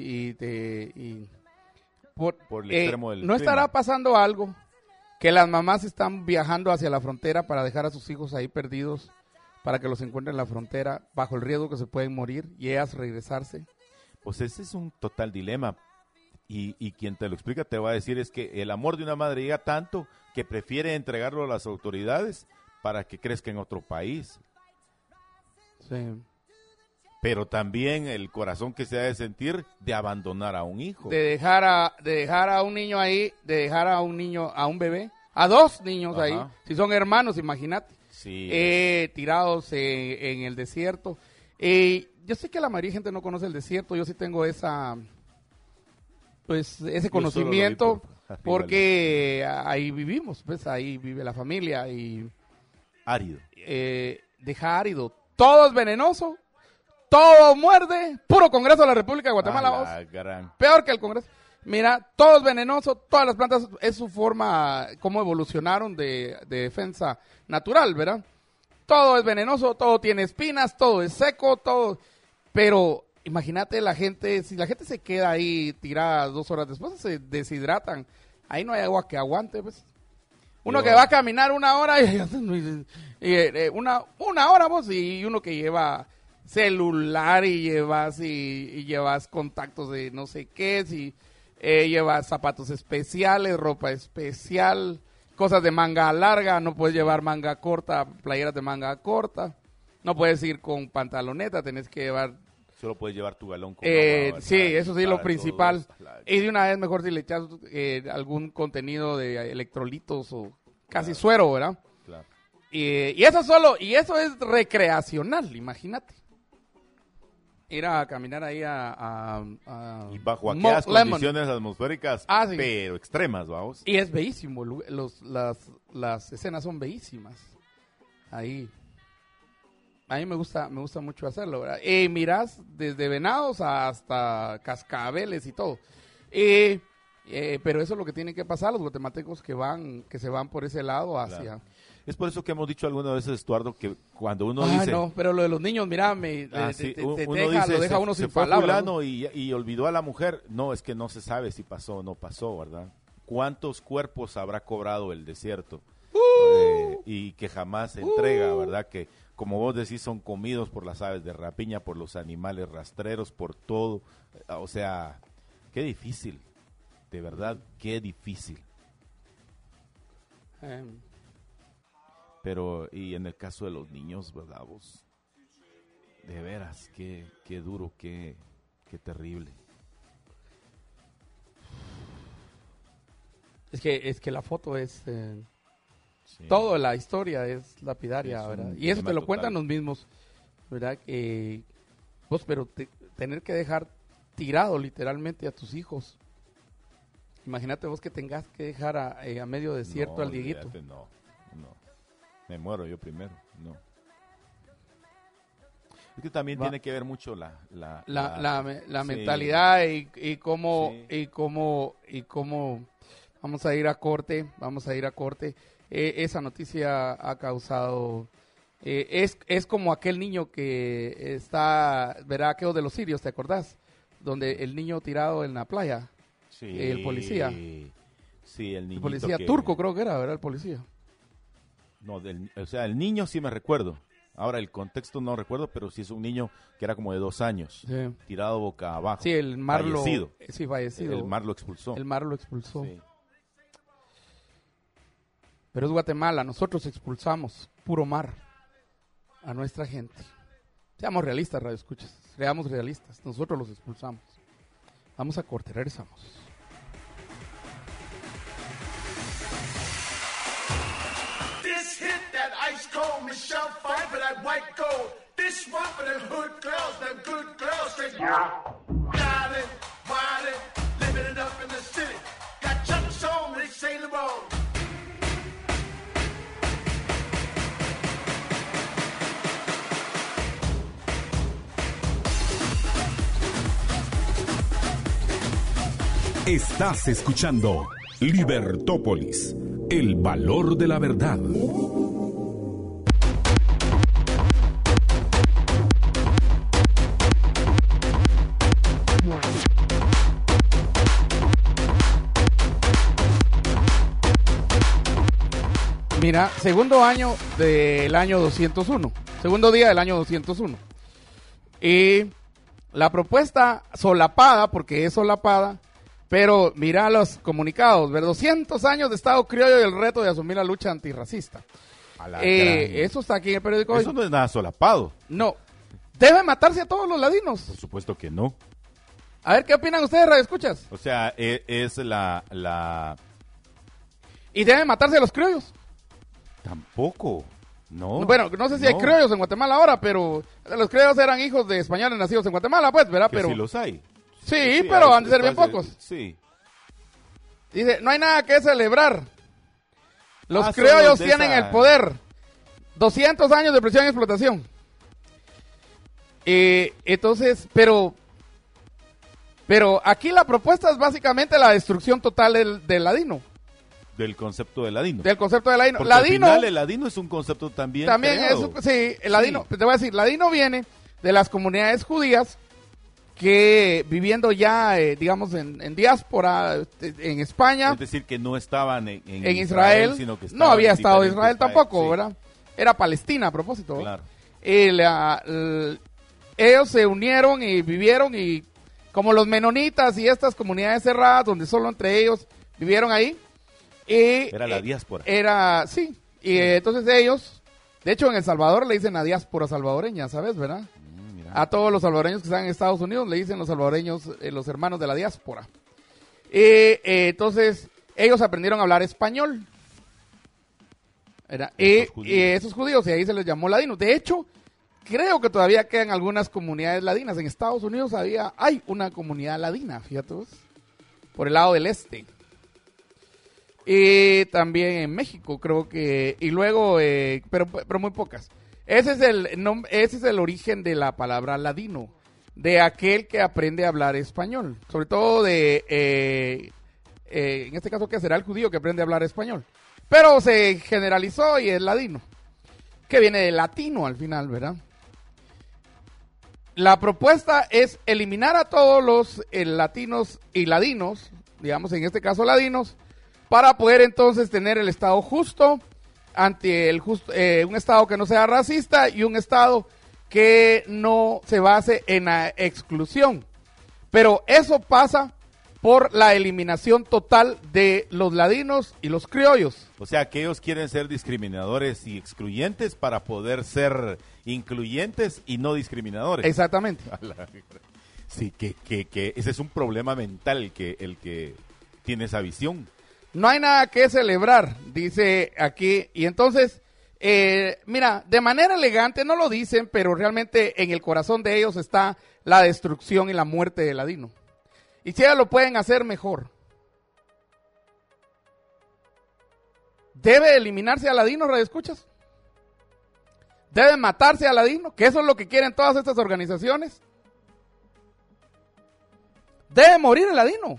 el extremo del ¿no estará pasando algo? Que las mamás están viajando hacia la frontera para dejar a sus hijos ahí perdidos, para que los encuentren en la frontera, bajo el riesgo que se pueden morir y ellas regresarse. Pues ese es un total dilema. Y quien te lo explica te va a decir es que el amor de una madre llega tanto que prefiere entregarlo a las autoridades para que crezca en otro país. Sí. Pero también el corazón que se ha de sentir de abandonar a un hijo. De dejar a un niño ahí, de dejar a un bebé, a 2 niños ahí, si son hermanos, imagínate, sí, tirados en el desierto. Yo sé que la mayoría de gente no conoce el desierto, yo sí tengo ese conocimiento, porque ahí vivimos, pues ahí vive la familia y... Árido. Deja árido, todo es venenoso. Todo muerde, puro Congreso de la República de Guatemala. Peor que el Congreso. Mira, todo es venenoso, todas las plantas es su forma, cómo evolucionaron de defensa natural, ¿verdad? Todo es venenoso, todo tiene espinas, todo es seco, todo. Pero imagínate la gente, si la gente se queda ahí tirada 2 horas después, se deshidratan. Ahí no hay agua que aguante, pues. Uno que va a caminar 1 hora una hora vos, y uno que lleva celular y llevas contactos de no sé qué, si llevas zapatos especiales, ropa especial, cosas de manga larga, no puedes llevar manga corta, playeras de manga corta, no puedes ir con pantaloneta, tenés que llevar... Solo puedes llevar tu galón con agua, sí, eso sí, lo principal. Y de una vez mejor si le echas algún contenido de electrolitos o casi suero, ¿verdad? Claro. Y eso es recreacional, imagínate. Ir a caminar ahí y bajo aquellas condiciones atmosféricas, sí, pero extremas, vamos. Y es bellísimo, las escenas son bellísimas. Ahí. A mí me gusta mucho hacerlo, ¿verdad? Mirás desde venados hasta cascabeles y todo. Pero eso es lo que tiene que pasar los guatemaltecos que se van por ese lado hacia... Claro. Es por eso que hemos dicho algunas veces, Estuardo, que cuando uno dice... no, pero lo de los niños, mira, lo deja uno sin fue palabras. Fulano y olvidó a la mujer. No, es que no se sabe si pasó o no pasó, ¿verdad? ¿Cuántos cuerpos habrá cobrado el desierto? Y que jamás se entrega, ¿verdad? Que, como vos decís, son comidos por las aves de rapiña, por los animales rastreros, por todo. O sea, qué difícil. De verdad, qué difícil. Pero, y en el caso de los niños, ¿verdad, vos? De veras, qué duro, qué terrible. Es que la foto es... sí. Toda la historia es lapidaria, ¿verdad? Y eso te lo cuentan los mismos, ¿verdad? Vos, pero tener que dejar tirado literalmente a tus hijos. Imagínate vos que tengas que dejar a medio desierto al Dieguito. No. Me muero yo primero, no. Es que también tiene que ver mucho la sí, mentalidad y cómo vamos a ir a corte. Esa noticia ha causado... es como aquel niño que está... ¿Verdad? Aquello de los sirios, ¿te acordás? Donde el niño tirado en la playa. Sí. El policía. Sí, el niño. El policía turco creo que era, ¿verdad? El policía. No, o sea, el niño sí me recuerdo. Ahora, el contexto no recuerdo, pero sí es un niño que era como de 2 años, tirado boca abajo. Sí, el mar fallecido. Sí, fallecido. El mar lo expulsó. El mar lo expulsó. Sí. Pero es Guatemala, nosotros expulsamos puro mar a nuestra gente. Seamos realistas, radio escuchas. Seamos realistas, nosotros los expulsamos. Vamos a corte, regresamos. This hit that ice cold Michelle fight for that white gold. This one for them hood girls, them good girls. Straight riding, riding, living it up in the city. Got chucks on, they Sailor Road. Estás escuchando Libertópolis, el valor de la verdad. Mira, segundo año del año 201. Segundo día del año 201. Y la propuesta solapada, porque es solapada, pero mira los comunicados, ver 200 años de Estado criollo y el reto de asumir la lucha antirracista. Eso está aquí en el periódico. Eso no es nada solapado. No. ¿Deben matarse a todos los ladinos? Por supuesto que no. A ver, ¿qué opinan ustedes, radioescuchas? O sea, es la... ¿Y deben matarse a los criollos? Tampoco. No. Bueno, no sé si hay criollos en Guatemala ahora, pero los criollos eran hijos de españoles nacidos en Guatemala, pues, ¿verdad? Que pero sí los hay. Sí, pero han de ser bien pocos. Sí. Dice, no hay nada que celebrar. Los criollos tienen el poder. 200 años de presión y explotación. Entonces, pero aquí la propuesta es básicamente la destrucción total del ladino. Del concepto de ladino. Del concepto de ladino. Porque Ladino, al final el ladino es un concepto también creado. Sí, el ladino, te voy a decir, ladino viene de las comunidades judías que viviendo ya, digamos, en diáspora, en España. Es decir, que no estaban en Israel, sino que no había Estado de Israel países, tampoco, sí. ¿verdad? Era Palestina a propósito. Claro. Ellos se unieron y vivieron, y como los menonitas y estas comunidades cerradas, donde solo entre ellos vivieron ahí. Era la diáspora. Sí. Y entonces ellos, de hecho en El Salvador le dicen la diáspora salvadoreña, ¿sabes, verdad? A todos los salvadoreños que están en Estados Unidos le dicen los salvadoreños, los hermanos de la diáspora. Entonces, ellos aprendieron a hablar español. Y esos judíos, y ahí se les llamó ladino. De hecho, creo que todavía quedan algunas comunidades ladinas. En Estados Unidos hay una comunidad ladina, fíjate vos, por el lado del este. Y también en México, creo que, y luego, pero muy pocas. Ese es el origen de la palabra ladino, de aquel que aprende a hablar español, sobre todo en este caso que será el judío que aprende a hablar español, pero se generalizó y es ladino, que viene de latino al final, ¿verdad? La propuesta es eliminar a todos los latinos y ladinos, digamos en este caso ladinos, para poder entonces tener el Estado justo, un Estado que no sea racista y un Estado que no se base en la exclusión. Pero eso pasa por la eliminación total de los ladinos y los criollos. O sea, que ellos quieren ser discriminadores y excluyentes para poder ser incluyentes y no discriminadores. Exactamente. Sí, que ese es un problema mental el que tiene esa visión. No hay nada que celebrar, dice aquí. Y entonces, mira, de manera elegante no lo dicen, pero realmente en el corazón de ellos está la destrucción y la muerte del ladino. Y si ellos lo pueden hacer mejor. ¿Debe eliminarse al ladino, radioescuchas? ¿Debe matarse al ladino? ¿Que eso es lo que quieren todas estas organizaciones? ¿Debe morir el ladino?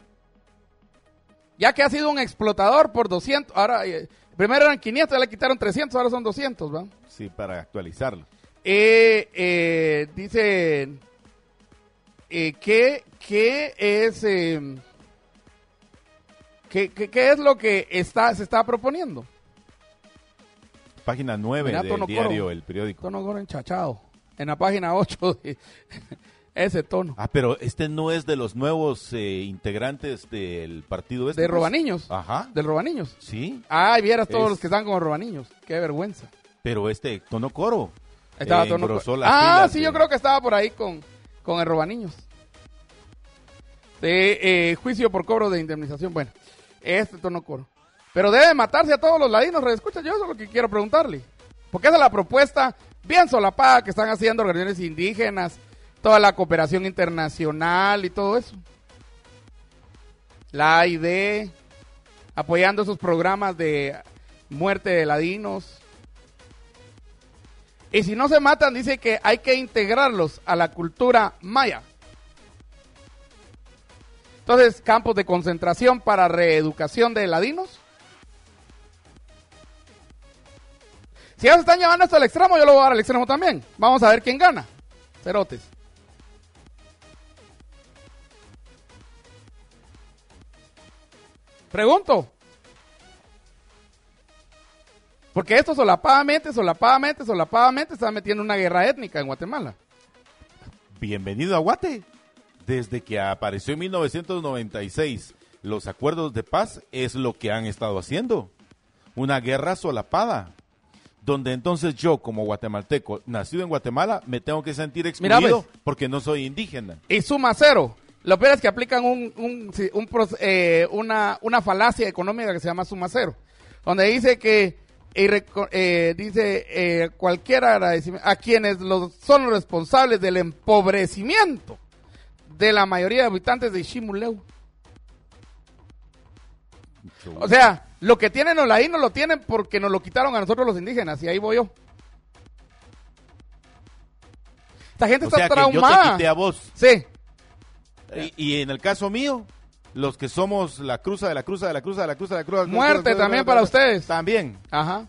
Ya que ha sido un explotador por 200, ahora, primero eran 500, ya le quitaron 300, ahora son 200, ¿va? Sí, para actualizarlo. Dice, ¿qué es lo que se está proponiendo? página 9 del diario El Periódico. Tono Coro enchachado. En la página 8 de ese tono. Ah, pero este no es de los nuevos integrantes del partido este. ¿De Robaniños? Ajá. ¿Del Robaniños? Sí. Ay, vieras todos los que están con Robaniños. Qué vergüenza. Pero Tono Coro. Estaba Tono Coro. Sí, yo creo que estaba por ahí con el Robaniños. De juicio por cobro de indemnización. Bueno, Tono Coro. Pero debe matarse a todos los ladinos, escucha, yo eso es lo que quiero preguntarle. Porque esa es la propuesta bien solapada que están haciendo organizaciones indígenas, toda la cooperación internacional y todo eso. La AID, apoyando esos programas de muerte de ladinos. Y si no se matan, dice que hay que integrarlos a la cultura maya. Entonces, campos de concentración para reeducación de ladinos. Si ya se están llevando esto al extremo, yo lo voy a dar al extremo también. Vamos a ver quién gana. Cerotes. Pregunto. Porque esto solapadamente está metiendo una guerra étnica en Guatemala. Bienvenido a Guate. Desde que apareció en 1996 los acuerdos de paz es lo que han estado haciendo. Una guerra solapada. Donde entonces yo, como guatemalteco, nacido en Guatemala, me tengo que sentir excluido porque no soy indígena. Y suma cero. Lo peor es que aplican una falacia económica que se llama suma cero. Donde dice que cualquier agradecimiento a quienes son los responsables del empobrecimiento de la mayoría de habitantes de Ximuleu. O sea, lo que tienen los ladinos lo tienen porque nos lo quitaron a nosotros los indígenas, y ahí voy yo. Esta gente está traumada. Que yo te quité a vos. Sí. Y en el caso mío, los que somos la cruza de la cruza de la cruza de la cruza de la cruza. Muerte también para ustedes. También. Ajá.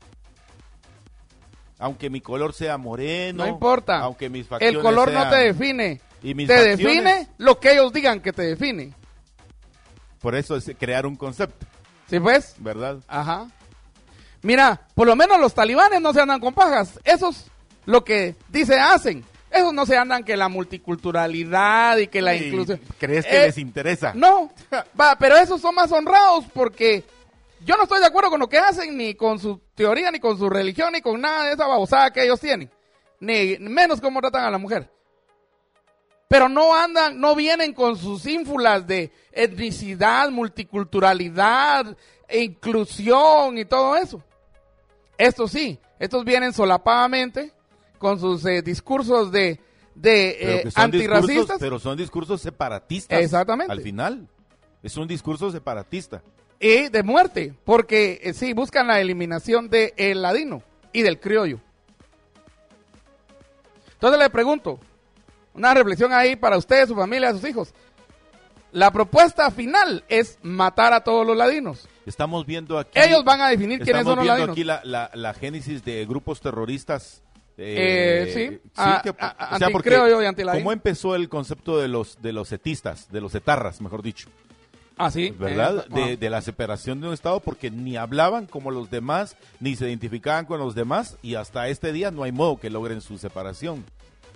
Aunque mi color sea moreno. No importa. Aunque mis facciones el color no te define. Te define lo que ellos digan que te define. Por eso es crear un concepto. ¿Sí pues? ¿Verdad? Ajá. Mira, por lo menos los talibanes no se andan con pajas. Esos lo que hacen. Esos no se andan que la multiculturalidad y que la inclusión. ¿Crees que les interesa? No. Pero esos son más honrados porque yo no estoy de acuerdo con lo que hacen, ni con su teoría, ni con su religión, ni con nada de esa babosada que ellos tienen. Ni menos cómo tratan a la mujer. Pero no vienen con sus ínfulas de etnicidad, multiculturalidad, inclusión y todo eso. Estos sí, estos vienen solapadamente con sus discursos de antirracistas. Pero son discursos separatistas. Exactamente. Al final, es un discurso separatista. Y de muerte, porque sí, buscan la eliminación del ladino y del criollo. Entonces le pregunto, una reflexión ahí para ustedes, su familia, sus hijos. La propuesta final es matar a todos los ladinos. Estamos viendo aquí... Ellos van a definir quiénes son los ladinos. Estamos viendo aquí la génesis de grupos terroristas. Anticriollo y antiladino. ¿Cómo empezó el concepto de los etistas, de los etarras, mejor dicho? Ah, sí. ¿Verdad? De la separación de un estado, porque ni hablaban como los demás, ni se identificaban con los demás, y hasta este día no hay modo que logren su separación.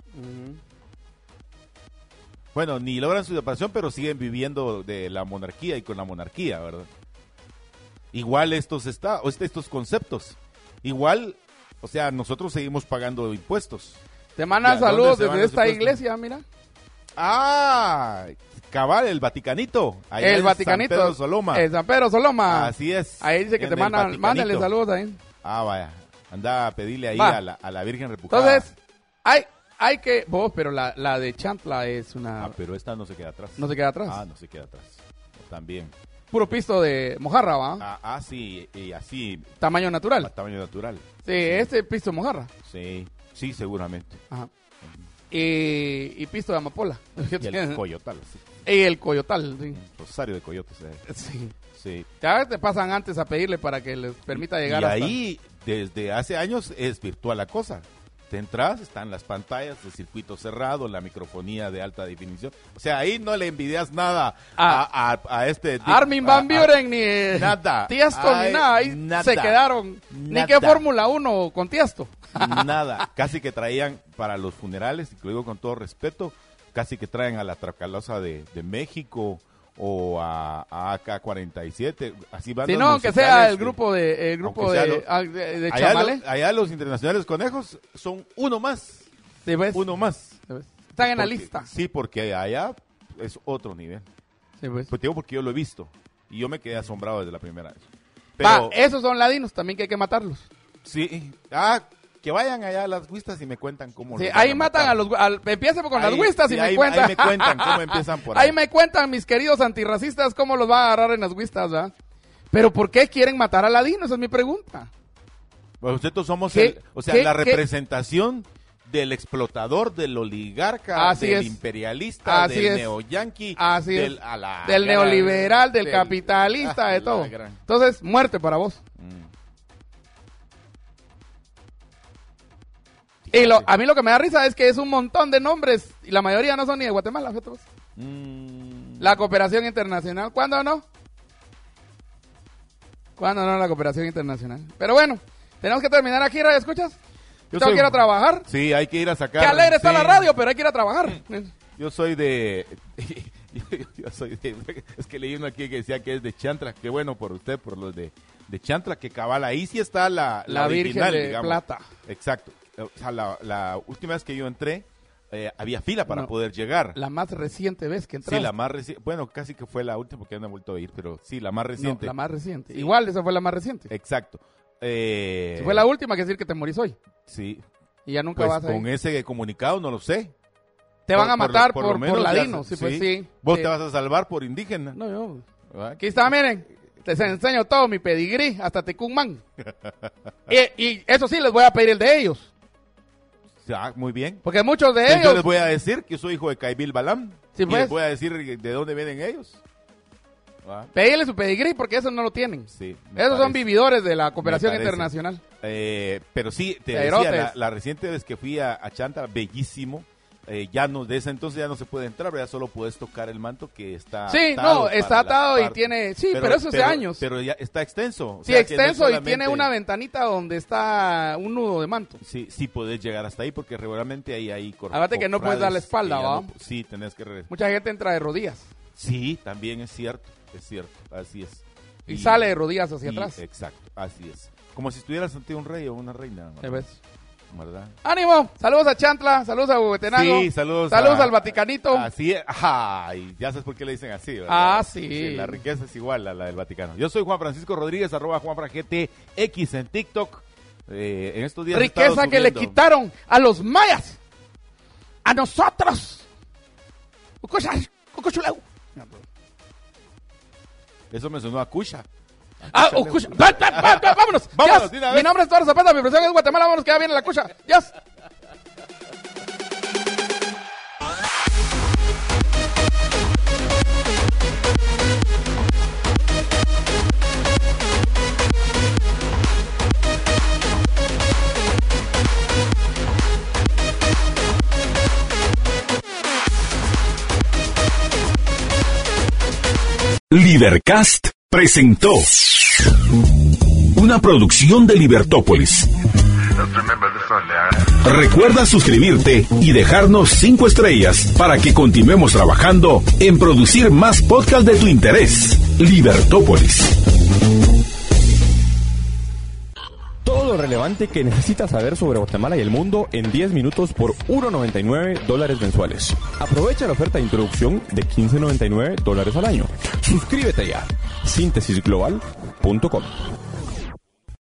Bueno, ni logran su separación, pero siguen viviendo de la monarquía y con la monarquía, ¿verdad? Igual estos conceptos. Igual, o sea, nosotros seguimos pagando impuestos. Te mandan saludos desde esta iglesia, mira. Ah, cabal, el Vaticanito. Allá el Vaticanito. San Pedro Soloma. El San Pedro Soloma. Así es. Ahí dice que te mandan, mándale saludos ahí. Ah, vaya. Anda a pedirle ahí a la Virgen Repujada. Entonces, hay que... pero la de Chantla es una... Ah, pero esta no se queda atrás. ¿No se queda atrás? Ah, no se queda atrás. También. Puro pisto de mojarra, ¿va? Sí, y así. ¿Tamaño natural? Tamaño natural. Sí, este pisto de mojarra. Sí, seguramente. Ajá. Y pisto de amapola. Y el coyotal. Sí. Y el coyotal, sí. Rosario de coyotes. Sí. Ya te pasan antes a pedirle para que les permita llegar hasta... Y ahí, desde hace años, es virtual la cosa. Te entras, están las pantallas de circuito cerrado, la microfonía de alta definición. O sea, ahí no le envidias nada a este... Armin Van Buren ni nada. Tiesto ni nada. Ahí nada. se quedaron. Ni que Fórmula 1 con Tiesto. Nada. Casi que traían para los funerales, y lo digo con todo respeto, casi que traen a la Tracalosa de México o a AK-47. Así van. Si no, aunque sea el grupo de Chamalé. Allá los internacionales conejos son uno más. ¿Sí ves? Uno más. ¿Sí ves? Están en la lista. Sí, porque allá es otro nivel. Sí, pues. Pues te digo porque yo lo he visto. Y yo me quedé asombrado desde la primera vez. Pero, esos son ladinos, también que hay que matarlos. Sí. Que vayan allá a las huistas y me cuentan cómo sí, ahí matan empiecen con las huistas y me cuentan. Ahí me cuentan cómo empiezan por ahí. Ahí me cuentan mis queridos antirracistas cómo los va a agarrar en las huistas, ¿verdad? Pero ¿por qué quieren matar a ladinos? Esa es mi pregunta. Pues nosotros somos la representación del explotador, del oligarca, del imperialista, del neoyanqui, del neoliberal, del capitalista, de todo. Entonces, muerte para vos. Y a mí lo que me da risa es que es un montón de nombres y la mayoría no son ni de Guatemala. La cooperación internacional, ¿cuándo no? ¿Cuándo no la cooperación internacional? Pero bueno, tenemos que terminar aquí, ¿radio escuchas? Tengo que ir a trabajar. Sí, hay que ir a sacar. Qué alegre está la radio, pero hay que ir a trabajar. Yo soy de... Es que leí uno aquí que decía que es de Chantla. Qué bueno por usted, por los de Chantla, que cabal. Ahí sí está la original, Virgen de digamos. Plata. Exacto. O sea, la última vez que yo entré, había fila para poder llegar. La más reciente vez que entraste. Sí, la más reciente. Bueno, casi que fue la última porque no he vuelto a ir, pero sí, la más reciente. No, la más reciente. Sí. Igual, esa fue la más reciente. Exacto. Si fue la última, que decir que te morís hoy. Sí. Y ya nunca vas a ir. Con ese comunicado no lo sé. Te van a matar por ladino. Sí, pues sí. ¿Vos te vas a salvar por indígena? No, yo. Aquí está, miren. Les enseño todo mi pedigrí, hasta Tecumán. y eso sí, les voy a pedir el de ellos. Muy bien. Porque muchos de ellos... Yo les voy a decir que soy hijo de Caibil Balam. Sí, pues. Y les voy a decir de dónde vienen ellos. Pedirle su pedigrí porque eso no lo tienen. Sí, esos son vividores de la cooperación internacional. Pero sí, te decía, la reciente vez que fui a Chantla, bellísimo. Ya no, de ese entonces ya no se puede entrar, ya solo puedes tocar el manto que está atado. Está atado y tiene, pero eso hace años. Pero ya está extenso. Sí, extenso y tiene una ventanita donde está un nudo de manto. Sí, puedes llegar hasta ahí porque regularmente ahí Aparte que no puedes dar la espalda, ¿va? Sí, tenés que... Mucha gente entra de rodillas. Sí, también es cierto, así es. Y sale de rodillas hacia atrás. Exacto, así es. Como si estuvieras ante un rey o una reina. ¿Te ves? ¿Verdad? ¡Ánimo! Saludos a Chantla, saludos a Huehuetenango. Sí, saludos al Vaticanito. Así es. Ay, ya sabes por qué le dicen así, ¿verdad? Sí. La riqueza es igual a la del Vaticano. Yo soy Juan Francisco Rodríguez, @JuanFranGTX en TikTok. En estos días riqueza que le quitaron a los mayas. A nosotros. Eso me sonó a Cusha. Vámonos. Vámonos, yes. Mi nombre es Eduardo Zapata, mi profesión es Guatemala. Vámonos, que ya viene la cucha. Yes. Libercast presentó una producción de Libertópolis. Recuerda suscribirte y dejarnos 5 estrellas para que continuemos trabajando en producir más podcasts de tu interés. Libertópolis. Todo lo relevante que necesitas saber sobre Guatemala y el mundo en 10 minutos por $1.99 mensuales. Aprovecha la oferta de introducción de $15.99 al año. Suscríbete ya. Síntesisglobal.com